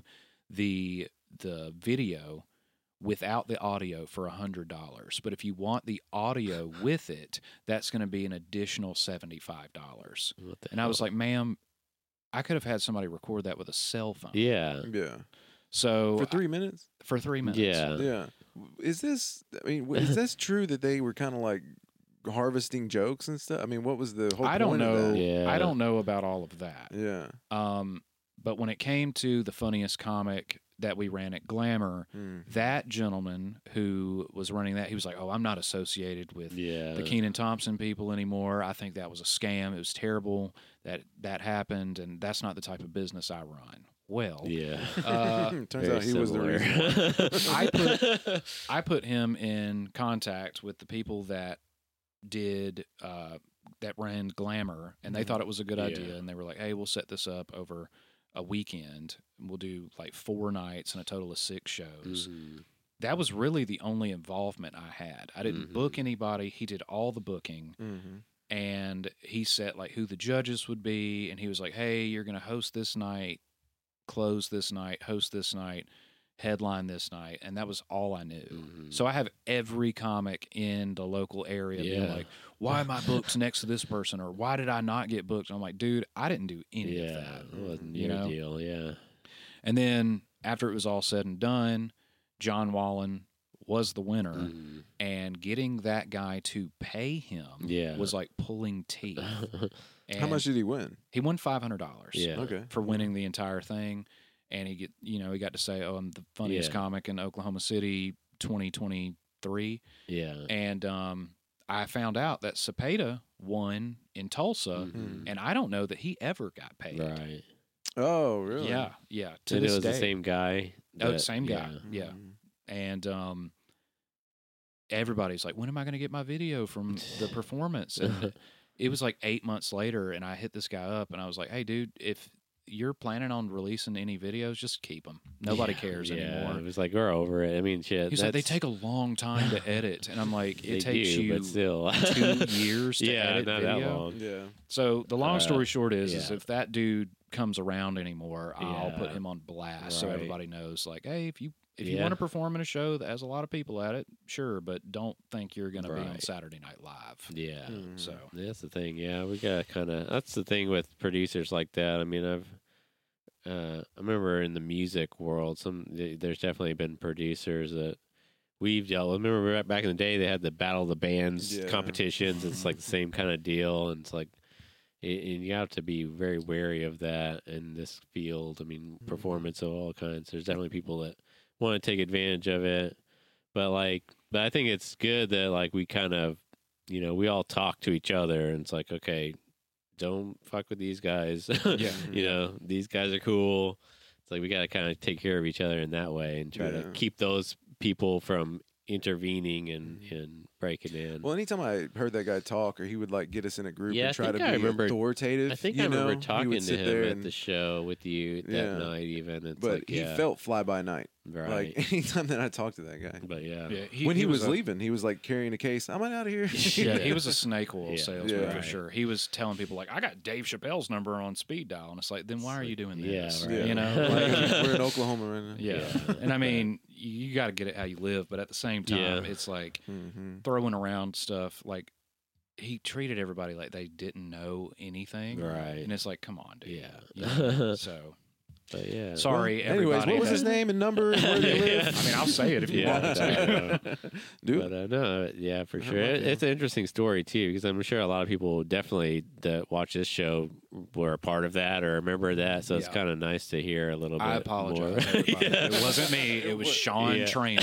C: the the video without the audio for a hundred dollars. But if you want the audio with it, that's going to be an additional seventy-five dollars.
B: What the
C: And I was
B: hell?
C: like, ma'am, I could have had somebody record that with a cell phone.
B: yeah.
A: Yeah.
C: So
A: For three minutes?
C: for three minutes.
B: Yeah.
A: Yeah. Is this, I mean, w- is this true that they were kind of like harvesting jokes and stuff? I mean, what was the whole
C: I don't
A: point of
C: know.
A: that?
B: Yeah.
C: I don't know about all of that.
A: Yeah.
C: Um, but when it came to the funniest comic that we ran at Glamour,
A: Mm.
C: that gentleman who was running that, he was like, oh, I'm not associated with
B: Yeah.
C: the Keenan Thompson people anymore. I think that was a scam. It was terrible that that happened, and that's not the type of business I run. Well,
B: Yeah.
C: uh,
A: Turns
B: Very
A: out he was the
B: similar.
A: reason.
C: I put I put him in contact with the people that did uh, that ran Glamour, and they
A: Mhm.
C: thought it was a good
B: Yeah.
C: idea, and they were like, "Hey, we'll set this up over a weekend. We'll do like four nights and a total of six shows."
B: Mhm.
C: That was really the only involvement I had. I didn't
B: Mhm.
C: book anybody. He did all the booking,
A: Mm-hmm.
C: and he set like who the judges would be, and he was like, "Hey, you're going to host this night, close this night, host this night, headline this night," and that was all I knew.
B: Mhm.
C: So I have every comic in the local area being
B: Yeah.
C: like, "Why am I booked next to this person?" or "Why did I not get booked?" And I'm like, "Dude, I didn't do any
B: yeah,
C: of that."
B: it wasn't
C: you
B: your
C: know?
B: deal. Yeah.
C: And then after it was all said and done, John Wallen was the winner,
B: Mhm.
C: and getting that guy to pay him
B: Yeah.
C: was like pulling teeth. And
A: How much did he win?
C: he won? Five hundred dollars.
B: Yeah.
A: Okay.
C: For winning the entire thing, and he get you know he got to say, "Oh, I'm the funniest
B: Yeah.
C: comic in Oklahoma City, twenty twenty-three."
B: Yeah.
C: And um, I found out that Cepeda won in Tulsa,
B: Mhm.
C: and I don't know that he ever got paid.
B: Right.
A: Oh, really?
C: Yeah, yeah. To
B: And it
C: this
B: was
C: day,
B: the same guy.
C: Oh,
B: that-
C: same guy.
B: yeah.
C: Yeah. And um, everybody's like, "When am I going to get my video from the performance?" And it was like eight months later, and I hit this guy up, and I was like, "Hey, dude, if you're planning on releasing any videos, just keep them. Nobody
B: yeah,
C: cares
B: yeah.
C: anymore.
B: It was like, we're over it. I mean, shit.
C: He's like, they take a long time to edit. And I'm like, it
B: they
C: takes
B: do,
C: you
B: but still.
C: two years to
B: yeah,
C: edit
B: not
C: video.
B: that long.
A: Yeah.
C: So the long
B: Uh,
C: story short is,
B: yeah.
C: is if that dude comes around anymore, I'll
B: Yeah.
C: put him on blast so
B: Right.
C: everybody knows, like, hey, if you if you
B: Yeah.
C: want to perform in a show that has a lot of people at it, sure, but don't think you're going to be on
B: Right.
C: Saturday Night Live.
B: Yeah.
A: Mhm.
C: So
B: That's the thing. Yeah, we got kind of. That's the thing with producers like that. I mean, I've. Uh, I remember in the music world, some there's definitely been producers that we've dealt. I remember right back in the day, they had the Battle of the Bands
A: Yeah.
B: competitions. It's like the same kind of deal, and it's like, it, and you have to be very wary of that in this field. I mean, performance of all kinds. There's definitely people that want to take advantage of it, but like, but I think it's good that like we kind of, you know, we all talk to each other, and it's like, okay, don't fuck with these guys.
C: Yeah.
B: You know, these guys are cool. It's like we got to kind of take care of each other in that way and try
A: Yeah.
B: to keep those people from intervening and, and breaking in.
A: Well, anytime I heard that guy talk, or he would like get us in a group
B: Yeah, I
A: and try
B: think
A: to
B: I
A: be
B: remember-
A: authoritative.
B: I think
A: you
B: I remember
A: know? He
B: talking
A: would
B: to
A: sit
B: him
A: there
B: at
A: and-
B: the show with you that
A: Yeah.
B: night, even. It's
A: but
B: like,
A: he
B: yeah,
A: felt fly by night.
B: right.
A: Like anytime that I talked to that guy.
B: but yeah,
C: yeah,
A: when he, was,
C: a-
A: leaving, he was like carrying a case. I'm out of here.
C: Yeah, he was a snake oil
B: Yeah.
C: salesman
A: Yeah.
C: for
B: Right.
C: sure. He was telling people like, "I got Dave Chappelle's number on speed dial," and it's like, then why are you doing
B: yeah,
C: this?
B: right.
C: You know,
A: Like,
C: like,
A: we're in Oklahoma right now.
C: yeah.
B: Yeah.
C: And I mean, you got to get it how you live, but at the same time,
B: Yeah.
C: it's like
A: Mm-hmm.
C: throwing around stuff. Like he treated everybody like they didn't know anything,
B: Right.
C: and it's like, come on, dude.
B: Yeah.
C: You know? So
B: But yeah.
C: sorry,
A: Well, anyways,
C: everybody.
A: what was his
C: that-
A: name and number and where they
B: Yeah.
A: live?
C: I mean, I'll say it if you
B: Yeah.
C: want to.
A: Do
B: But
A: it.
B: uh, no, yeah, for
A: I
B: sure.
A: love
B: It,
A: it.
B: it's an interesting story too, because I'm sure a lot of people definitely that watch this show were a part of that or remember that. So it's
C: Yeah.
B: kind of nice to hear a little bit.
C: I apologize,
B: more.
C: everybody.
B: Yeah.
C: It wasn't me. It was Sean
B: Yeah.
C: Trainer.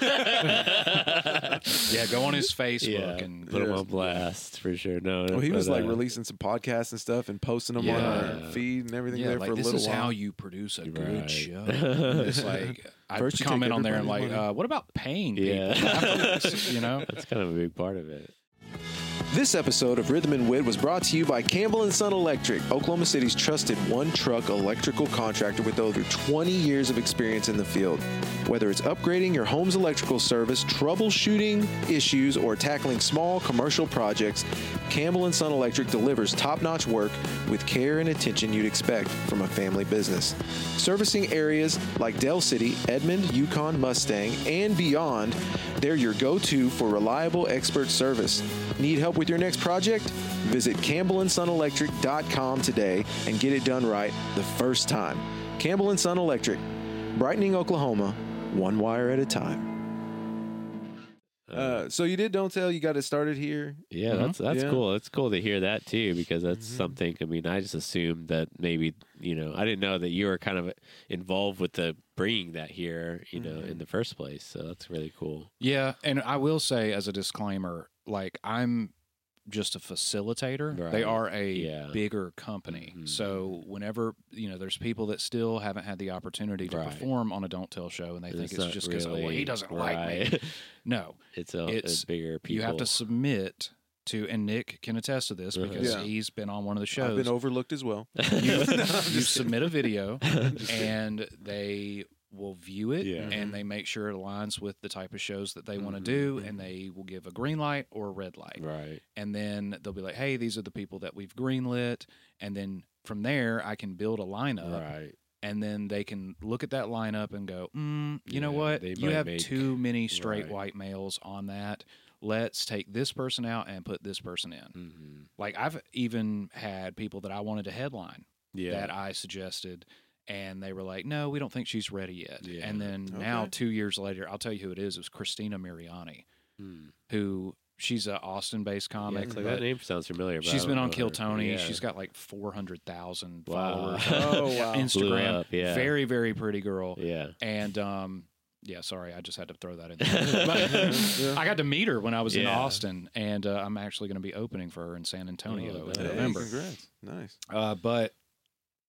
C: Yeah, go on his Facebook
B: Yeah,
C: and
B: put him
A: Yes.
B: on blast for sure. No,
A: Well, he was
B: but,
A: like
B: uh,
A: releasing some podcasts and stuff and posting them on
C: Yeah.
A: our feed and everything
C: yeah,
A: there
C: like
A: for a
C: this
A: little
C: is
A: while.
C: how you produce a good
B: Right.
C: show. It's like I
A: First you take
C: comment on there and like,
A: everybody's money.
C: uh, what about paying people?
B: Yeah.
C: afterwards, you know,
B: That's kind of a big part of it.
A: This episode of Rhythm and Wit was brought to you by Campbell and Son Electric, Oklahoma City's trusted one-truck electrical contractor with over twenty years of experience in the field. Whether it's upgrading your home's electrical service, troubleshooting issues, or tackling small commercial projects, Campbell and Son Electric delivers top-notch work with care and attention you'd expect from a family business. Servicing areas like Del City, Edmond, Yukon, Mustang, and beyond, they're your go-to for reliable expert service. Need help with your next project? Visit campbell and son electric dot com today and get it done right the first time. Campbell and Son Electric, brightening Oklahoma, one wire at a time. Uh, so you did Don't Tell. You got it started here.
B: Yeah,
C: Mhm.
B: that's that's
A: Yeah.
B: cool. It's cool to hear that too, because that's
A: Mhm.
B: something. I mean, I just assumed that maybe you know, I didn't know that you were kind of involved with the bringing that here, you know,
A: Mhm.
B: in the first place. So that's really cool.
C: yeah. And I will say as a disclaimer, like I'm just a facilitator.
B: Right.
C: They are a
B: Yeah.
C: bigger company.
B: Mhm.
C: So whenever, you know, there's people that still haven't had the opportunity to
B: Right.
C: perform on a Don't Tell show and they
B: And
C: think it's
B: not
C: just because, oh, well,
B: really-
C: he doesn't like me.
B: right.
C: No,
B: It's a,
C: It's-
B: a bigger people.
C: you have to submit to, and Nick can attest to this
B: Uh-huh.
C: because
A: Yeah.
C: he's been on one of the
A: I've
C: shows.
A: been overlooked as well.
C: you,
A: No, I'm
C: you
A: just
C: submit a video and they will view it
B: Yeah.
C: and they make sure it aligns with the type of shows that they want to do,
A: Mhm.
C: and they will give a green light or a red light.
B: right.
C: And then they'll be like, hey, these are the people that we've greenlit. And then from there, I can build a lineup.
B: Right.
C: And then they can look at that lineup and go, mm, you know
B: Yeah,
C: what?
B: they
C: You
B: might
C: have
B: make-
C: too many straight
B: right.
C: white males on that. Let's take this person out and put this person in.
B: Mm-hmm.
C: Like, I've even had people that I wanted to headline
B: Yeah.
C: that I suggested, and they were like, no, we don't think she's ready yet.
B: Yeah.
C: And then now,
A: Okay.
C: two years later, I'll tell you who it is. It was Christina Miriani,
B: Mm.
C: who she's a Austin-based
B: Yeah,
C: comic.
B: it's like
C: but
B: that name sounds familiar. But I
C: she's
B: don't
C: been on
B: know
C: Kill
B: her.
C: Tony.
B: Yeah.
C: She's got like four hundred thousand
B: Wow.
C: followers.
A: Oh, wow.
B: Blew
C: Instagram.
B: up, yeah.
C: Very, very pretty girl.
B: Yeah.
C: And um, yeah, sorry, I just had to throw that in there. But
A: Yeah.
C: I got to meet her when I was in
B: Yeah.
C: Austin, and uh, I'm actually going to be opening for her in San Antonio
B: Oh,
C: in
B: nice.
A: Hey,
C: November.
A: congrats. Nice.
C: Uh, but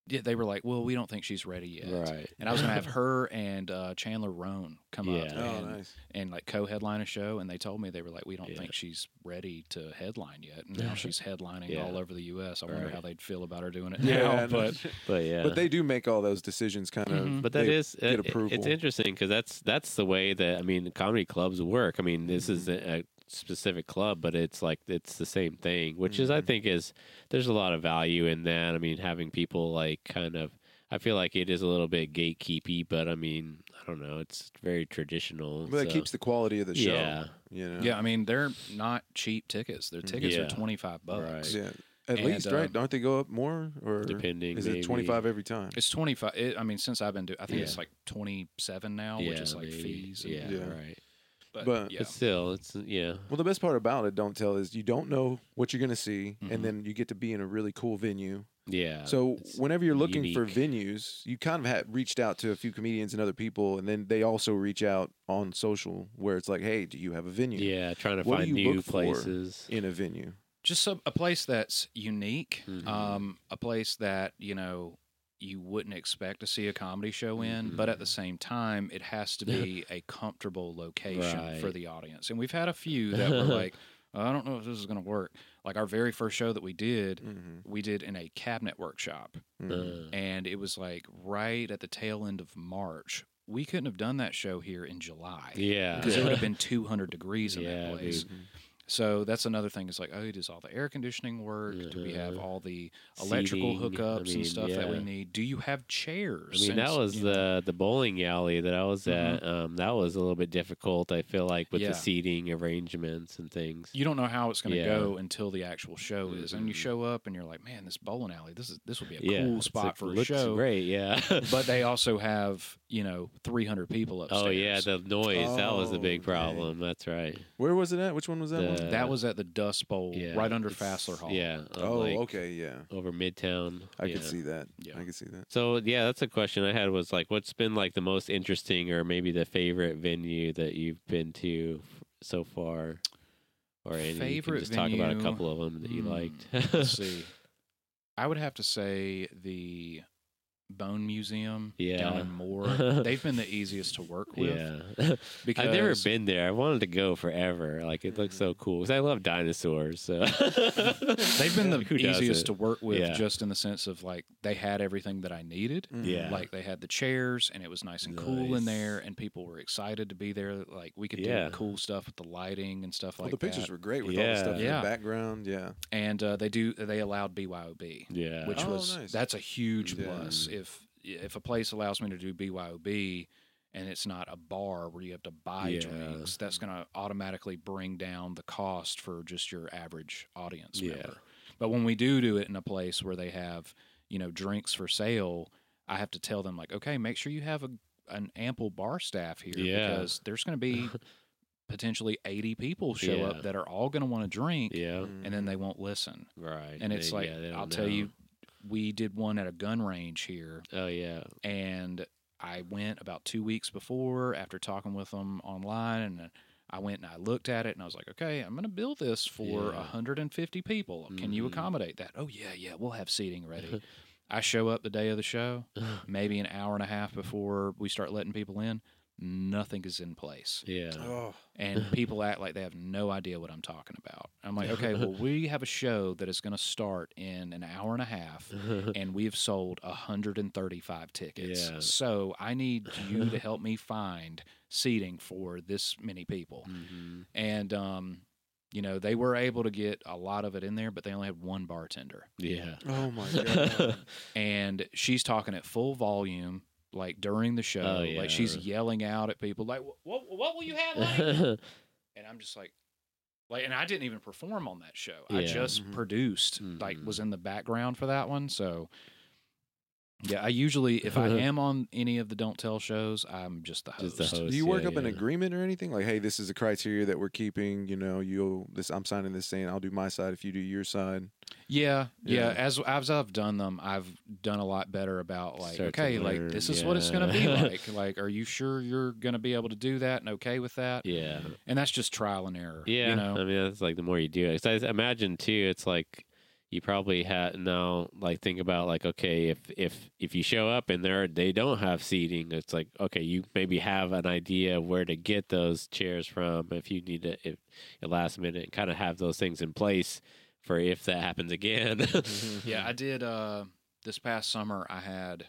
C: yeah, they were like, well, we don't think she's ready yet.
B: Right.
C: And I was going to have her and uh, Chandler Roan come
B: Yeah.
C: up
A: Oh,
C: and,
A: nice.
C: and like co-headline a show. And they told me, they were like, we don't
B: Yeah.
C: think she's ready to headline yet. And now she's headlining
B: Yeah.
C: all over the U S. I wonder
B: Right.
C: how they'd feel about her doing it
A: Yeah,
C: now.
A: I know.
C: But
B: But yeah.
A: But they do make all those decisions kind of.
C: Mhm.
B: But that
A: they
B: is
A: get
B: it-
A: approval.
B: it's interesting because that's that's the way that I mean comedy clubs work. I mean this is
A: Mm-hmm.
B: a, a specific club, but it's like it's the same thing, which is I
A: Mhm.
B: think is there's a lot of value in that. I mean having people like kind of I feel like it is a little bit gatekeepy, but I mean I don't know, it's very traditional.
A: But that
B: so-
A: keeps the quality of the show.
B: Yeah.
A: You know?
C: yeah, I mean, they're not cheap tickets. Their tickets
B: Yeah.
C: are twenty-five bucks.
B: Right.
A: Yeah. At
C: And,
A: least,
C: uh,
A: right? Don't they go up more? Or
B: Depending,
A: is
B: maybe.
A: it twenty-five every time?
C: It's twenty-five. It, I mean, since I've been doing, I think
B: Yeah.
C: it's like twenty-seven now, which
B: Yeah,
C: is like
B: maybe.
C: fees. And,
B: Yeah,
A: Yeah.
B: right.
C: But,
A: But-
C: yeah.
B: But still, it's yeah.
A: Well, the best part about it, Don't Tell, is you don't know what you're going to see,
C: Mhm.
A: and then you get to be in a really cool venue.
B: Yeah.
A: So
B: it's
A: whenever you're looking for
B: unique.
A: venues, you kind of had reached out to a few comedians and other people, and then they also reach out on social where it's like, hey, do you have a venue
B: Yeah, trying to
A: What do
B: find
A: you
B: new
A: look for?
B: places.
A: in a venue?
C: Just a, a place that's unique,
B: Mhm.
C: um, a place that you know you wouldn't expect to see a comedy show in, but at the same time, it has to be a comfortable location for
B: Right.
C: the audience. And we've had a few that were like, I don't know if this is going to work. Like our very first show that we did,
A: Mm-hmm.
C: we did in a cabinet workshop,
B: Uh,
C: and it was like right at the tail end of March. We couldn't have done that show here in July.
B: yeah.
C: Because it would have been two hundred degrees in
B: Yeah,
C: that place.
B: dude.
C: So that's another thing. It's like, oh, does all the air conditioning work? Do we have
B: Uh-huh.
C: all the electrical
B: Seating, I
C: hookups
B: mean,
C: and stuff that we
B: yeah.
C: need? Do you have
B: I
C: chairs?
B: mean,
C: And
B: that
C: s-
B: was
C: you know,
B: the the bowling alley that I was at. Um, that was a little bit difficult. I feel like with
C: Yeah.
B: the seating arrangements and things.
C: you don't know how it's going to
B: Yeah.
C: go until the actual show is, and you
B: Mhm.
C: show up and you're like, man, this bowling alley, this is this would be a
B: yeah,
C: cool
B: it's
C: spot
B: like-
C: for a
B: looks
C: show.
B: Great, yeah.
C: But they also have you know three hundred people upstairs.
B: oh yeah, the noise that was the
A: Oh,
B: big
A: dang.
B: problem. That's right.
A: Where was it at? Which one was that one?
B: The-
C: that was at the Dust Bowl,
B: Yeah,
C: right under
B: it's-
C: Fassler Hall.
B: Yeah. on,
A: Oh,
B: like,
A: okay, yeah.
B: Over Midtown.
A: I
B: yeah.
A: could see that.
C: Yeah.
A: I could see that.
B: So yeah, that's a question I had. Was like, what's been like the most interesting, or maybe the favorite venue that you've been to f- so far, or any? You can
C: Favorite
B: just talk about a
C: venue?
B: couple of them that you
C: Hmm,
B: liked.
C: Let's see. I would have to say the Bone Museum down
B: Yeah.
C: in Moore. They've been the easiest to work with.
B: yeah,
C: Because
B: I've never been there. I wanted to go forever. Like it looks so cool because I love dinosaurs. So
C: They've been the
B: Who
C: easiest
B: doesn't?
C: to work with,
B: Yeah.
C: just in the sense of like they had everything that I needed.
A: Mm.
B: Yeah.
C: Like they had the chairs, and it was nice and cool in
B: Nice.
C: there, and people were excited to be there. Like we could
B: Yeah.
C: do cool stuff with the lighting and stuff
A: Well,
C: like
A: the pictures
C: that.
A: were great with all
B: Yeah.
A: the stuff in
C: Yeah.
A: the background. Yeah.
C: And uh, they do they allowed B Y O B.
B: yeah,
C: which
A: Oh,
C: was
A: nice.
C: that's a huge
A: Yeah.
C: plus. If if a place allows me to do B Y O B and it's not a bar where you have to buy
B: Yeah.
C: drinks, that's going to automatically bring down the cost for just your average audience
B: Yeah.
C: member. But when we do do it in a place where they have, you know, drinks for sale, I have to tell them like, okay, make sure you have a an ample bar staff here
B: Yeah.
C: because there's going to be potentially eighty people show
B: Yeah.
C: up that are all going to want to drink,
B: yeah,
C: and then they won't listen.
B: right.
C: And it's
B: They-
C: like,
B: yeah, they don't
C: I'll tell
B: know.
C: you, we did one at a gun range here,
B: Oh yeah,
C: and I went about two weeks before after talking with them online, and I went and I looked at it, and I was like, okay, I'm going to build this for
B: Yeah.
C: one hundred fifty people. Can you
B: Mhm.
C: accommodate that? Oh, yeah, yeah, we'll have seating ready. I show up the day of the show, maybe an hour and a half before we start letting people in. Nothing is in place.
B: yeah.
A: Oh,
C: And people act like they have no idea what I'm talking about. I'm like, okay, well, we have a show that is going to start in an hour and a half, and we've sold one hundred thirty-five tickets.
B: Yeah.
C: So I need you to help me find seating for this many people.
B: Mhm.
C: And, um, you know, they were able to get a lot of it in there, but they only had one bartender.
B: Yeah.
A: oh my god.
C: And she's talking at full volume. Like during the show,
B: Oh, yeah.
C: like she's yelling out at people, like, "What? What will you have?" Honey? And I'm just like, like, and I didn't even perform on that show. I
B: Yeah.
C: just
A: Mhm.
C: produced, like,
B: Mhm.
C: was in the background for that one. So, yeah, I usually, if I am on any of the Don't Tell shows, I'm just the host.
B: Just the host.
A: Do you work
B: yeah,
A: up an
B: yeah.
A: agreement or anything? Like, hey, this is the criteria that we're keeping. You know, you this. I'm signing this saying I'll do my side if you do your side.
C: Yeah, yeah.
A: Yeah.
C: As as I've done them, I've done a lot better about like,
B: Start to
C: okay, like
B: learn,
C: this is what it's gonna be
B: yeah.
C: like. Like, are you sure you're gonna be able to do that and okay with that?
B: Yeah.
C: And that's just trial and error.
B: Yeah,
C: you know.
B: I mean that's like the more you do it. 'Cause I imagine too, it's like you probably had now like think about like okay if if if you show up and there they don't have seating, it's like okay you maybe have an idea of where to get those chairs from if you need to if at last minute and kind of have those things in place for if that happens again.
C: Yeah, I did. Uh, this past summer, I had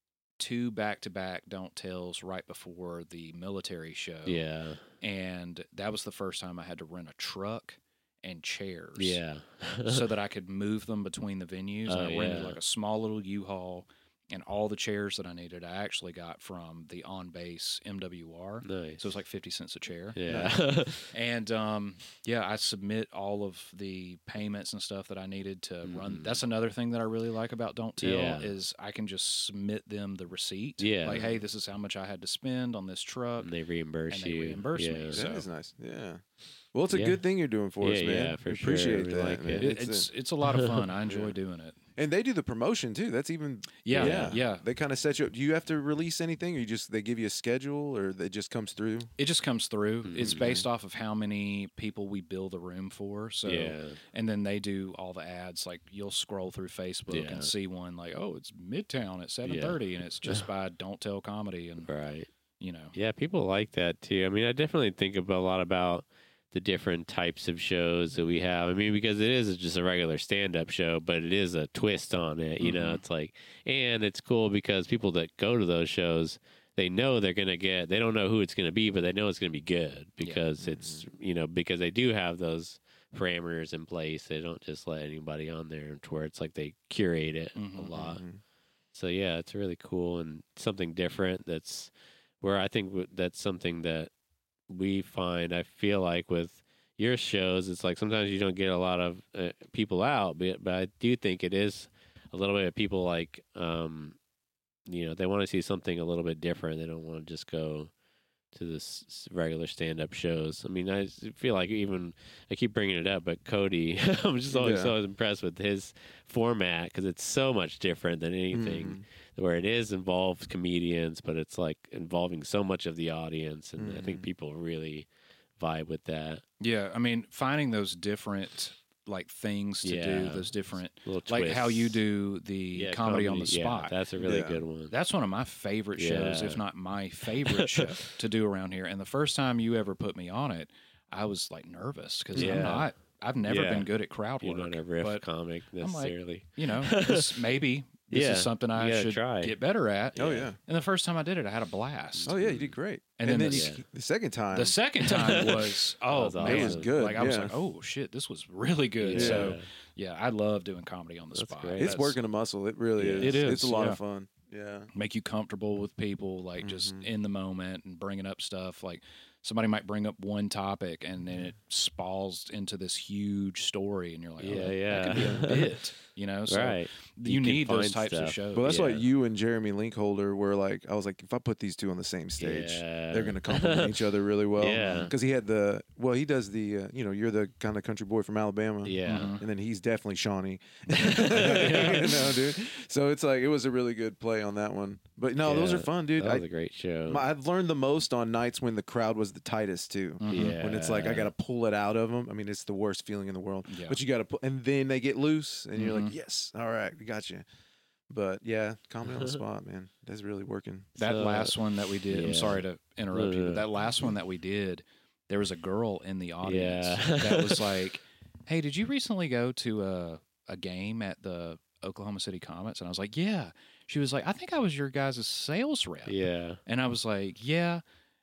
C: two back-to-back Don't Tells right before the military show.
B: Yeah,
C: and that was the first time I had to rent a truck and chairs.
B: yeah,
C: so that I could move them between the venues.
B: Oh,
C: and I rented
B: yeah.
C: like a small little U-Haul, and all the chairs that I needed, I actually got from the On Base M W R.
B: nice.
C: So it's like fifty cents a chair.
B: Yeah,
C: And um, yeah, I submit all of the payments and stuff that I needed to
B: Mhm.
C: run. That's another thing that I really like about Don't Tell
B: Yeah.
C: is I can just submit them the receipt.
B: Yeah.
C: Like, hey, this is how much I had to spend on this truck.
B: and they reimburse
C: and they
B: you.
C: reimburse me,
B: yeah.
C: so-
A: That is nice. Yeah. Well, it's a
B: Yeah.
A: good thing you're doing for us,
B: Yeah,
A: man.
B: yeah, for
A: We
B: sure.
A: appreciate
B: We
A: that.
B: like
A: man.
B: it.
C: It-
A: It's,
C: it's
A: uh,
C: it's a lot of fun. I enjoy
A: Yeah.
C: doing it.
A: and they do the promotion too. That's even
C: Yeah,
A: yeah.
C: yeah.
A: They kind of set you up. Do you have to release anything, or you just they give you a schedule, or it just comes through?
C: It just comes through. It's
B: Mhm.
C: based off of how many people we bill the room for. So,
B: yeah,
C: and then they do all the ads. Like you'll scroll through Facebook
B: Yeah.
C: and see one like, oh, it's Midtown at seven thirty, and it's just by Don't Tell Comedy, and
B: right.
C: you know,
B: Yeah, people like that too. I mean, I definitely think about a lot about the different types of shows that we have. I mean, because it is just a regular stand-up show, but it is a twist on it. You know,
C: Mhm.
B: it's like, and it's cool because people that go to those shows, they know they're gonna get. They don't know who it's gonna be, but they know it's gonna be good because it's you know because they do have those parameters in place. They don't just let anybody on there to where it's like they curate it a
C: Mhm.
B: lot.
A: Mhm.
B: So yeah, it's really cool and something different. That's where I think w- that's something that we find. I feel like with your shows, it's like sometimes you don't get a lot of uh, people out, but but I do think it is a little bit of people like, um, you know, they want to see something a little bit different. They don't want to just go to this s- regular stand-up shows. I mean, I s- feel like even I keep bringing it up, but Cody, I'm just always
A: Yeah.
B: so impressed with his format because it's so much different than anything
A: Mhm.
B: where it is involved comedians, but it's like involving so much of the audience, and I think
A: Mhm.
B: people really vibe with that.
C: yeah. I mean, finding those different like things to do,
B: Yeah.
C: those different
B: Little
C: like how you
B: twists.
C: do the
B: Yeah,
C: comedy, on the
B: yeah,
C: spot.
B: that's a really
A: Yeah.
B: good one.
C: That's one of my favorite shows,
B: Yeah.
C: if not my favorite show to do around here. And the first time you ever put me on it, I was like nervous because
B: Yeah.
C: I'm not. I've never
B: Yeah.
C: been good at crowd
B: You're
C: work,
B: not a riff
C: but
B: comic
C: like,
B: necessarily.
C: you know, this, maybe this
B: Yeah,
C: is something
B: you
C: I
B: gotta
C: should
B: try.
C: get better at.
A: Oh
B: Yeah.
A: yeah.
C: And the first time I did it, I had a blast.
A: Oh yeah, you did great.
C: And
A: And,
C: then
A: then,
C: the-
A: you, the second time,
C: The second time was oh
B: was
C: man,
B: It was
A: good,
C: Like I was
A: yeah.
C: like, oh shit, this was really good.
B: Yeah.
C: So yeah, I love doing comedy on the
B: That's
C: spot.
B: great.
A: it's
C: That's-
A: working a muscle. It really
B: Yeah.
A: is.
C: It is,
A: It's a lot
C: yeah.
A: of fun. Yeah.
C: make you comfortable with people, like just
A: Mhm.
C: in the moment and bringing up stuff. Like somebody might bring up one topic and then it spalls into this huge story, and you're like, oh,
B: Yeah,
C: that,
B: yeah.
C: that could be a bit, you know? So
B: Right.
C: you,
B: You can
C: need those
B: find
C: types of
B: stuff.
C: shows.
A: Well, that's why
B: Yeah.
A: you and Jeremy Linkholder were like, I was like, if I put these two on the same stage,
B: Yeah.
A: they're going to complement each other really well.
B: Yeah.
A: Because he had the, well, he does the, uh, you know, you're the kind of country boy from Alabama.
B: Yeah.
C: Mhm.
A: And then he's definitely Shawnee. you know, dude. So it's like, it was a really good play on that one. But no, those
B: Yeah,
A: are fun, dude.
B: That was
A: I,
B: a great show.
A: my, I've learned the most on nights when the crowd was the tightest, too.
C: Mhm.
B: Yeah.
A: When it's like, I got to pull it out of them. I mean, it's the worst feeling in the world.
C: Yeah.
A: But you got to pull, and then they get loose, and you're
C: Mhm.
A: like, yes, all right, we got you. But yeah, comedy on the spot, man. That's really working.
C: That
B: So,
C: last one that we did,
B: yeah.
C: I'm sorry to interrupt you,
B: No, no,
C: but
B: no.
C: that last one that we did, there was a girl in the audience
B: Yeah.
C: that was like, hey, did you recently go to a, a game at the Oklahoma City Comets? And I was like, yeah. She was like, I think I was your guys' sales rep.
B: Yeah.
C: And I was like, yeah.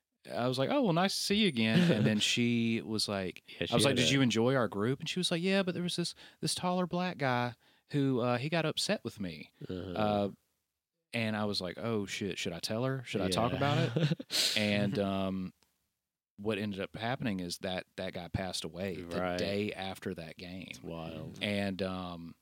C: I was like, oh, well, nice to see you again. And then she was like,
B: Yeah,
C: I was
B: she
C: like,
B: had
C: did
B: a-
C: you enjoy our group? And she was like, yeah, but there was this this taller black guy who uh, he got upset with me.
B: Uh-huh.
C: Uh, and I was like, oh, shit, should I tell her? Should I talk
B: Yeah.
C: about it? And um, what ended up happening is that that guy passed away the
B: Right.
C: day after that game.
B: It's wild.
C: And um,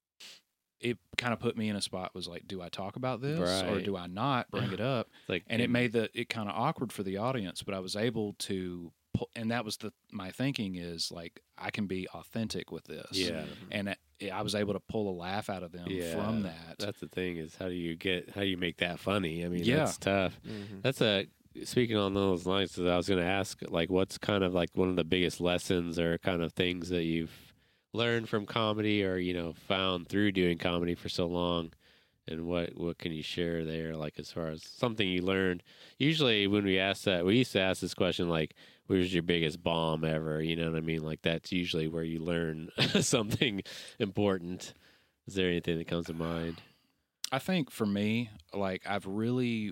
C: it kind of put me in a spot, was like, do I talk about this or
B: Right.
C: do I not bring it up?
B: It's like,
C: And it made the it kind of awkward for the audience, but I was able to pull, and that was the my thinking is like, I can be authentic with this.
B: Yeah.
C: And it, I was able to pull a laugh out of them
B: Yeah,
C: from that.
B: That's the thing is how do you get how do you make that funny? I mean,
C: Yeah.
B: that's tough.
A: Mhm.
B: That's a speaking on those lines. I was going to ask, like, what's kind of like one of the biggest lessons or kind of things that you've learned from comedy, or you know, found through doing comedy for so long? And what what can you share there, like as far as something you learned? Usually when we ask that, we used to ask this question like, "What was your biggest bomb ever?" You know what I mean? Like that's usually where you learn something important. Is there anything that comes to mind?
C: I think for me, like I've really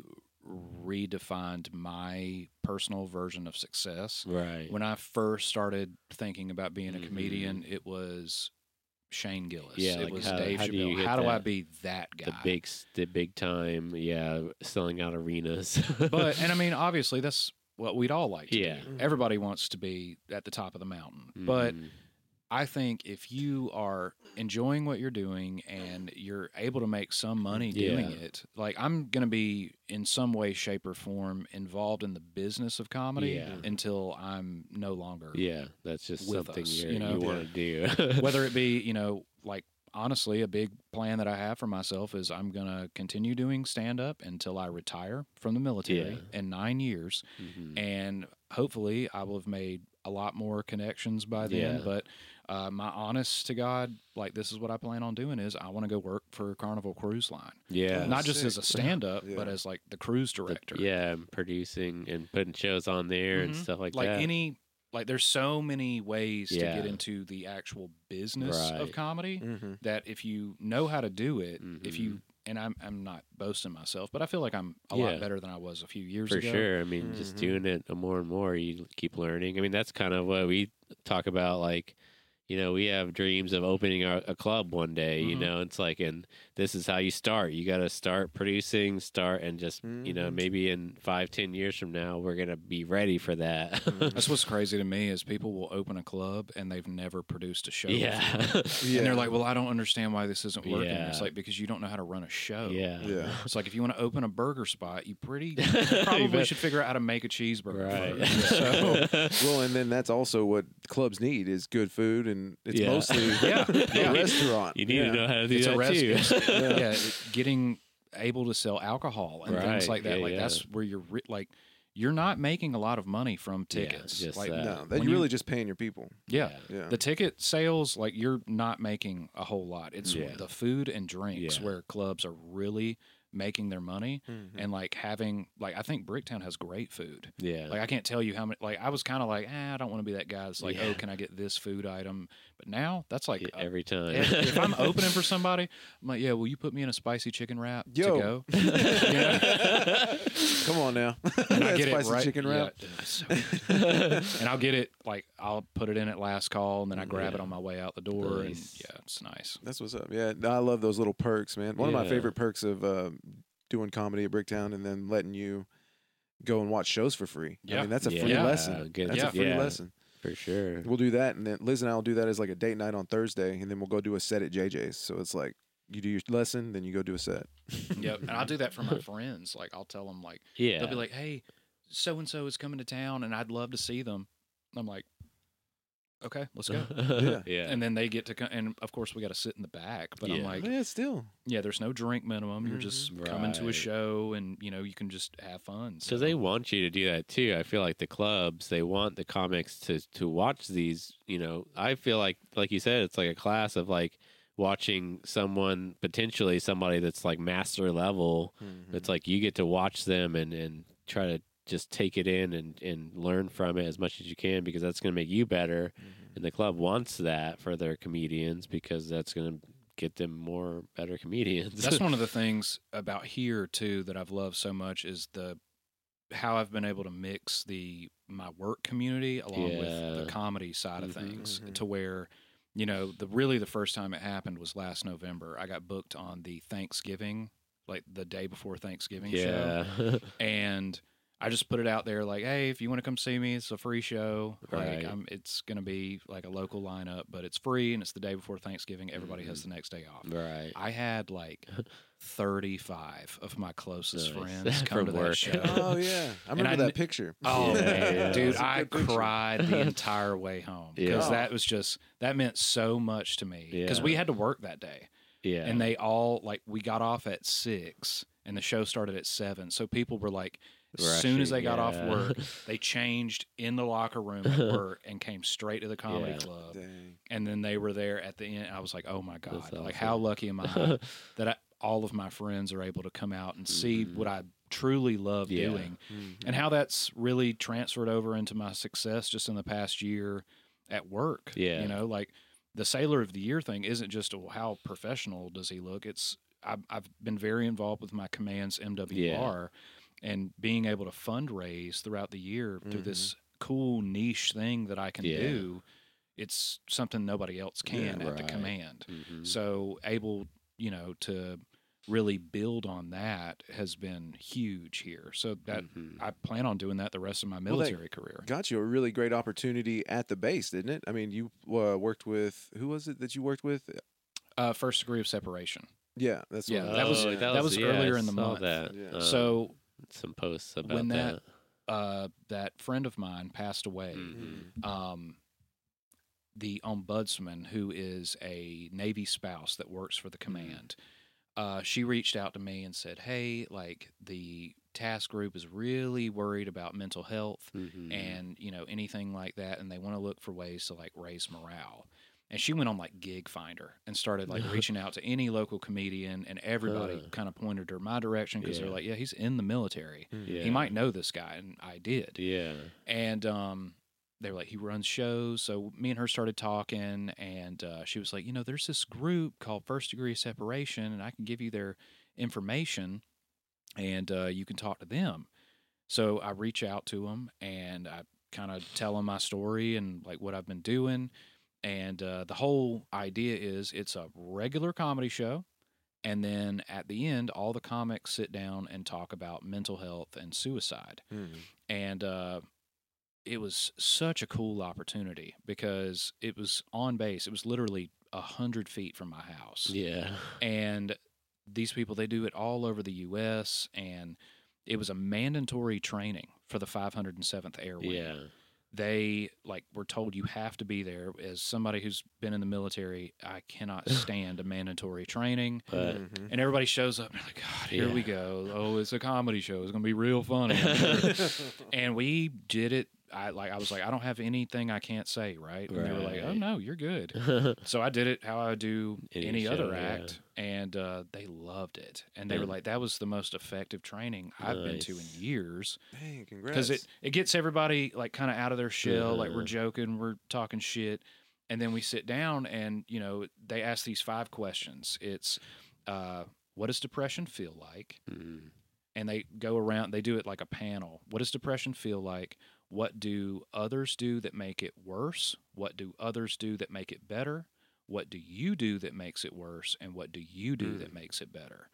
C: redefined my personal version of success.
B: Right.
C: When I first started thinking about being a
B: Mhm.
C: comedian, it was Shane Gillis.
B: Yeah,
C: it
B: like
C: was
B: how-
C: Dave
B: how do you
C: Chappelle.
B: hit
C: How do I
B: that-
C: be that guy?
B: The big, s- the big time, yeah, selling out arenas.
C: But and I mean, obviously, that's what we'd all like to
B: Yeah.
C: do. Everybody wants to be at the top of the mountain. But
B: Mhm.
C: I think if you are enjoying what you're doing and you're able to make some money doing
B: Yeah.
C: it, like I'm going to be in some way, shape, or form involved in the business of comedy
B: Yeah.
C: until I'm no longer.
B: yeah, that's just
C: with
B: something
C: us,
B: you're,
C: you know?
B: you want to do.
C: Whether it be, you know, like honestly, a big plan that I have for myself is I'm going to continue doing stand up until I retire from the military
B: Yeah.
C: in nine years.
B: Mhm.
C: And hopefully I will have made a lot more connections by then.
B: Yeah.
C: But uh, my honest to God, like this is what I plan on doing is I want to go work for Carnival Cruise Line.
B: Yeah,
C: Not just
A: sick.
C: as a stand up,
A: Yeah.
C: but as like the cruise
B: The-
C: director.
B: yeah, and producing and putting shows on there and
C: Mhm.
B: stuff like,
C: Like
B: that.
C: any like there's so many ways to
B: Yeah.
C: get into the actual business of
B: Right.
C: comedy
A: Mm-hmm.
C: that if you know how to do it, if
B: Mhm.
C: you and I'm I'm not boasting myself, but I feel like I'm a
B: Yeah.
C: lot better than I was a few years
B: For
C: ago.
B: sure. I mean, just
A: Mhm.
B: doing it more and more, you keep learning. I mean, that's kind of what we talk about. Like, you know, we have dreams of opening our, a club one day, you
C: Mhm.
B: know, it's like, and this is how you start. You got to start producing, start, and just, you know,
A: Mhm.
B: maybe in five, ten years from now, we're going to be ready for that.
A: Mhm.
C: That's what's crazy to me is people will open a club and they've never produced a show.
B: yeah.
C: before.
A: Yeah.
C: And they're like, well, I don't understand why this isn't working.
B: Yeah.
C: It's like, because you don't know how to run a show.
B: yeah.
A: Yeah.
C: It's like if you want to open a burger spot, you pretty you
B: You
C: probably
B: bet.
C: should figure out how to make a cheeseburger.
B: Right.
C: first. So,
A: Well, and then that's also what clubs need is good food, and it's
B: Yeah.
A: mostly
C: yeah,
A: a
C: yeah.
A: restaurant.
B: You need
A: yeah.
B: to know how to do
C: It's a
B: that
C: rest-
B: too.
C: it's- yeah, it- getting able to sell alcohol and
B: Right.
C: things like that.
B: Yeah,
C: like
B: yeah.
C: that's where you're re- like you're not making a lot of money from
B: Yeah,
C: tickets.
B: just
C: like
B: that.
A: No,
C: when
A: then
C: you-
A: you're really just paying your people.
C: yeah.
A: Yeah.
C: The ticket sales, like you're not making a whole lot. It's
B: Yeah.
C: the food and drinks
B: Yeah.
C: where clubs are really making their money
A: Mhm.
C: and like having like I think Bricktown has great food.
B: Yeah.
C: Like I can't tell you how many. Like I was kind of like, eh, I don't want to be that guy that's like,
B: Yeah.
C: oh, can I get this food item? But now that's like,
B: Yeah,
C: a-
B: every time.
C: if, if I'm opening for somebody, I'm like, yeah, will you put me in a spicy chicken wrap
A: Yo.
C: to go? Yeah.
A: Come on now.
C: And I
A: That
C: get
A: spicy
C: it right.
A: chicken
C: yeah,
A: wrap.
C: dude, it's so good. And I'll get it like I'll put it in at last call, and then I grab
B: Yeah.
C: it on my way out the door,
B: Nice.
C: and yeah, it's nice.
A: That's what's up. Yeah, no, I love those little perks, man. One of my
B: Yeah.
A: favorite perks of uh, doing comedy at Bricktown and then letting you go and watch shows for free. I
C: Yeah.
A: mean, that's a free
B: Yeah.
A: lesson.
B: Good.
A: That's
C: Yeah.
A: a free
B: Yeah.
A: lesson.
B: For sure.
A: We'll do that, and then Liz and I will do that as like a date night on Thursday, and then we'll go do a set at J J's. So it's like you do your lesson, then you go do a set.
C: Yep. And I'll do that for my friends. Like I'll tell them like
B: Yeah.
C: they'll be like, hey, so and so is coming to town, and I'd love to see them. And I'm like, okay, let's go.
A: Yeah.
B: yeah.
C: And then they get to, co- and of course we got to sit in the back. But I'm
B: Yeah.
C: like,
A: yeah, still.
C: yeah, there's no drink minimum. You're just
B: Mhm.
C: coming to a
B: Right.
C: show, and you know you can just have fun.
B: Because
C: So.
B: they want you to do that too. I feel like the clubs, they want the comics to to watch these. You know, I feel like, like you said, it's like a class of like watching someone, potentially somebody that's like master level.
A: Mm-hmm.
B: It's like you get to watch them and and try to just take it in and and learn from it as much as you can, because that's going to make you better.
A: Mm-hmm.
B: And the club wants that for their comedians, because that's going to get them more better comedians.
C: That's one of the things about here too that I've loved so much is the how I've been able to mix the my work community along with
B: Yeah.
C: the comedy side of
B: Mhm.
C: things
A: Mhm.
C: to where you know the really the first time it happened was last November. I got booked on the Thanksgiving, like the day before Thanksgiving show,
B: yeah.
C: and I just put it out there like, hey, if you want to come see me, it's a free show.
B: Right.
C: Like, I'm, it's going to be like a local lineup, but it's free and it's the day before Thanksgiving. Everybody
B: Mm-hmm.
C: has the next day off.
B: Right.
C: I had like thirty-five of my closest
B: Nice.
C: friends come
B: From
C: to
B: work.
C: that show.
A: Oh yeah, I remember
C: I
A: that
C: kn-
A: picture.
C: Oh
B: Yeah,
C: man,
B: yeah.
C: dude,
A: That's a
C: I
A: good picture.
C: cried the entire way home because
B: Yeah.
C: that was just that meant so much to me because
B: Yeah.
C: we had to work that day
B: Yeah.
C: and they all like we got off at six and the show started at seven, so people were like. As soon as they
B: Rushing,
C: got off
B: yeah.
C: work, they changed in the locker room at work and came straight to the comedy
B: Yeah.
C: club.
A: Dang.
C: And then they were there at the end. I was like, oh my God,
B: That's
C: like
B: awesome.
C: how lucky am I that I, all of my friends are able to come out and see
B: Mhm.
C: what I truly love
B: Yeah.
C: doing,
A: Mhm.
C: and how that's really transferred over into my success just in the past year at work.
B: Yeah.
C: You know, like the Sailor of the Year thing isn't just oh, how professional does he look. It's I've, I've been very involved with my command's M W R and being able to fundraise throughout the year through
A: Mhm.
C: this cool niche thing that I can
B: Yeah.
C: do. It's something nobody else can
A: Yeah,
C: at the
B: right.
C: command.
B: Mhm.
C: So able, you know, to really build on that has been huge here. So that
B: Mhm.
C: I plan on doing that the rest of my
A: that
C: military career.
A: Got you a really great opportunity at the base, didn't it? I mean, you uh, worked with who was it that you worked with?
C: Uh, first degree of separation.
A: Yeah, that's
C: Yeah,
A: what
C: that was-
A: yeah.
C: that was
B: yeah,
C: earlier
B: I
C: in the
B: saw
C: month.
B: That.
A: Yeah.
B: Um,
C: so
B: some posts about
C: when that,
B: that.
C: uh, that friend of mine passed away,
B: Mhm.
C: um, the ombudsman, who is a Navy spouse that works for the command, uh, she reached out to me and said, hey, like the task group is really worried about mental health
B: Mhm.
C: and, you know, anything like that. And they want to look for ways to like raise morale. And she went on like Gig Finder and started like reaching out to any local comedian, and everybody
B: Huh.
C: kind of pointed her my direction because
B: Yeah.
C: they're like, yeah, he's in the military.
B: Yeah.
C: He might know this guy. And I did.
B: Yeah.
C: And um, they were like, he runs shows. So me and her started talking, and uh, she was like, you know, there's this group called First Degree Separation, and I can give you their information, and uh, you can talk to them. So I reach out to them, and I kind of tell them my story and like what I've been doing. And uh, the whole idea is it's a regular comedy show. And then at the end, all the comics sit down and talk about mental health and suicide.
A: Mhm.
C: And uh, it was such a cool opportunity because it was on base. It was literally a hundred feet from my house.
B: Yeah.
C: And these people, they do it all over the U S, and it was a mandatory training for the five hundred seventh Air Wing.
B: Yeah.
C: They like were told you have to be there. As somebody who's been in the military, I cannot stand a mandatory training.
B: But
A: Mhm.
C: And everybody shows up and they're like, God, here
B: Yeah.
C: we go. Oh, it's a comedy show. It's gonna be real funny. I'm sure. And we did it. I like I was like, I don't have anything I can't say, right? And they were like, oh
B: Right.
C: no, you're good. So I did it how I would do
B: Any
C: any, other
B: show, yeah.
C: act, and uh, they loved it. And they were
B: And-
C: like, that was the most effective training I've been to in
B: Nice.
C: years,
A: Dang, congrats.
C: because it it gets everybody like kind of out of their shell. Like we're
B: Uh-huh.
C: joking, we're talking shit, and then we sit down, and you know they ask these five questions. It's uh, what does depression feel like?
B: Mhm.
C: And they go around, they do it like a panel. What does depression feel like? What do others do that make it worse? What do others do that make it better? What do you do that makes it worse? And what do you do
A: Mm.
C: that makes it better?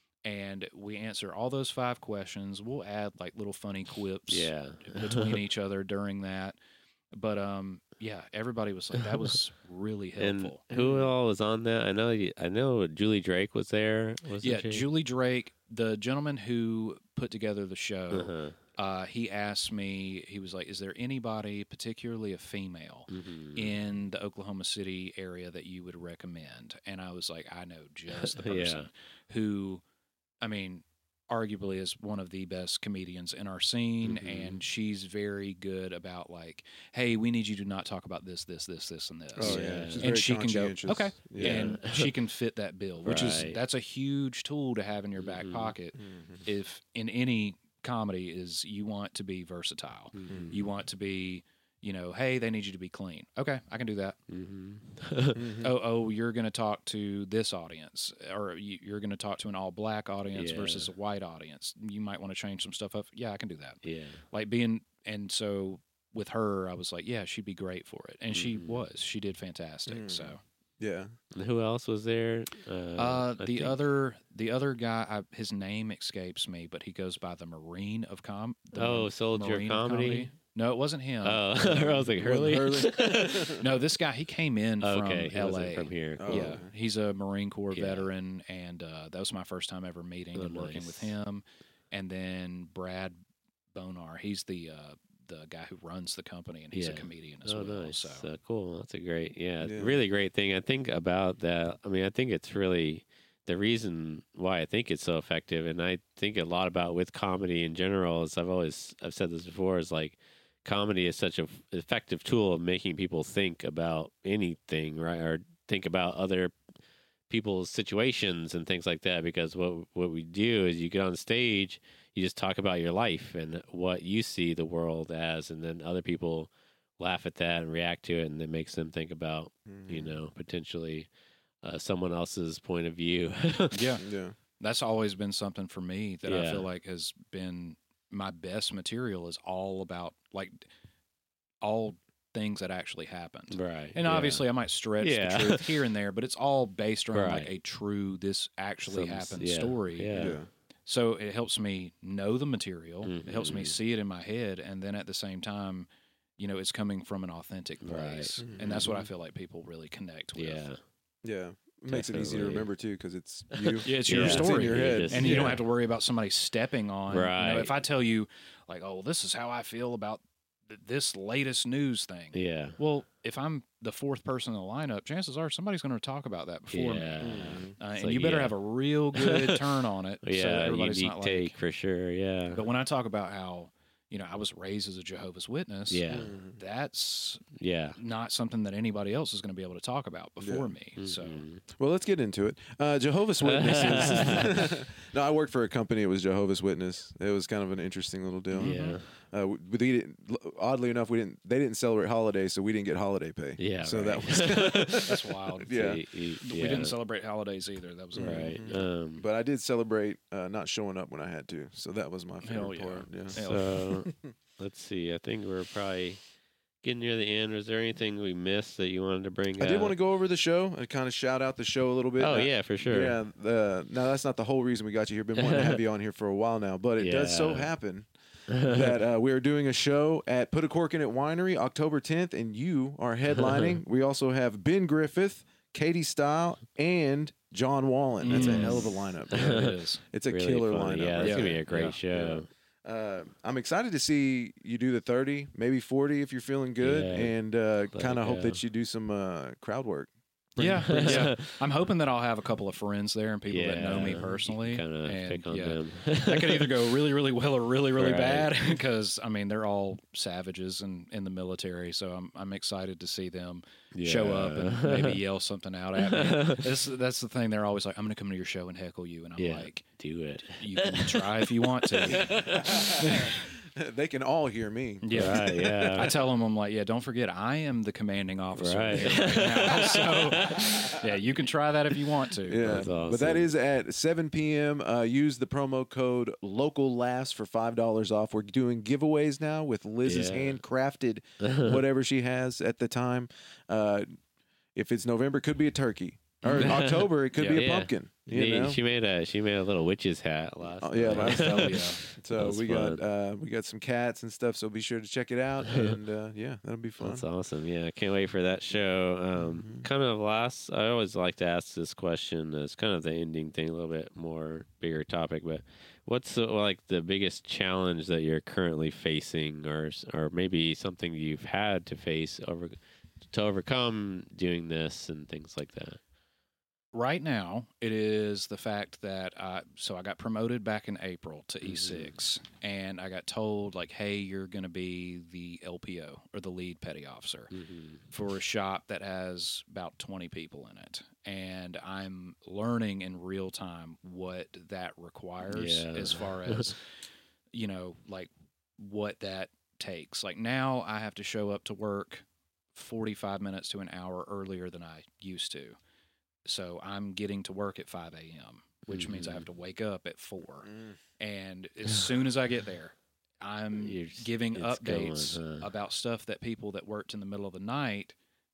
C: And we answer all those five questions. We'll add like little funny quips
B: Yeah.
C: between each other during that. But um, yeah, everybody was like, that was really
B: And
C: helpful.
B: who all was on that? I know. you- I know Julie Drake was there. Wasn't
C: Yeah,
B: she?
C: Julie Drake, the gentleman who put together the show.
B: Uh-huh.
C: Uh, he asked me, he was like, is there anybody, particularly a female,
B: Mhm.
C: in the Oklahoma City area that you would recommend? And I was like, I know just the
B: Yeah.
C: person who, I mean, arguably is one of the best comedians in our scene.
B: Mhm.
C: And she's very good about like, hey, we need you to not talk about this, this, this, this, and this.
A: Oh,
B: Yeah.
A: yeah.
B: And
A: She's very
C: she can go,
A: conscientious.
C: okay.
A: Yeah.
C: And she can fit that bill, which is,
B: Right.
C: that's a huge tool to have in your back
B: Mhm.
C: pocket.
A: Mhm.
C: If in any comedy is you want to be versatile.
B: Mhm.
C: You want to be, you know, hey, they need you to be clean. Okay, I can do that.
B: Mhm.
A: Mhm.
C: Oh, oh, you're going to talk to this audience, or you- you're going to talk to an all black audience
B: Yeah.
C: versus a white audience. You might want to change some stuff up. Yeah, I can do that.
B: Yeah.
C: Like being, and so with her, I was like, yeah, she'd be great for it, and she
B: Mhm.
C: was. She did fantastic.
A: Mhm.
C: So,
A: Yeah.
B: And who else was there? Uh,
C: uh,
B: I
C: the
B: think-
C: other, the other guy, I, his name escapes me, but he goes by the Marine of Com. the
B: Oh,
C: Mar-
B: Soldier
C: Marine of
B: Comedy?
C: No, it wasn't him.
B: Oh, I was like Hurley.
A: Hurley.
C: No, this guy, he came in
B: Okay,
C: from
B: he
C: L
B: wasn't
C: A.
B: from here.
A: Oh,
C: Yeah,
A: okay.
C: he's a Marine Corps
B: Yeah.
C: veteran, and uh, that was my first time ever meeting
B: Oh,
C: and working with
B: nice.
C: him. And then Brad Bonar, he's the uh, the guy who runs the company, and he's a
B: Yeah.
C: comedian as
B: Oh,
C: well.
B: nice.
C: So
B: Uh, cool. That's a great, yeah,
A: Yeah.
B: really great thing. I think about that. I mean, I think it's really the reason why I think it's so effective, and I think a lot about with comedy in general. Is I've always I've said this before is like comedy is such an effective tool of making people think about anything, right? Or think about other people's situations and things like that. Because what what we do is you get on stage, you just talk about your life and what you see the world as, and then other people laugh at that and react to it, and it makes them think about, mm-hmm. you know, potentially uh, someone else's point of view.
C: yeah.
A: Yeah.
C: That's always been something for me that
B: Yeah.
C: I feel like has been my best material, is all about like all things that actually happened.
B: Right.
C: And
B: yeah.
C: obviously I might stretch
B: Yeah.
C: the truth here and there, but it's all based around
B: Right.
C: like a true, this actually
B: Some-
C: happened
B: yeah.
C: story.
B: Yeah.
A: Yeah.
C: So it helps me know the material.
B: Mhm.
C: It helps me see it in my head. And then at the same time, you know, it's coming from an authentic place.
A: Right.
C: And that's what I
A: Mhm.
C: feel like people really connect with.
B: Yeah.
A: Yeah. It makes it easy to
B: Definitely.
A: remember too, because it's you.
C: Yeah, it's
B: Yeah.
C: your
B: It's in
C: story.
A: your
B: You
A: head.
B: just-
C: And you don't
A: Yeah.
C: have to worry about somebody stepping on. You know,
B: Right.
C: if I tell you, like, oh, this is how I feel about th- this latest news thing.
B: Yeah.
C: Well, if I'm the fourth person in the lineup, chances are somebody's going to talk about that before me.
B: Yeah.
A: Mhm.
C: Uh,
B: It's
C: and
B: like,
C: you better
B: yeah.
C: have a real good turn on it. so
B: Yeah.
C: everybody's
B: Unique
C: not
B: take
C: like.
B: for sure. Yeah.
C: But when I talk about how, you know, I was raised as a Jehovah's Witness,
B: Yeah.
A: Mhm.
C: that's
B: Yeah.
C: not something that anybody else is going to be able to talk about before
A: Yeah.
C: me. So
B: Mhm.
A: Well, let's get into it. Uh, Jehovah's Witnesses. No, I worked for a company. It was Jehovah's Witness. It was kind of an interesting little deal.
B: Yeah.
A: Uh, we, we didn't, oddly enough, we didn't. They didn't celebrate holidays, so we didn't get holiday pay.
B: Yeah.
A: So
B: right.
A: that was.
C: that's wild.
A: Yeah.
B: So you- you-
C: We
B: yeah.
C: didn't celebrate holidays either. That was
B: Right.
A: Mhm.
B: Um,
A: But I did celebrate uh, not showing up when I had to. So that was my
C: Hell
A: favorite
C: yeah.
A: part. Yeah.
C: Hell
B: so let's see. I think we're probably getting near the end. Was there anything we missed that you wanted to bring
A: I
B: up?
A: did want to go over the show and kind of shout out the show a little bit.
B: Oh
A: Uh,
B: yeah, for sure.
A: Yeah. The, now that's not the whole reason we got you here. Been wanting to have you on here for a while now, but it does so
B: Yeah.
A: happen that uh, we are doing a show at Put a Cork in It Winery October tenth, and you are headlining. We also have Ben Griffith, Katie Style, and John Wallen. That's a
C: Mm.
A: hell of a lineup.
C: Yeah, it is.
A: It's a
B: Really
A: killer
B: funny.
A: lineup.
B: Yeah,
A: right
B: it's gonna
A: there.
B: be a great
C: Yeah.
B: show.
A: Uh, I'm excited to see you do the thirty, maybe forty if you're feeling good,
B: Yeah.
A: and uh,
B: Let
A: kind
B: it
A: of hope
B: go.
A: that you do some uh, crowd work.
C: Yeah, yeah. I'm hoping that I'll have a couple of friends there and people
B: yeah,
C: that know me personally.
B: Kind of
C: and
B: pick on
C: yeah,
B: them.
C: that could either go really, really well or really, really
B: Right.
C: bad. Because I mean, they're all savages and in the military, so I'm I'm excited to see them show up and
B: Yeah.
C: maybe yell something out at me. This, that's the thing. They're always like, "I'm going to come to your show and heckle you," and I'm
B: Yeah.
C: like,
B: Do it.
C: "You can try if you want to."
A: They can all hear me.
C: Yeah.
B: Right, yeah.
C: I tell them, I'm like, yeah, don't forget, I am the commanding officer
B: Right.
C: here right now. So, yeah, you can try that if you want to.
A: Yeah,
B: That's
A: but that
B: awesome.
A: is at seven p.m. Uh, use the promo code LOCALLAST for five dollars off. We're doing giveaways now with Liz's
B: Yeah.
A: handcrafted whatever she has at the time. Uh, if it's November, it could be a turkey. Or October, it could
C: Yeah.
A: be a
B: Yeah.
A: pumpkin. You
B: Yeah,
A: know?
B: she made a she made a little witch's hat last.
A: Oh, yeah,
B: night.
A: last
C: Hell
A: time.
C: yeah.
A: So
B: That's
A: we
B: fun.
A: got uh, we got some cats and stuff. So be sure to check it out. And uh, yeah, that'll be fun.
B: That's awesome. Yeah, I can't wait for that show. Um,
A: Mhm.
B: Kind of last, I always like to ask this question. It's kind of the ending thing, a little bit more bigger topic. But what's the, like the biggest challenge that you're currently facing, or or maybe something you've had to face over to overcome doing this and things like that?
C: Right now, it is the fact that I, so I got promoted back in April to E six, and I got told, like, hey, you're going to be the L P O, or the lead petty officer, for a shop that has about twenty people in it. And I'm learning in real time what that requires
B: Yeah.
C: as far as, you know, like what that takes. Like now I have to show up to work forty-five minutes to an hour earlier than I used to. So I'm getting to work at five a.m., which means I have to wake up at four.
A: Mm.
C: And as soon as I get there, I'm
B: You're s-
C: giving
B: it's
C: updates
B: going, huh?
C: about stuff that people that worked in the middle of the night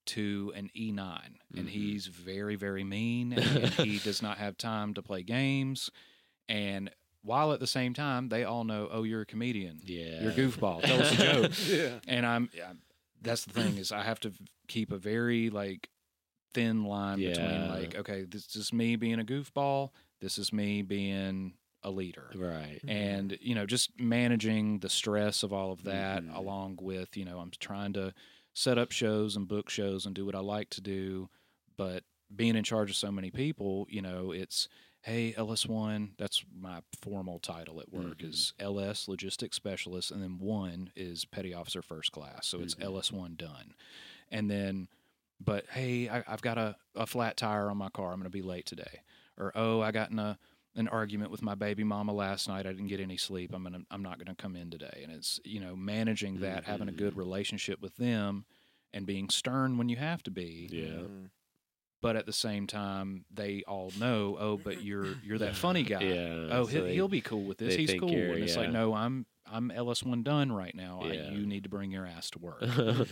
C: to an E nine. And
B: Mhm.
C: he's very, very mean, and he does not have time to play games. And while at the same time, they all know, oh, you're a comedian.
B: Yeah,
C: You're a goofball. Tell us a joke.
A: Yeah.
C: And I'm, I'm that's the thing is I have to keep a very like thin line between
B: Yeah.
C: like, okay, this is me being a goofball. This is me being a leader.
B: right.
C: And, you know, just managing the stress of all of that
B: Mhm.
C: along with, you know, I'm trying to set up shows and book shows and do what I like to do. But being in charge of so many people, you know, it's, hey, L S one, that's my formal title at work,
B: Mhm.
C: is L S, Logistics Specialist, and then one is Petty Officer First Class. So it's
B: Mhm.
C: L S one done. And then, but hey, I, I've got a, a flat tire on my car. I'm going to be late today. Or, oh, I got in a an argument with my baby mama last night. I didn't get any sleep. I'm gonna I'm not gonna come in today. And it's, you know, managing that, having a good
B: Mhm.
C: relationship with them and being stern when you have to be.
B: Yeah.
A: Mhm.
C: But at the same time, they all know, oh, but you're you're that funny guy.
B: Yeah.
C: Oh,
B: so
C: he'll,
B: they-
C: he'll be cool with this.
B: they
C: He's
B: think
C: cool.
B: you're-
C: And it's like,
B: yeah.
C: no, I'm I'm L S one done right now. I,
B: Yeah.
C: you need to bring your ass to work.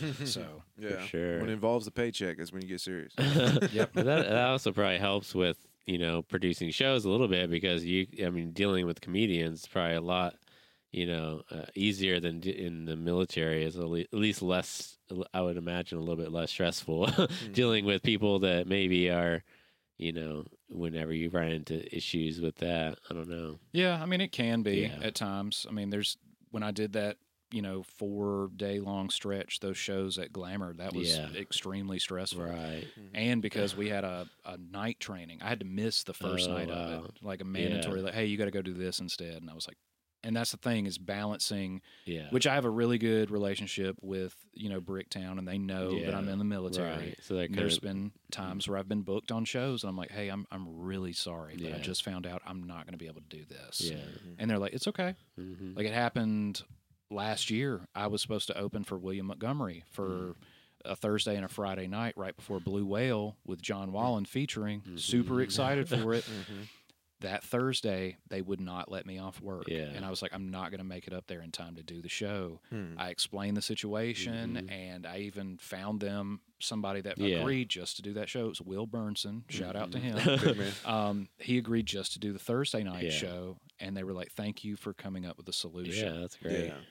C: So
A: Yeah,
B: sure.
A: when it involves the paycheck is when you get serious.
C: Yep.
B: But that, that also probably helps with, you know, producing shows a little bit because you, I mean, dealing with comedians is probably a lot, you know, uh, easier than d- in the military. Is at le- at least less, I would imagine, a little bit less stressful dealing with people that maybe are, you know, whenever you run into issues with that. I don't know.
C: Yeah, I mean, it can be
B: Yeah.
C: at times. I mean, there's when I did that, you know, four day long stretch, those shows at Glamour, that was
B: Yeah.
C: extremely stressful.
B: Right.
C: And because we had a, a night training, I had to miss the first
B: Oh,
C: night
B: wow.
C: of it, like a mandatory, like, hey, you got to go do this instead. And I was like, and that's the thing is balancing,
B: Yeah.
C: which I have a really good relationship with, you know, Bricktown, and they know that
B: Yeah.
C: I'm in the military.
B: Right. So they're
C: And
B: kind
C: there's
B: of,
C: been times where I've been booked on shows, and I'm like, hey, I'm I'm really sorry, but I
B: Yeah.
C: just found out I'm not going to be able to do this.
B: yeah.
C: And they're like, it's okay.
B: hmm
C: Like it happened last year. I was supposed to open for William Montgomery for
B: Mm.
C: a Thursday and a Friday night right before Blue Whale with John Wallen featuring.
B: Mhm.
C: Super excited for it.
A: Mhm.
C: That Thursday, they would not let me off work.
B: Yeah.
C: And I was like, I'm not going to make it up there in time to do the show.
A: Hmm.
C: I explained the situation,
B: Mhm.
C: and I even found them somebody that
B: Yeah.
C: agreed just to do that show. It was Will Burnson. Shout out to him.
A: Big man.
C: Um, he agreed just to do the Thursday night
B: Yeah.
C: show, and they were like, "Thank you for coming up with a solution."
B: Yeah, that's great.
A: Yeah.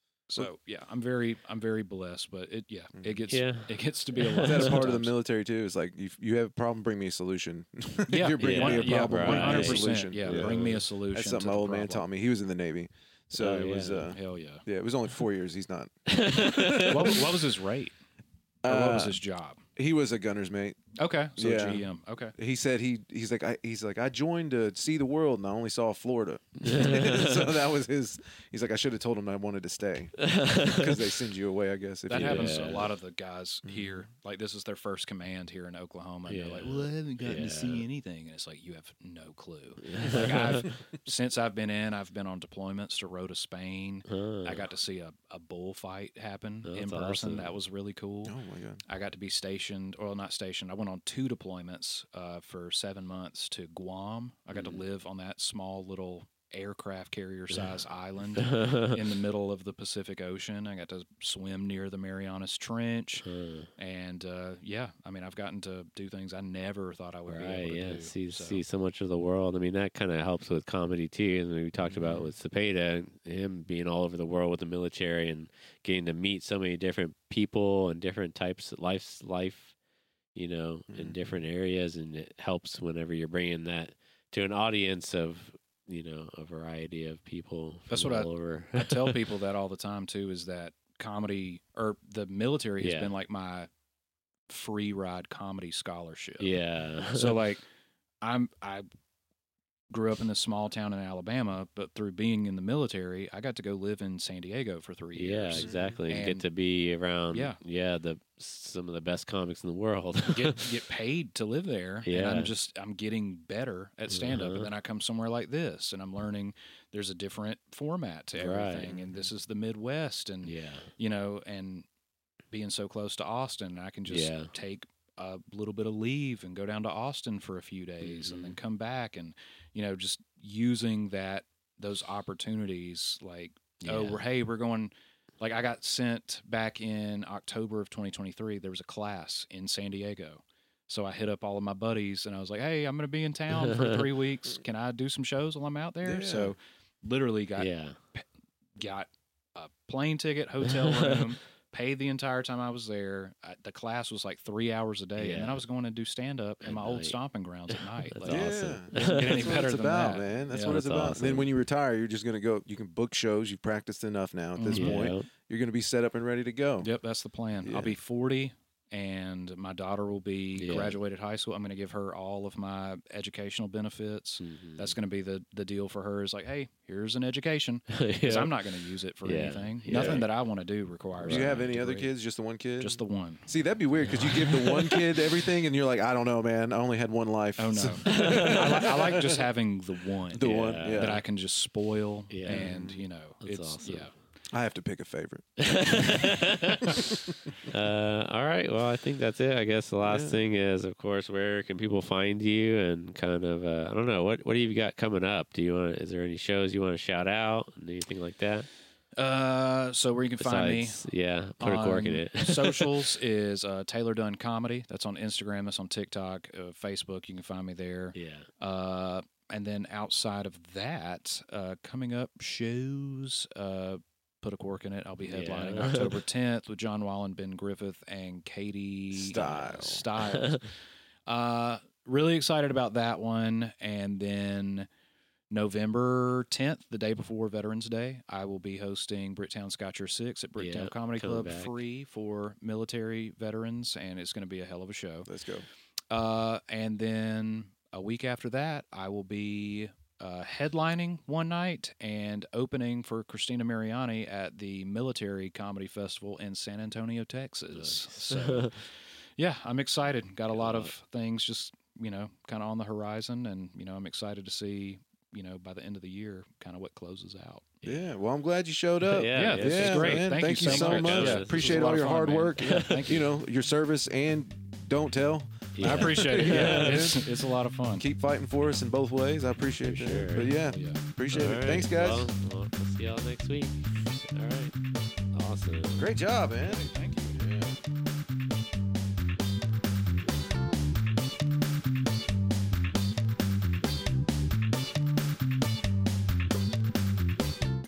C: So yeah, I'm very, I'm very blessed. But it, yeah, it gets,
B: Yeah.
C: it gets to be a lot.
A: Is that a part of the
C: sometimes.
A: military too? It's like if you have a problem, bring me a solution. If
C: Yeah,
A: you're bringing
B: yeah,
A: me a
C: yeah,
A: problem,
B: right.
C: one
A: bring me
C: hundred
A: a
C: percent.
A: solution.
C: Yeah,
B: Yeah.
C: bring me a solution.
A: That's
C: to
A: something my
C: the
A: old man
C: problem.
A: taught me. He was in the Navy, so
B: Oh,
A: it was.
B: yeah.
A: Uh,
C: Hell yeah.
A: yeah, it was only four years. He's not.
C: what, was- what was his rate? Or what was
A: Uh,
C: his job?
A: He was a gunner's mate.
C: Okay, so
A: yeah.
C: G M. Okay.
A: He said he he's like I, he's like I joined to see the world and I only saw Florida. So that was his. He's like I should have told him I wanted to stay because they send you away. I guess if
C: That
A: you,
C: happens to
B: Yeah.
C: a lot of the guys
A: Mhm.
C: here. Like this is their first command here in Oklahoma, and they're like,
B: Yeah.
C: "Well, I haven't gotten
B: Yeah.
C: to see anything," and it's like you have no clue. Like I've since I've been in, I've been on deployments to Rota, Spain.
B: Huh.
C: I got to see a, a bullfight happen
B: Oh,
C: in
B: that's
C: person.
B: awesome.
C: That was really cool.
A: Oh my god.
C: I got to be stationed, or not stationed. I went on two deployments uh, for seven months to Guam. I got
B: Mhm.
C: to live on that small little aircraft carrier size island in the middle of the Pacific Ocean. I got to swim near the Marianas Trench.
B: Huh.
C: And uh, yeah, I mean, I've gotten to do things I never thought I would be
B: Right,
C: able to
B: yeah,
C: do.
B: see
C: So,
B: see so much of the world. I mean, that kind of helps with comedy too. And we talked about
C: Mhm.
B: with Cepeda, him being all over the world with the military and getting to meet so many different people and different types of life, life, you know, in
A: Mhm.
B: different areas. And it helps whenever you're bringing that to an audience of, you know, a variety of people.
C: That's
B: from
C: what I-
B: all over.
C: I tell people that all the time too. Is that comedy or the military has
B: Yeah.
C: been like my free ride comedy scholarship.
B: yeah.
C: So like, I'm I grew up in this small town in Alabama, but through being in the military, I got to go live in San Diego for three
B: yeah,
C: years.
B: exactly. And
C: And-
B: get to be around,
C: Yeah.
B: yeah, the some of the best comics in the world.
C: Get get paid to live there, and
B: Yeah.
C: I'm just I'm getting better at stand up.
B: Uh-huh.
C: And then I come somewhere like this, and I'm learning there's a different format to
B: Right.
C: everything, and this is the Midwest, and
B: yeah.
C: you know, and being so close to Austin, I can just
B: Yeah.
C: take a little bit of leave and go down to Austin for a few days and then
B: Mm-hmm.
C: come back, and you know, just using that those opportunities like oh
B: Yeah.
C: we're hey we're going like I got sent back in October of twenty twenty-three. There was a class in San Diego. So I hit up all of my buddies and I was like, "Hey, I'm going to be in town for three weeks. Can I do some shows while I'm out there?"
A: Yeah.
C: So literally got
B: yeah.
C: got a plane ticket, hotel room, paid the entire time I was there. I, the class was like three hours a day, and then
B: Yeah.
C: I was going to do stand up in
B: At
C: my old
B: night.
C: stomping grounds at night.
B: That's
C: Like,
A: yeah,
B: awesome.
C: Doesn't get any
A: that's what
C: better
A: it's
C: than
A: about,
C: that.
A: man. That's
C: Yeah,
A: what it's
B: that's
A: about.
B: awesome.
A: Then when you retire, you're just gonna go. You can book shows. You've practiced enough now. At this
C: Mhm.
A: point,
B: Yeah.
A: you're gonna be set up and ready to go.
C: Yep, that's the plan.
A: Yeah.
C: I'll be forty and my daughter will be
B: Yeah.
C: graduated high school. I'm going to give her all of my educational benefits.
B: Mhm.
C: That's going to be the the deal for her. Is like, hey, here's an education because
B: Yeah.
C: I'm not going to use it for
B: Yeah.
C: anything.
B: Yeah.
C: Nothing that I want to do requires.
A: Do you
C: a
A: have any other
C: degree.
A: kids? Just the one kid?
C: Just the one.
A: See, that'd be weird because you give the one kid everything, and you're like, I don't know, man. I only had one life.
C: Oh no,
A: So-
C: I, li- I like just having the one.
A: The
B: Yeah.
A: one, yeah.
C: that I can just spoil,
B: Yeah.
C: and you know,
B: That's
C: it's
B: awesome.
C: yeah.
A: I have to pick a favorite.
B: uh, all right. Well, I think that's it. I guess the last
A: Yeah.
B: thing is, of course, where can people find you and kind of, uh, I don't know, what what do you got coming up? Do you want? Is there any shows you want to shout out? Anything like that?
C: Uh, so where you can find me
B: Besides, yeah, put a cork in
C: on
B: it.
C: socials is uh, Taylor Dunn Comedy. That's on Instagram. That's on TikTok, uh, Facebook. You can find me there.
B: Yeah.
C: Uh, and then outside of that, uh, coming up shows. Uh, put a cork in it. I'll be headlining
B: Yeah.
C: October tenth with John Wallen, Ben Griffith, and Katie
A: Styles.
C: Styles. uh, really excited about that one. And then November tenth, the day before Veterans Day, I will be hosting Bricktown Scotcher six at Bricktown
B: Yep,
C: Comedy
B: coming
C: Club,
B: back.
C: free for military veterans, and it's going to be a hell of a show.
A: Let's go.
C: Uh, and then a week after that, I will be uh, headlining one night and opening for Christina Mariani at the Military Comedy Festival in San Antonio, Texas. So, yeah, I'm excited. Got a lot
B: love
C: of things just, you know, kind of on the horizon, and, you know, I'm excited to see, you know, by the end of the year, kind of what closes out.
A: Yeah. Well, I'm glad you showed up.
B: Yeah,
C: Yeah, this is great.
A: man.
C: Thank
A: Thank
C: you
A: you
C: so
A: so
C: much.
A: much.
B: Yeah, this
C: was
A: Appreciate
C: a lot
A: all
C: of
A: your
C: fun,
A: hard
C: man.
A: work.
C: Yeah, thank
A: You know, your service and don't tell.
B: Yeah.
C: I appreciate it.
A: Yeah,
C: Yeah,
A: man.
C: it's, it's a lot of fun.
A: Keep fighting for us in both ways. I appreciate
B: For
A: that.
B: sure.
A: But yeah,
C: Yeah.
A: appreciate
B: All
A: it.
B: right.
A: Thanks, guys.
B: Well, well, we'll see y'all next week. All right. Awesome.
A: Great job, man.
C: Thank